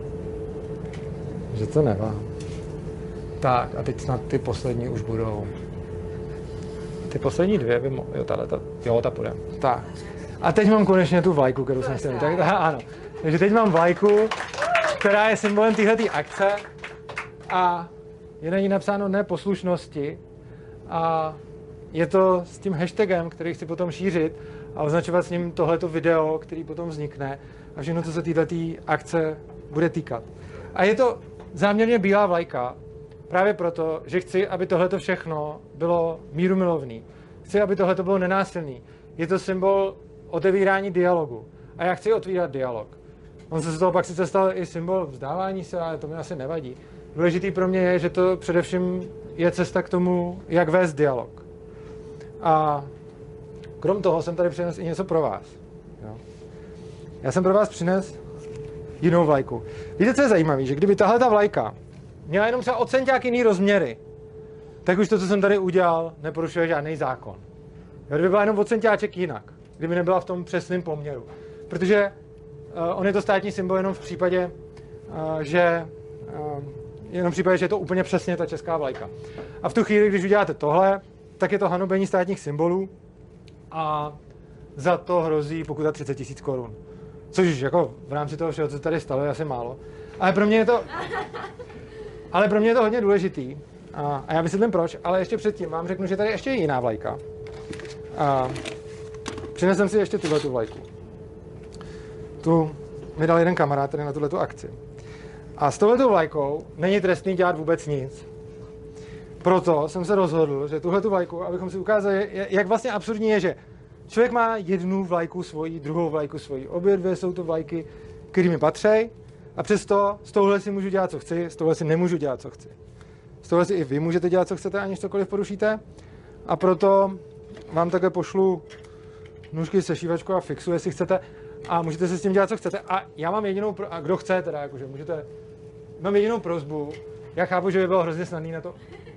že to nevá. Tak, a teď snad ty poslední už budou. Ty poslední dvě by ta půjde. Tak. A teď mám konečně tu vlajku, kterou jsem chtěl. Tak, ano. Takže teď mám vlajku, která je symbolem téhleté akce a je na ní napsáno neposlušnosti a je to s tím hashtagem, který chci potom šířit a označovat s ním tohleto video, který potom vznikne a všechno, co se této akce bude týkat. A je to záměrně bílá vlajka, právě proto, že chci, aby tohleto všechno bylo mírumilovný. Chci, aby tohleto bylo nenásilný. Je to symbol otevírání dialogu. A já chci otvírat dialog. On se z toho pak sice stal i symbol vzdávání se, ale to mi asi nevadí. Důležitý pro mě je, že to především je cesta k tomu, jak vést dialog. A krom toho jsem tady přinesl i něco pro vás. Jo. Já jsem pro vás přinesl jinou vlajku. Víte, co je zajímavé? Že kdyby tahle ta vlajka měla jenom třeba o centiák jiný rozměry, tak už to, co jsem tady udělal, neporušuje žádný zákon. Jo, kdyby byla jenom o centiáček jinak, kdyby nebyla v tom přesném poměru. Protože on je to státní symbol jenom v případě, že je to úplně přesně ta česká vlajka. A v tu chvíli, když uděláte tohle, tak je to hanobení státních symbolů a za to hrozí pokuta 30 000 korun. Což jako v rámci toho všeho, co tady stalo, je asi málo. Ale pro mě je to hodně důležitý. A já vysvětlím proč, ale ještě předtím vám řeknu, že tady ještě je jiná vlajka. Přinesem si ještě tuhletu vlajku. Tu mi dal jeden kamarád tady na tuhletu akci. A s touhletou vlajkou není trestný dělat vůbec nic. Proto jsem se rozhodl, že tuhletu vlajku, abychom si ukázali, jak vlastně absurdní je, že člověk má jednu vlajku svoji, druhou vlajku svoji. Obě dvě jsou to vlajky, které mi patří. A přesto z touhle si můžu dělat, co chci, z touhle si nemůžu dělat, co chci. Z tohle si i vy můžete dělat, co chcete, aniž cokoliv porušíte. A proto vám také pošlu nůžky se šívačkou a fixu, jestli chcete. A můžete si s tím dělat, co chcete. A já mám jedinou, a kdo chce teda, jakože můžete, mám jedinou prosbu. Já chápu, že by bylo hrozně snadný na to,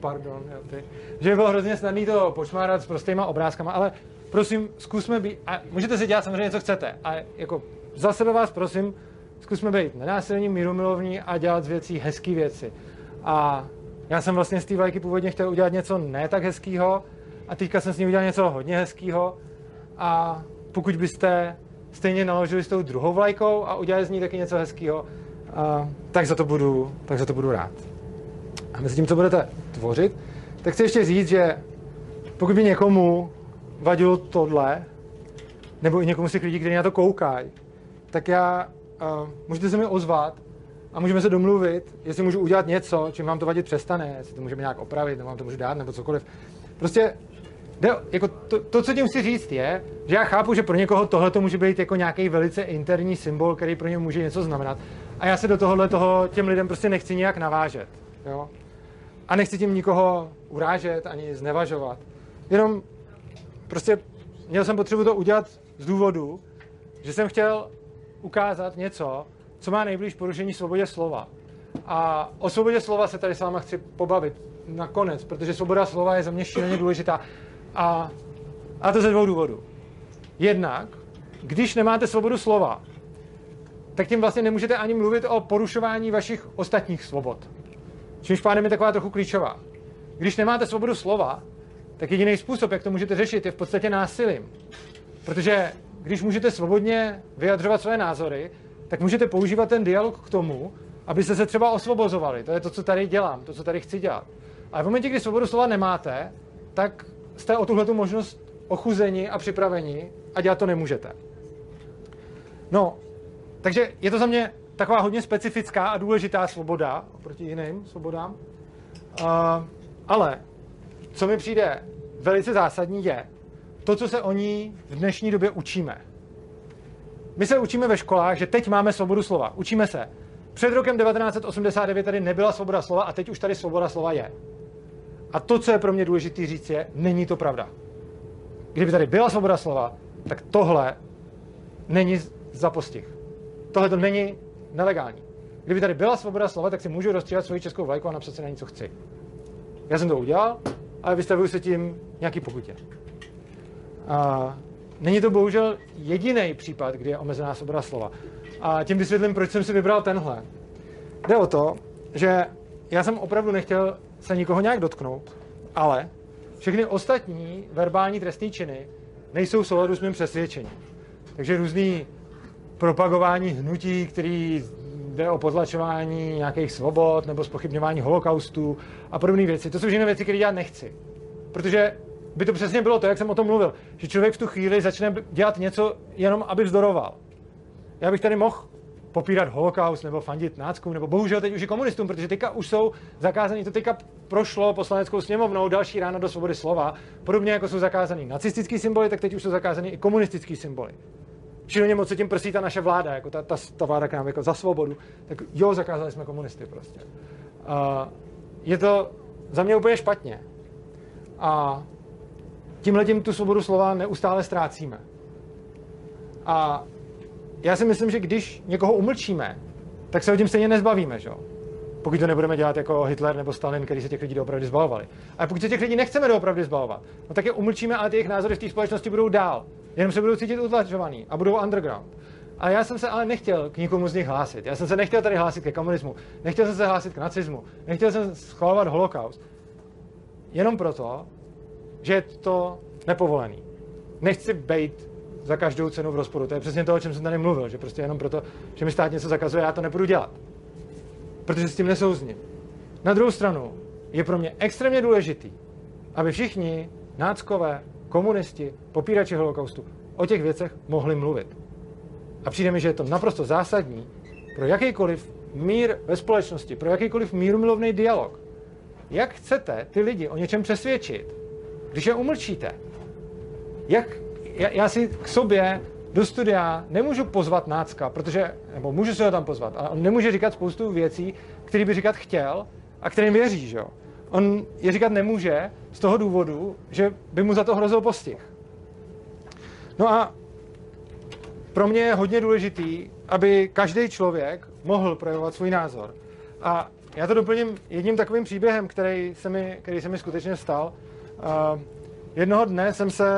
že by bylo hrozně snadný to počmárat s prostýma obrázkama, ale prosím, zkusme být, a můžete si dělat samozřejmě, co chcete. A jako za sebe vás prosím, zkusme být nenásilní, mírumilovní a dělat z věcí hezký věci. A já jsem vlastně z té vlajky původně chtěl udělat něco ne tak hezkýho a teďka jsem s ní udělal něco hodně hezkýho a pokud byste stejně naložili s tou druhou vlajkou a udělali z ní taky něco hezkýho, tak za to budu rád. A mezi tím, co budete tvořit, tak chci ještě říct, že pokud by někomu vadilo tohle, nebo i někomu z těch lidí, kteří na to koukají, tak můžete se mi ozvat a můžeme se domluvit, jestli můžu udělat něco, čím vám to vadit přestane, jestli to můžeme nějak opravit, nebo vám to můžu dát, nebo cokoliv. Prostě jako to, co tím chci říct, je, že já chápu, že pro někoho tohle to může být jako nějaký velice interní symbol, který pro ně může něco znamenat. A já se do toho těm lidem prostě nechci nějak navážet. Jo? A nechci tím nikoho urážet ani znevažovat. Jenom prostě měl jsem potřebu to udělat z důvodu, že jsem chtěl ukázat něco, co má nejblíž porušení svobodě slova. A o svobodě slova se tady s váma chci pobavit nakonec, protože svoboda slova je za mě šíleně důležitá. A to ze dvou důvodů. Jednak, když nemáte svobodu slova, tak tím vlastně nemůžete ani mluvit o porušování vašich ostatních svobod. Čímž pádem je taková trochu klíčová. Když nemáte svobodu slova, tak jediný způsob, jak to můžete řešit, je v podstatě násilím. Protože když můžete svobodně vyjadřovat své názory, tak můžete používat ten dialog k tomu, abyste se třeba osvobozovali. To je to, co tady dělám, to, co tady chci dělat. Ale v momentě, kdy svobodu slova nemáte, tak jste o tuhletu možnost ochuzeni a připraveni a dělat to nemůžete. No, takže je to za mě taková hodně specifická a důležitá svoboda oproti jiným svobodám. Ale co mi přijde velice zásadní je to, co se o ní v dnešní době učíme. My se učíme ve školách, že teď máme svobodu slova. Učíme se. Před rokem 1989 tady nebyla svoboda slova a teď už tady svoboda slova je. A to, co je pro mě důležité říct, je, není to pravda. Kdyby tady byla svoboda slova, tak tohle není za postih. Tohle to není nelegální. Kdyby tady byla svoboda slova, tak si můžu rozstříhat svoji českou vlajku a napsat si na ní, co chci. Já jsem to udělal, ale vystavuju se tím nějaký pokutě. Není to bohužel jediný případ, kdy je omezená svoboda slova. A tím vysvětlím, proč jsem si vybral tenhle. Jde o to, že já jsem opravdu nechtěl se nikoho nějak dotknout, ale všechny ostatní verbální trestné činy nejsou v souladu s mým přesvědčením. Takže různý propagování hnutí, který jde o potlačování nějakých svobod nebo zpochybňování holokaustu a podobné věci. To jsou všechny věci, které dělat nechci. Protože by to přesně bylo to, jak jsem o tom mluvil, že člověk v tu chvíli začne dělat něco jenom, aby vzdoroval. Já bych tady mohl popírat holokaust nebo fandit náckům, nebo bohužel teď už i komunistům, protože teďka už jsou zakázaný, to teďka prošlo poslaneckou sněmovnou, další ráno do svobody slova. Podobně jako jsou zakázaný nacistický symboly, tak teď už jsou zakázaný i komunistický symboly. Šíleně moc se tím prsí ta naše vláda, jako ta vláda k nám jako za svobodu, tak jo, zakázali jsme komunisty prostě. Je to za mě úplně špatně. A tímhletím tu svobodu slova neustále ztrácíme. A já si myslím, že když někoho umlčíme, tak se ho tím stejně nezbavíme, že? Pokud to nebudeme dělat jako Hitler nebo Stalin, který se těch lidí doopravdy zbavovali. Ale pokud se těch lidí nechceme doopravdy zbavovat, no tak je umlčíme, ale ty jejich názory v té společnosti budou dál. Jenom se budou cítit utlačovaný a budou underground. A já jsem se ale nechtěl k nikomu z nich hlásit. Já jsem se nechtěl tady hlásit ke komunismu, nechtěl jsem se hlásit k nacismu, nechtěl jsem schvalovat holokaust. Jenom proto, že je to nepovolený. Nechci bejt za každou cenu v rozporu. To je přesně to, o čem jsem tady mluvil, že prostě jenom proto, že mi stát něco zakazuje, já to nebudu dělat. Protože s tím nesouzním. Na druhou stranu je pro mě extrémně důležitý, aby všichni náckové, komunisti, popírači holokaustu o těch věcech mohli mluvit. A přijde mi, že je to naprosto zásadní pro jakýkoliv mír ve společnosti, pro jakýkoliv mírumilovný dialog. Jak chcete ty lidi o něčem přesvědčit, když je umlčíte? Já si k sobě do studia nemůžu pozvat nácka, nebo můžu se ho tam pozvat, ale on nemůže říkat spoustu věcí, které by říkat chtěl a kterým věří, že jo? On je říkat nemůže z toho důvodu, že by mu za to hrozil postih. No a pro mě je hodně důležitý, aby každý člověk mohl projevovat svůj názor. A já to doplním jedním takovým příběhem, který se mi skutečně stal. Jednoho dne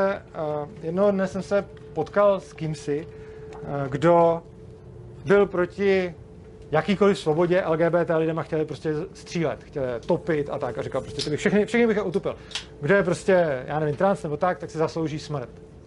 jsem se potkal s kýmsi, kdo byl proti jakýkoliv svobodě LGBT lidem a chtěli prostě střílet, chtěli topit a tak. A říkal prostě, všechny bych je utopil. Kdo je prostě, já nevím, trans nebo tak si zaslouží smrt.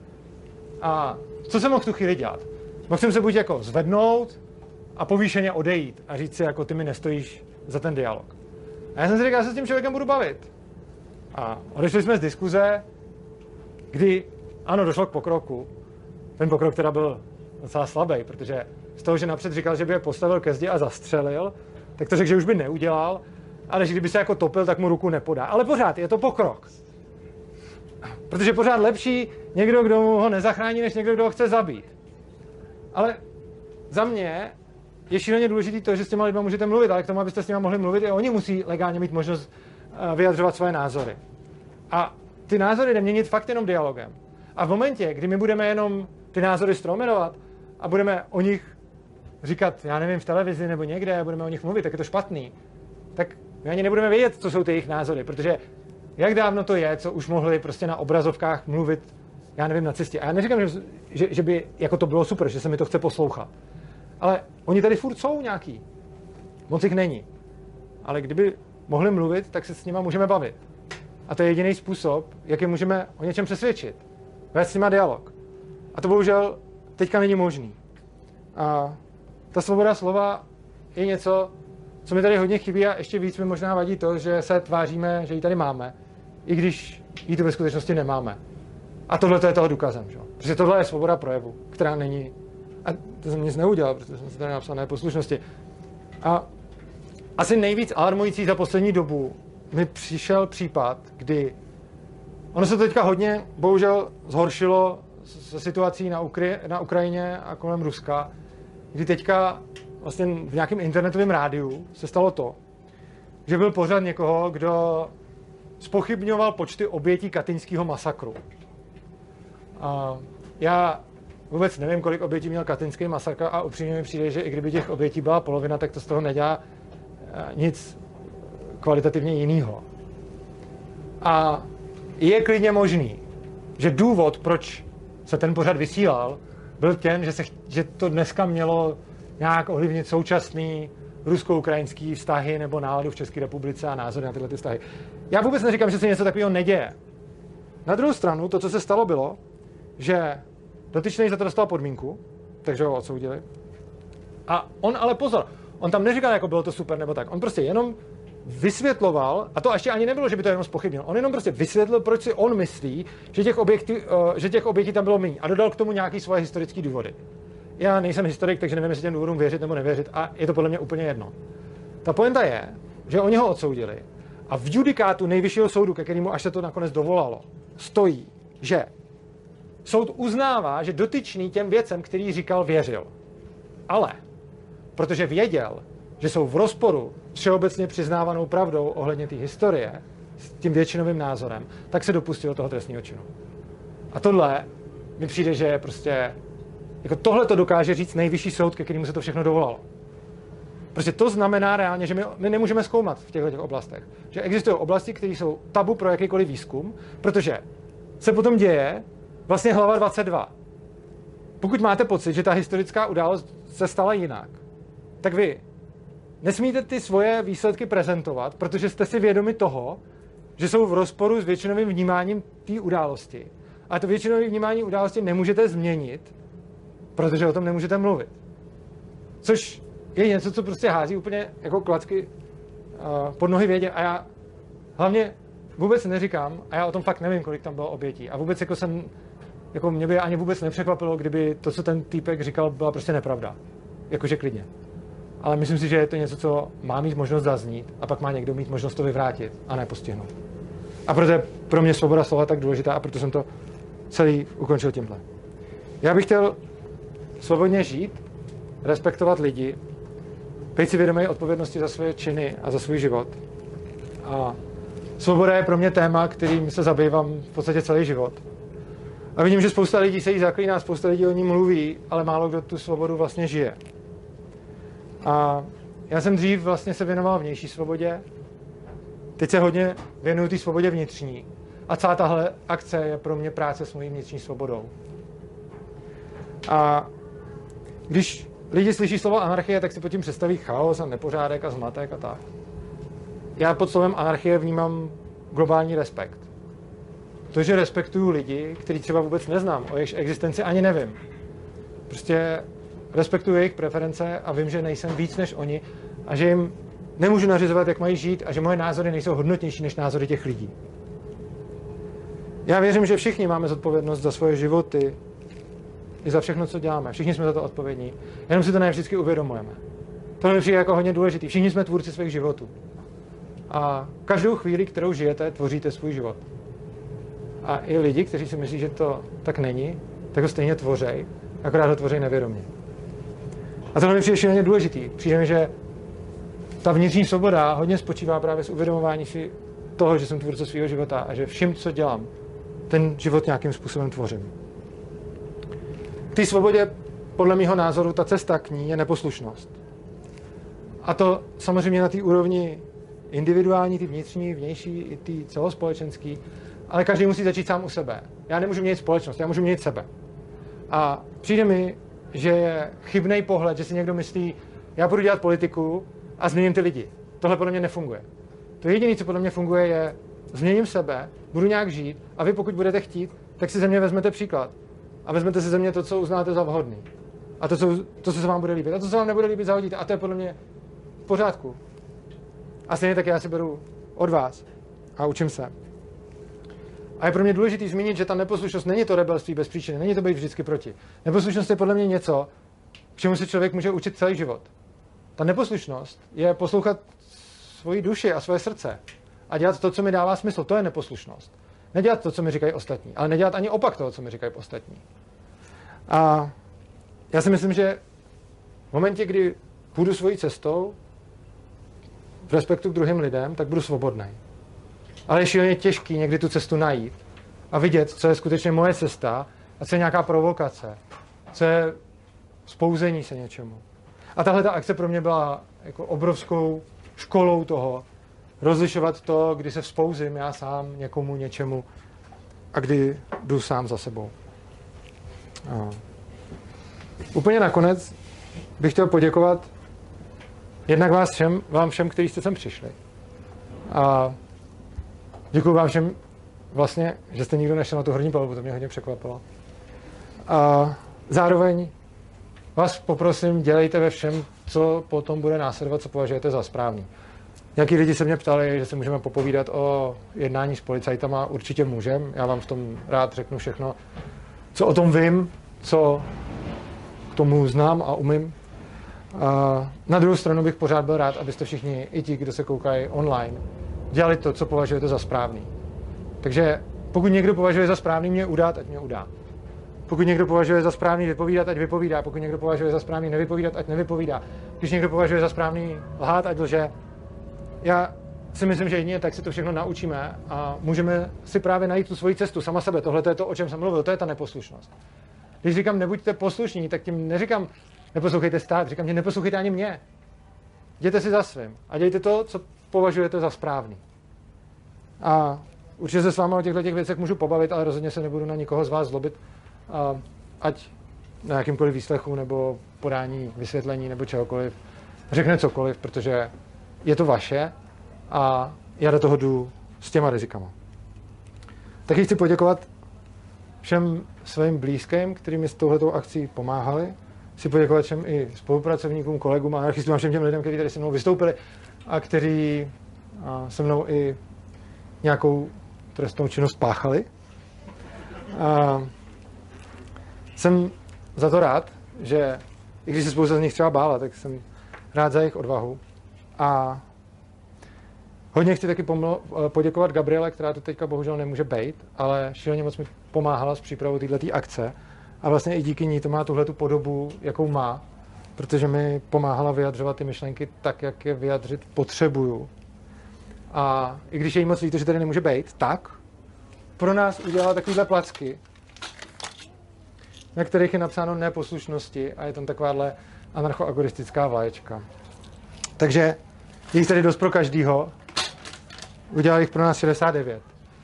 A co jsem mohl v tu chvíli dělat? Mohl jsem se buď jako zvednout a povýšeně odejít a říct si, jako ty mi nestojíš za ten dialog. A já jsem si říkal, že se s tím člověkem budu bavit. A odešli jsme z diskuze, kdy ano, došlo k pokroku. Ten pokrok teda byl docela slabý, protože z toho, že napřed říkal, že by je postavil ke zdi a zastřelil, tak to řekl, že už by neudělal, ale že kdyby se jako topil, tak mu ruku nepodá. Ale pořád je to pokrok. Protože pořád lepší někdo, kdo ho nezachrání, než někdo, kdo ho chce zabít. Ale za mě je šíleně důležité to, že s těma lidma můžete mluvit, ale k tomu, abyste s nimi mohli mluvit, i oni musí legálně mít možnost vyjadřovat svoje názory. A ty názory jde měnit fakt jenom dialogem. A v momentě, kdy my budeme jenom ty názory stromenovat a budeme o nich říkat, já nevím, v televizi nebo někde, budeme o nich mluvit, tak je to špatný, tak my ani nebudeme vědět, co jsou ty jejich názory, protože jak dávno to je, co už mohli prostě na obrazovkách mluvit, já nevím, nacisti. A já neříkám, že by jako to bylo super, že se mi to chce poslouchat. Ale oni tady furt jsou nějaký. Moc jich není. Ale kdyby mohli mluvit, tak se s nima můžeme bavit. A to je jediný způsob, jak je můžeme o něčem přesvědčit. Vést s nima dialog. A to bohužel teďka není možný. A ta svoboda slova je něco, co mi tady hodně chybí a ještě víc mi možná vadí to, že se tváříme, že ji tady máme, i když ji tu ve skutečnosti nemáme. A tohle je toho důkazem, že? Protože tohle je svoboda projevu, která není... A to jsem nic neudělal, protože jsem si tady napsal neposlušnosti. A asi nejvíc alarmující za poslední dobu mi přišel případ, kdy ono se teďka hodně, bohužel, zhoršilo se situací na Ukrajině a kolem Ruska, kdy teďka vlastně v nějakém internetovém rádiu se stalo to, že byl pořad někoho, kdo zpochybňoval počty obětí katyňského masakru. A já vůbec nevím, kolik obětí měl katyňský masakr a upřímně mi přijde, že i kdyby těch obětí byla polovina, tak to z toho nedělá nic kvalitativně jinýho. A je klidně možný, že důvod, proč se ten pořad vysílal, byl ten, že to dneska mělo nějak ovlivnit současný rusko-ukrajinský vztahy nebo náladu v České republice a názory na tyhle ty vztahy. Já vůbec neříkám, že se něco takového neděje. Na druhou stranu, to, co se stalo, bylo, že dotyčný za to dostal podmínku, takže ho odsoudili. A on ale pozor, on tam neříkal, jako bylo to super nebo tak. On prostě jenom vysvětloval, a to ještě ani nebylo, že by to jenom zpochybnil, on jenom prostě vysvětlil, proč si on myslí, že těch obětí tam bylo méně a dodal k tomu nějaký svoje historické důvody. Já nejsem historik, takže nevím, jestli těm důvodům věřit nebo nevěřit a je to podle mě úplně jedno. Ta pointa je, že oni ho odsoudili a v judikátu nejvyššího soudu, ke kterému až se to nakonec dovolalo, stojí, že soud uznává, že dotyčný těm věcem, který říkal, věřil. Ale protože věděl, že jsou v rozporu s všeobecně přiznávanou pravdou ohledně té historie, s tím většinovým názorem, tak se dopustil toho trestného činu. A tohle mi přijde, že je prostě, jako tohle to dokáže říct nejvyšší soud, ke kterému se to všechno dovolalo. Prostě to znamená reálně, že my nemůžeme zkoumat v těchto oblastech. Že existují oblasti, které jsou tabu pro jakýkoliv výzkum, protože se potom děje vlastně hlava 22. Pokud máte pocit, že ta historická událost se stala jinak, tak vy nesmíte ty svoje výsledky prezentovat, protože jste si vědomi toho, že jsou v rozporu s většinovým vnímáním té události. A to většinové vnímání události nemůžete změnit, protože o tom nemůžete mluvit. Což je něco, co prostě hází úplně jako klacky pod nohy vědě. A já hlavně vůbec neříkám, a já o tom fakt nevím, kolik tam bylo obětí. A vůbec jako mě by ani vůbec nepřekvapilo, kdyby to, co ten týpek říkal, byla prostě nepravda. Jakože klidně. Ale myslím si, že je to něco, co má mít možnost zaznít a pak má někdo mít možnost to vyvrátit a ne postihnout. A proto je pro mě svoboda slova tak důležitá a proto jsem to celý ukončil tímhle. Já bych chtěl svobodně žít, respektovat lidi, být si vědomý odpovědnosti za své činy a za svůj život. A svoboda je pro mě téma, kterým se zabývám v podstatě celý život. A vidím, že spousta lidí se jí zaklíná, spousta lidí o ní mluví, ale málo kdo tu svobodu vlastně žije. A já jsem dřív vlastně se věnoval vnější svobodě, teď se hodně věnuju té svobodě vnitřní. A celá tahle akce je pro mě práce s mojí vnitřní svobodou. A když lidi slyší slovo anarchie, tak si pod tím představí chaos a nepořádek a zmatek a tak. Já pod slovem anarchie vnímám globální respekt. To, že respektuju lidi, který třeba vůbec neznám, o jejich existenci ani nevím. Prostě respektuju jejich preference a vím, že nejsem víc než oni a že jim nemůžu nařizovat, jak mají žít a že moje názory nejsou hodnotnější než názory těch lidí. Já věřím, že všichni máme zodpovědnost za svoje životy i za všechno, co děláme. Všichni jsme za to odpovědní. Jenom si to ne vždycky uvědomujeme. To mi přijde jako hodně důležitý. Všichni jsme tvůrci svých životů. A každou chvíli, kterou žijete, tvoříte svůj život. A i lidi, kteří si myslí, že to tak není, tak ho stejně tvořej, akorát ho tvoří nevědomě. A tohle mi přijde šíleně důležitý. Přijde mi, že ta vnitřní svoboda hodně spočívá právě z uvědomování si toho, že jsem tvůrce svého života a že vším, co dělám, ten život nějakým způsobem tvořím. K té svobodě, podle mého názoru, ta cesta k ní je neposlušnost. A to samozřejmě na té úrovni individuální, ty vnitřní, vnější, i ty celospolečenský, ale každý musí začít sám u sebe. Já nemůžu měnit společnost, já můžu měnit sebe. A přijde mi, že je chybný pohled, že si někdo myslí, já budu dělat politiku a změním ty lidi. Tohle podle mě nefunguje. To jediné, co podle mě funguje, je změním sebe, budu nějak žít a vy, pokud budete chtít, tak si ze mě vezmete příklad. A vezmete si ze mě to, co uznáte za vhodný. A to, co se vám bude líbit. A to, co vám nebude líbit, zahodíte. A to je podle mě v pořádku. A stejně tak já si beru od vás a učím se. A je pro mě důležité zmínit, že ta neposlušnost není to rebelství bez příčiny, není to být vždycky proti. Neposlušnost je podle mě něco, k čemu se člověk může učit celý život. Ta neposlušnost je poslouchat svoji duši a svoje srdce a dělat to, co mi dává smysl. To je neposlušnost. Nedělat to, co mi říkají ostatní, ale nedělat ani opak toho, co mi říkají ostatní. A já si myslím, že v momentě, kdy půjdu svojí cestou v respektu k druhým lidem, tak budu svobodný. Ale je šíleně těžký někdy tu cestu najít a vidět, co je skutečně moje cesta a co je nějaká provokace, co je vzpouzení se něčemu. A tahle ta akce pro mě byla jako obrovskou školou toho, rozlišovat to, kdy se vzpouzím já sám někomu, něčemu a kdy jdu sám za sebou. A úplně nakonec bych chtěl poděkovat jednak vám všem, kteří jste sem přišli. A děkuji vám všem vlastně, že jste nikdo nešel na tu horní palubu, to mě hodně překvapilo. A zároveň vás poprosím, dělejte ve všem, co potom bude následovat, co považujete za správný. Nějaký lidi se mě ptali, že se můžeme popovídat o jednání s policajtama. Určitě můžeme, já vám v tom rád řeknu všechno, co o tom vím, co k tomu znám a umím. A na druhou stranu bych pořád byl rád, abyste všichni, i ti, kdo se koukají online, dělali to, co považujete za správný. Takže pokud někdo považuje za správný mě udát, ať mě udá. Pokud někdo považuje za správný vypovídat, ať vypovídá. Pokud někdo považuje za správný nevypovídat, ať nevypovídá. Když někdo považuje za správný lhát, ať lže. Já si myslím, že jedině tak si to všechno naučíme a můžeme si právě najít tu svoji cestu sama sebe. Tohle je to, o čem jsem mluvil, to je ta neposlušnost. Když říkám nebuďte poslušní, tak tím neříkám neposlouchejte stát, říkám, že neposlouchejte ani mě. Jděte si za svým a dějte to, co považujete za správný. A určitě se s vámi o těchto věcech můžu pobavit, ale rozhodně se nebudu na nikoho z vás zlobit, ať na jakýmkoliv výslechu nebo podání vysvětlení nebo čehokoliv. Řekne cokoliv, protože je to vaše a já do toho jdu s těma rizikama. Taky chci poděkovat všem svým blízkým, kteří mi s touhletou akcí pomáhali. Chci poděkovat všem i spolupracovníkům, kolegům a anarchistům a všem těm lidem, kteří tady se mnou vystoupili a kteří se mnou i nějakou trestnou činnost páchali. Jsem za to rád, že i když se spousta z nich třeba bála, tak jsem rád za jejich odvahu. A hodně chci taky poděkovat Gabriele, která tu teďka bohužel nemůže být, ale šíleně moc mi pomáhala s přípravou této akce. A vlastně i díky ní to má tuhletu podobu, jakou má, protože mi pomáhala vyjadřovat ty myšlenky tak, jak je vyjadřit potřebuju. A i když je jí moc líto, že tady nemůže být, tak pro nás udělala takovýhle placky, na kterých je napsáno neposlušnosti a je tam takováhle anarchoagoristická vlaječka. Takže je jich tady dost pro každýho. Udělal jich pro nás 69.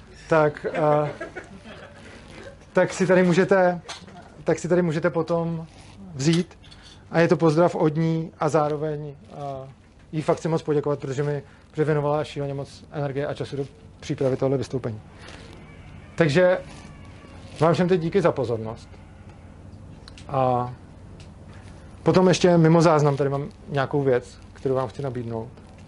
Tak si tady můžete potom vzít a je to pozdrav od ní a zároveň jí fakt chci moc poděkovat, protože mi věnovala šíleně moc energie a času do přípravy tohle vystoupení. Takže vám všem teď díky za pozornost. A potom ještě mimo záznam tady mám nějakou věc, kterou vám chci nabídnout.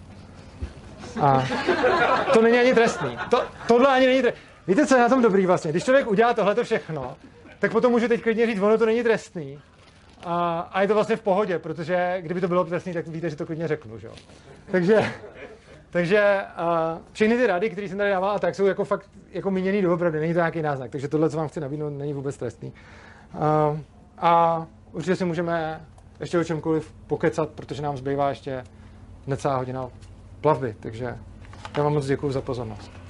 A to není ani trestný. Tohle ani není trestný. Víte, co je na tom dobrý vlastně? Když člověk udělá tohleto všechno, tak potom můžu teď klidně říct, ono to není trestný. A je to vlastně v pohodě, protože kdyby to bylo trestný, tak víte, že to klidně řeknu, že jo? Takže všechny ty rady, které jsem tady dával, tak jsou jako fakt jako míněný doopravdy, není to nějaký náznak. Takže tohle, co vám chci nabídnout, není vůbec trestný. A určitě si můžeme ještě o čemkoliv pokecat, protože nám zbývá ještě necelá hodina plavby. Takže já vám moc děkuju za pozornost.